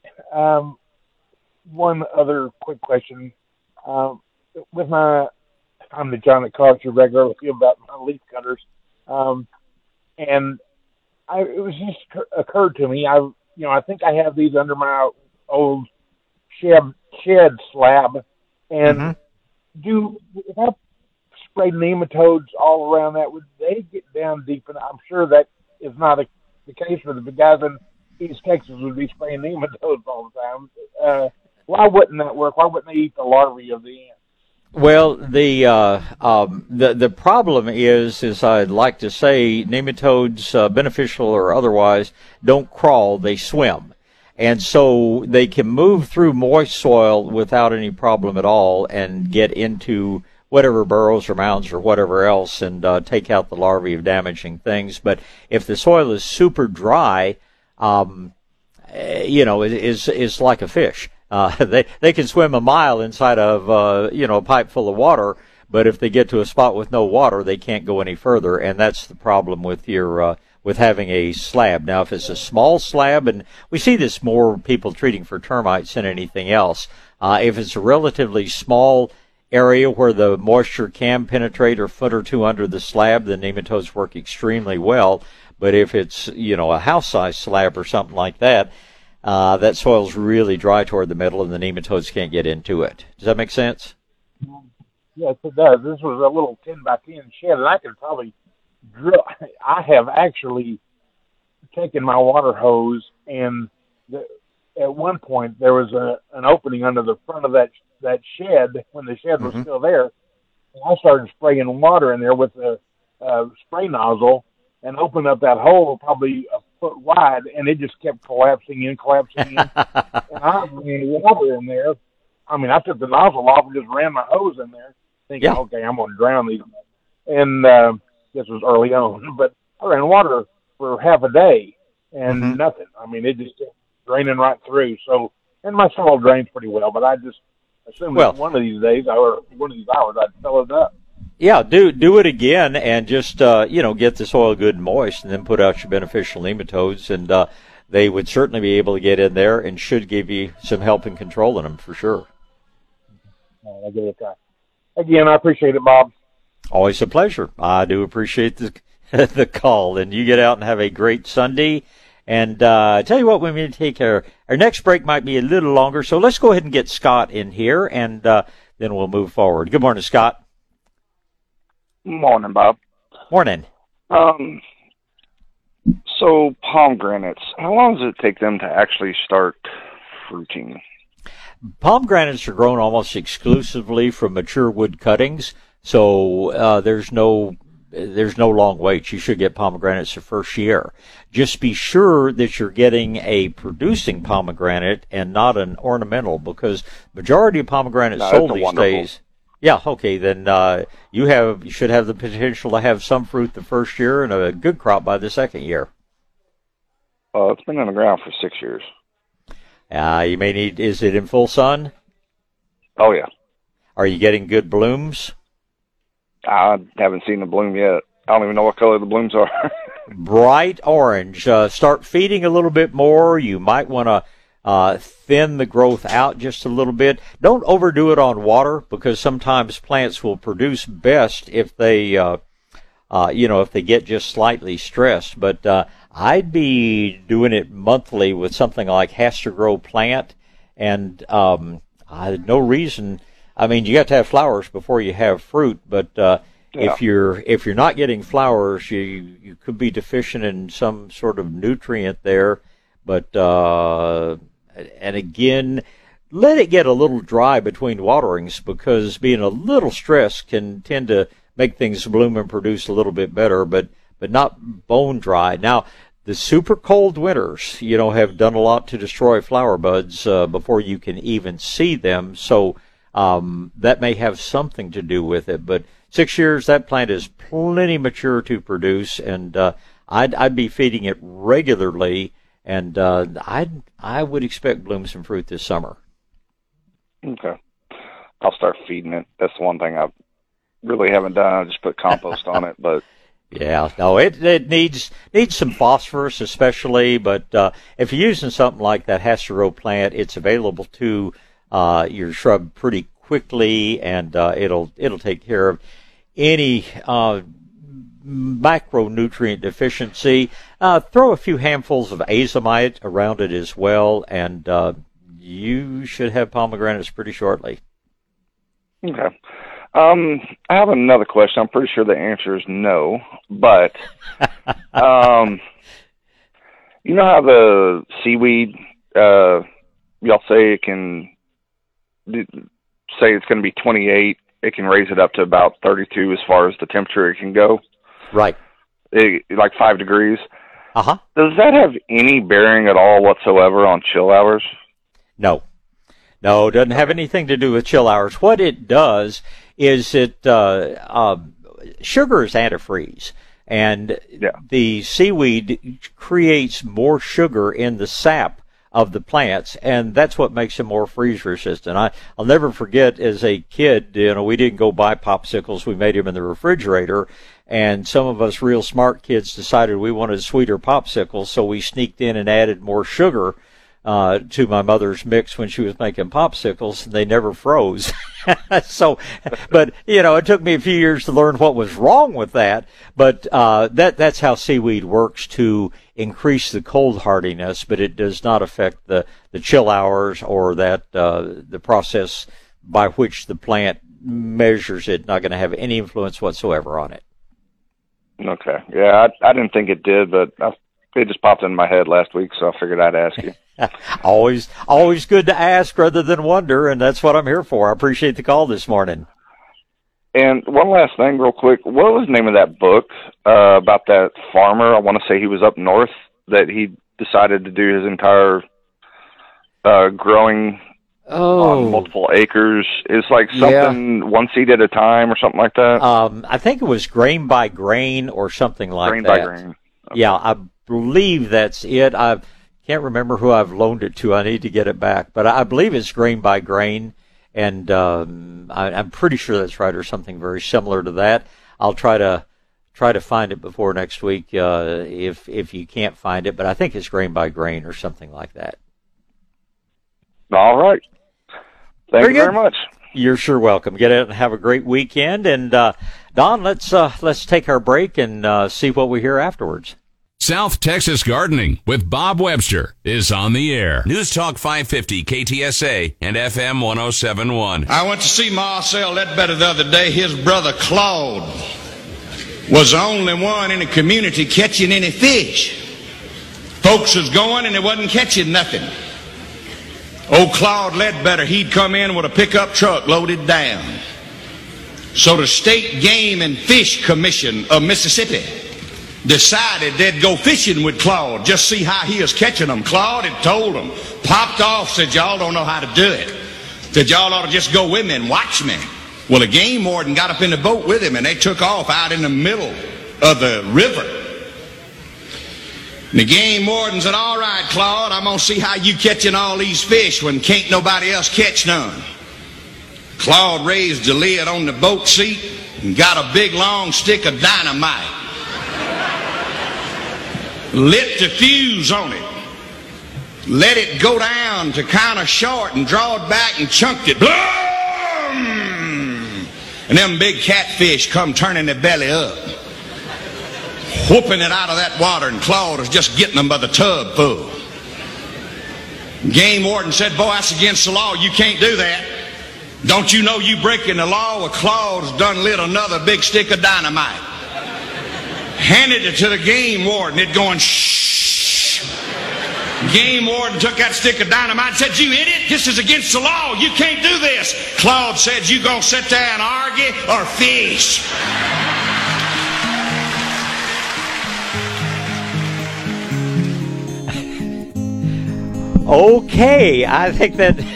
S: One other quick question. I'm the John that calls you regularly about my leaf cutters. And it was just occurred to me, I think I have these under my old shed slab. And if I spray nematodes all around that, would they get down deep? And I'm sure that is not the case for the guys in East Texas would be spraying nematodes all the time. Why wouldn't that work? Why wouldn't they eat the larvae of the ant?
B: Well, the problem is I'd like to say nematodes, beneficial or otherwise, don't crawl, they swim. And so they can move through moist soil without any problem at all and get into whatever burrows or mounds or whatever else and take out the larvae of damaging things. But if the soil is super dry, it's like a fish. They can swim a mile inside of, a pipe full of water, but if they get to a spot with no water, they can't go any further, and that's the problem with with having a slab. Now, if it's a small slab, and we see this more people treating for termites than anything else, if it's a relatively small area where the moisture can penetrate a foot or two under the slab, the nematodes work extremely well. But if it's, a house-sized slab or something like that, that soil's really dry toward the middle and the nematodes can't get into it. Does that make sense?
S: Yes, it does. This was a little 10 by 10 shed, and I could probably drill. I have actually taken my water hose, and at one point there was an opening under the front of that shed when the shed was still there. And I started spraying water in there with a spray nozzle and opened up that hole probably a foot wide, and it just kept collapsing in. And I ran water in there. I mean, I took the nozzle off and just ran my hose in there, thinking, okay, I'm going to drown these. And this was early on, but I ran water for half a day and nothing. I mean, it just kept draining right through. So, and my soil drains pretty well, but I just assumed that one of these days or one of these hours I'd fill it up.
B: Yeah, do it again and just, get the soil good and moist and then put out your beneficial nematodes, and they would certainly be able to get in there and should give you some help in controlling them for sure.
S: I'll give it a try. Again, I appreciate it, Bob.
B: Always a pleasure. I do appreciate the call, and you get out and have a great Sunday. And tell you what, we're going to take our next break might be a little longer, so let's go ahead and get Scott in here, and then we'll move forward. Good morning, Scott.
T: Morning, Bob.
B: Morning.
T: So pomegranates, how long does it take them to actually start fruiting?
B: Pomegranates are grown almost exclusively from mature wood cuttings, so there's no there's no long wait. You should get pomegranates the first year. Just be sure that you're getting a producing pomegranate and not an ornamental, because majority of pomegranates sold these days. Yeah, okay, then you should have the potential to have some fruit the first year and a good crop by the second year.
T: It's been in the ground for 6 years.
B: You may need, is it in full sun?
T: Oh, yeah.
B: Are you getting good blooms?
T: I haven't seen the bloom yet. I don't even know what color the blooms are.
B: Bright orange. Start feeding a little bit more. You might want to thin the growth out just a little bit. Don't overdo it on water, because sometimes plants will produce best if they, if they get just slightly stressed. But I'd be doing it monthly with something like Has-to-Grow Plant, and no reason. I mean, you got to have flowers before you have fruit, but if you're not getting flowers, you could be deficient in some sort of nutrient there. But and again, let it get a little dry between waterings, because being a little stressed can tend to make things bloom and produce a little bit better, but not bone dry. Now, the super cold winters, have done a lot to destroy flower buds before you can even see them. So that may have something to do with it. But 6 years, that plant is plenty mature to produce, and I'd be feeding it regularly, and I would expect blooms and fruit this summer.
T: Okay. I'll start feeding it. That's the one thing I really haven't done. I just put compost on it, but
B: yeah, no, it needs some phosphorus especially, but if you're using something like that Has-to-Grow Plant, it's available to your shrub pretty quickly, and it'll take care of any macronutrient deficiency. Throw a few handfuls of azomite around it as well, and you should have pomegranates pretty shortly.
T: Okay. I have another question. I'm pretty sure the answer is no, but you know how the seaweed, y'all say it can, say it's going to be 28, it can raise it up to about 32 as far as the temperature it can go?
B: Right.
T: Like 5 degrees.
B: Uh-huh.
T: Does that have any bearing at all whatsoever on chill hours?
B: No, it doesn't have anything to do with chill hours. What it does is sugar is antifreeze, and the seaweed creates more sugar in the sap of the plants, and that's what makes them more freeze resistant. I'll never forget, as a kid, we didn't go buy popsicles, we made them in the refrigerator, and some of us real smart kids decided we wanted sweeter popsicles, so we sneaked in and added more sugar to my mother's mix when she was making popsicles, and they never froze. So, but, it took me a few years to learn what was wrong with that, but that's how seaweed works to increase the cold hardiness, but it does not affect the chill hours or that the process by which the plant measures it. Not going to have any influence whatsoever on it.
T: Okay. Yeah, I didn't think it did, but it just popped in my head last week, so I figured I'd ask you.
B: Always good to ask rather than wonder, and that's what I'm here for. I appreciate the call this morning.
T: And one last thing real quick. What was the name of that book about that farmer? I want to say he was up north, that he decided to do his entire growing on multiple acres. It's like something one seed at a time or something like that.
B: I think it was Grain by Grain or something like
T: Grain
B: that.
T: by Grain. Okay.
B: Yeah, I believe that's it. I can't remember who I've loaned it to. I need to get it back, but I believe it's Grain by Grain, and I'm pretty sure that's right, or something very similar to that. I'll try to find it before next week if you can't find it, but I think it's Grain by Grain or something like that.
T: All right. Thank you very much.
B: You're sure welcome. Get out and have a great weekend. And Don, let's take our break and see what we hear afterwards.
A: South Texas Gardening with Bob Webster is on the air. News Talk 550 KTSA and FM 107.1.
U: I went to see Marcel Ledbetter the other day. His brother Claude was the only one in the community catching any fish. Folks was going and they wasn't catching nothing. Old Claude Ledbetter, he'd come in with a pickup truck loaded down. So the State Game and Fish Commission of Mississippi decided they'd go fishing with Claude, just see how he was catching them. Claude had told them, popped off, said, y'all don't know how to do it. Said, y'all ought to just go with me and watch me. Well, the game warden got up in the boat with him, and they took off out in the middle of the river. And the game warden said, all right, Claude, I'm going to see how you catching all these fish when can't nobody else catch none. Claude raised the lid on the boat seat and got a big long stick of dynamite. Lit the fuse on it. Let it go down to kind of short and draw it back and chunked it. Blum! And them big catfish come turning their belly up, whooping it out of that water, and Claude was just getting them by the tub full. Game warden said, boy, that's against the law. You can't do that. Don't you know you breaking the law? Well, Claude's done lit another big stick of dynamite. Handed it to the game warden. It going shh. Game warden took that stick of dynamite and said, you idiot, this is against the law. You can't do this. Claude said, you gonna sit there and argue or fish?
B: Okay, I think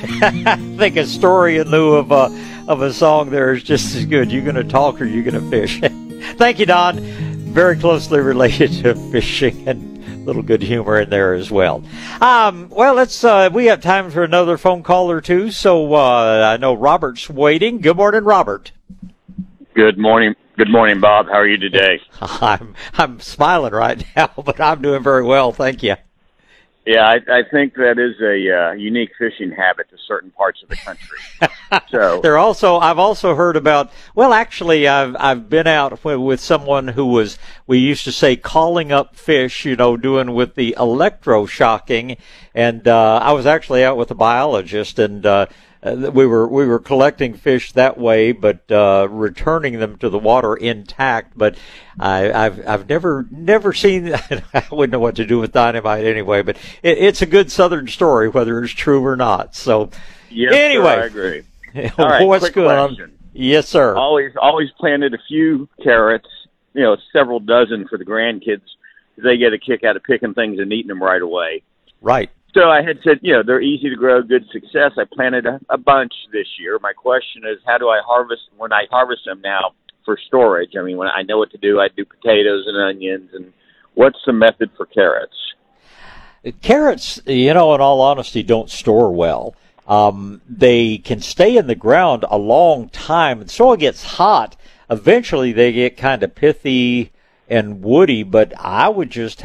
B: a story in lieu of a song there is just as good. You're going to talk or you're going to fish. Thank you, Don. Very closely related to fishing and a little good humor in there as well. Well, we have time for another phone call or two. So I know Robert's waiting. Good morning, Robert.
C: Good morning. Good morning, Bob. How are you today?
B: I'm smiling right now, but I'm doing very well. Thank you.
C: Yeah, I think that is a unique fishing habit to certain parts of the country. So
B: I've also heard about. Well, actually, I've been out with someone who was, we used to say, calling up fish. Doing with the electroshocking, and I was actually out with a biologist, and we were collecting fish that way, but returning them to the water intact. But I've never seen. I wouldn't know what to do with dynamite anyway. But it's a good Southern story, whether it's true or not. So
C: yes,
B: anyway,
C: sir, I agree. All right,
B: what's going on? Yes, sir.
C: Always planted a few carrots. Several dozen for the grandkids. They get a kick out of picking things and eating them right away.
B: Right.
C: So I had said, they're easy to grow, good success. I planted a bunch this year. My question is, how do I harvest when I harvest them now for storage? I mean, when I know what to do, I do potatoes and onions. And what's the method for carrots?
B: Carrots, in all honesty, don't store well. They can stay in the ground a long time. The soil gets hot. Eventually, they get kind of pithy and woody, but I would just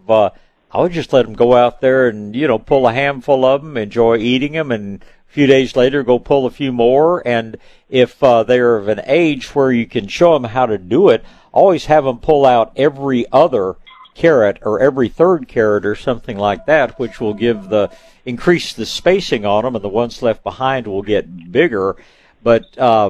B: let them go out there and, pull a handful of them, enjoy eating them, and a few days later go pull a few more. And if they're of an age where you can show them how to do it, always have them pull out every other carrot or every third carrot or something like that, which will increase the spacing on them, and the ones left behind will get bigger. But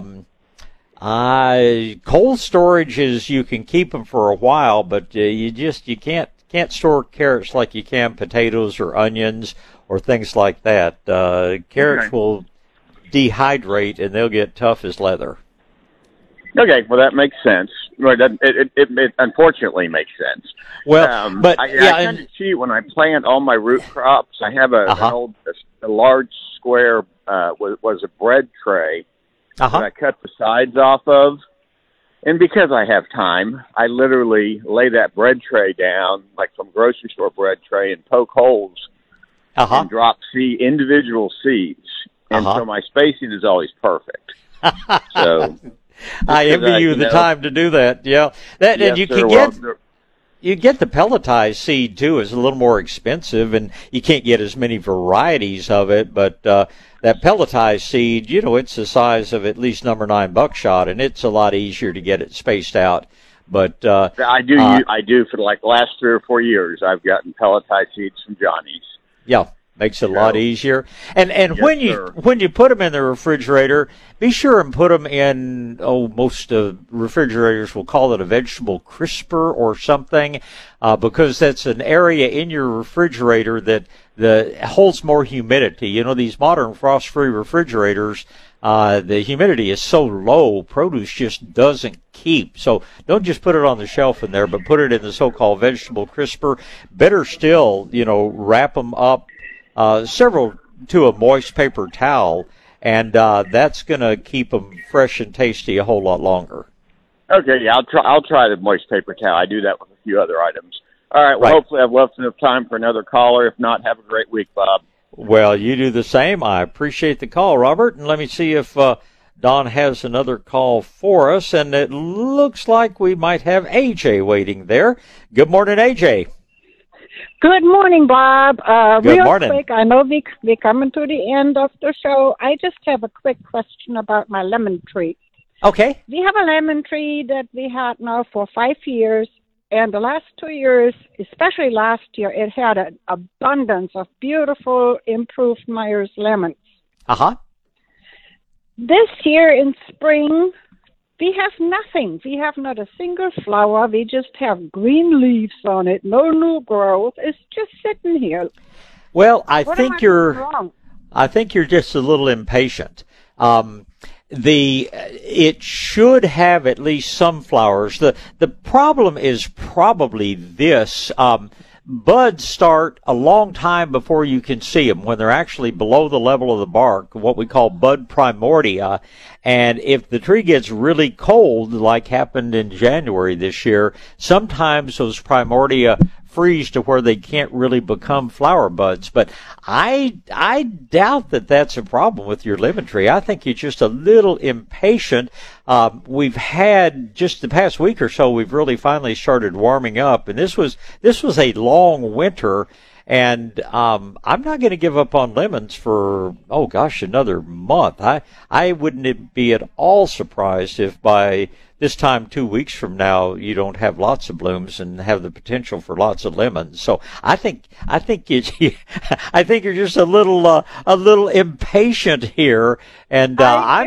B: cold storage is, you can keep them for a while, but you can't store carrots like you can potatoes or onions or things like that. Carrots will dehydrate and they'll get tough as leather.
C: Okay, well that makes sense. Right, it unfortunately makes sense.
B: Well, but
C: I kind of cheat when I plant all my root crops. I have a large square was a bread tray that I cut the sides off of. And because I have time, I literally lay that bread tray down, like some grocery store bread tray, and poke holes and drop individual seeds. And so my spacing is always perfect. So
B: I envy you the time to do that. Yeah, and you can get the pelletized seed too. It's a little more expensive, and you can't get as many varieties of it. But that pelletized seed, it's the size of at least number 9 buckshot, and it's a lot easier to get it spaced out. But
C: I do for like the last 3 or 4 years. I've gotten pelletized seeds from Johnny's.
B: Yeah. Makes it a lot easier. And yes, when you put them in the refrigerator, be sure and put them in, most refrigerators will call it a vegetable crisper or something, because that's an area in your refrigerator that holds more humidity. These modern frost-free refrigerators, the humidity is so low, produce just doesn't keep. So don't just put it on the shelf in there, but put it in the so-called vegetable crisper. Better still, wrap them up several to a moist paper towel, and that's going to keep them fresh and tasty a whole lot longer.
C: Okay, yeah, I'll try the moist paper towel. I do that with a few other items. All right, well, Hopefully I've left enough time for another caller. If not, have a great week, Bob.
B: Well, you do the same. I appreciate the call, Robert. And let me see if Don has another call for us. And it looks like we might have AJ waiting there. Good morning, AJ.
D: Good morning, Bob.
B: Good morning.
D: Quick, I know we're coming to the end of the show. I just have a quick question about my lemon tree.
B: Okay.
D: We have a lemon tree that we had now for 5 years, and the last 2 years, especially last year, it had an abundance of beautiful, improved Myers lemons.
B: Uh-huh.
D: This year in spring, we have nothing. We have not a single flower. We just have green leaves on it, no new growth. It's just sitting here.
B: Well, I think you're just a little impatient. It should have at least some flowers. The problem is probably this. Buds start a long time before you can see them, when they're actually below the level of the bark, what we call bud primordia. And if the tree gets really cold, like happened in January this year, sometimes those primordia freeze to where they can't really become flower buds. But I doubt that that's a problem with your lemon tree. I think you're just a little impatient. We've had just the past week or so, we've really finally started warming up, and this was a long winter. And I'm not going to give up on lemons for, another month. I wouldn't be at all surprised if by this time 2 weeks from now you don't have lots of blooms and have the potential for lots of lemons. So I think you're just a little impatient here. And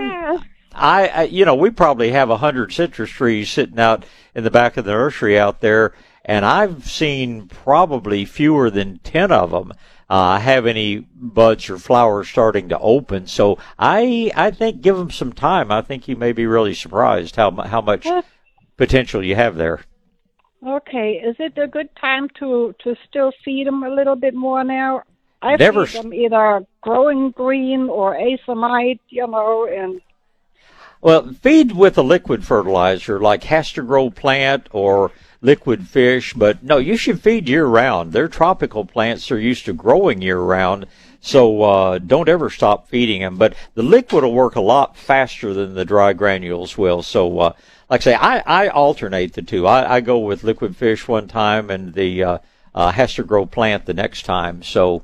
B: we probably have 100 citrus trees sitting out in the back of the nursery out there, and I've seen probably fewer than 10 of them have any buds or flowers starting to open. So I think give them some time. I think you may be really surprised how much potential you have there.
D: Okay. Is it a good time to still feed them a little bit more now? I feed them either growing green or Acemite, and...
B: Well, feed with a liquid fertilizer like Hastur Grow Plant or Liquid Fish, but no, you should feed year-round. They're tropical plants. They're used to growing year-round, so don't ever stop feeding them. But the liquid will work a lot faster than the dry granules will. So, like I say, I alternate the two. I go with Liquid Fish one time and the Hastur Grow Plant the next time. So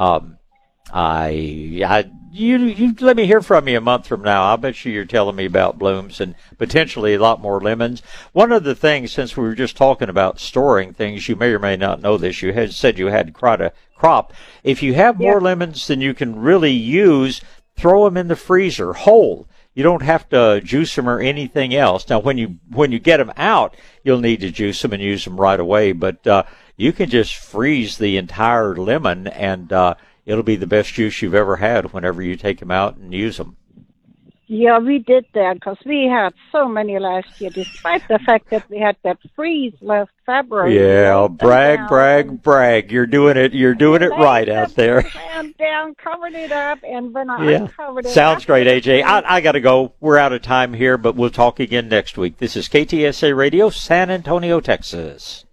B: you let me hear from you a month from now. I'll bet you're telling me about blooms and potentially a lot more lemons. One of the things, since we were just talking about storing things, you may or may not know this. You had said you had quite a crop. If you have more lemons than you can really use, throw them in the freezer whole. You don't have to juice them or anything else. Now, when you get them out, you'll need to juice them and use them right away. But you can just freeze the entire lemon, and it'll be the best juice you've ever had whenever you take them out and use them.
D: Yeah, we did that because we had so many last year, despite the fact that we had that freeze last February.
B: Yeah, brag. You're doing it right out there.
D: Down, covered it up, and when I uncovered it...
B: Sounds great, AJ. I got to go. We're out of time here, but we'll talk again next week. This is KTSA Radio, San Antonio, Texas.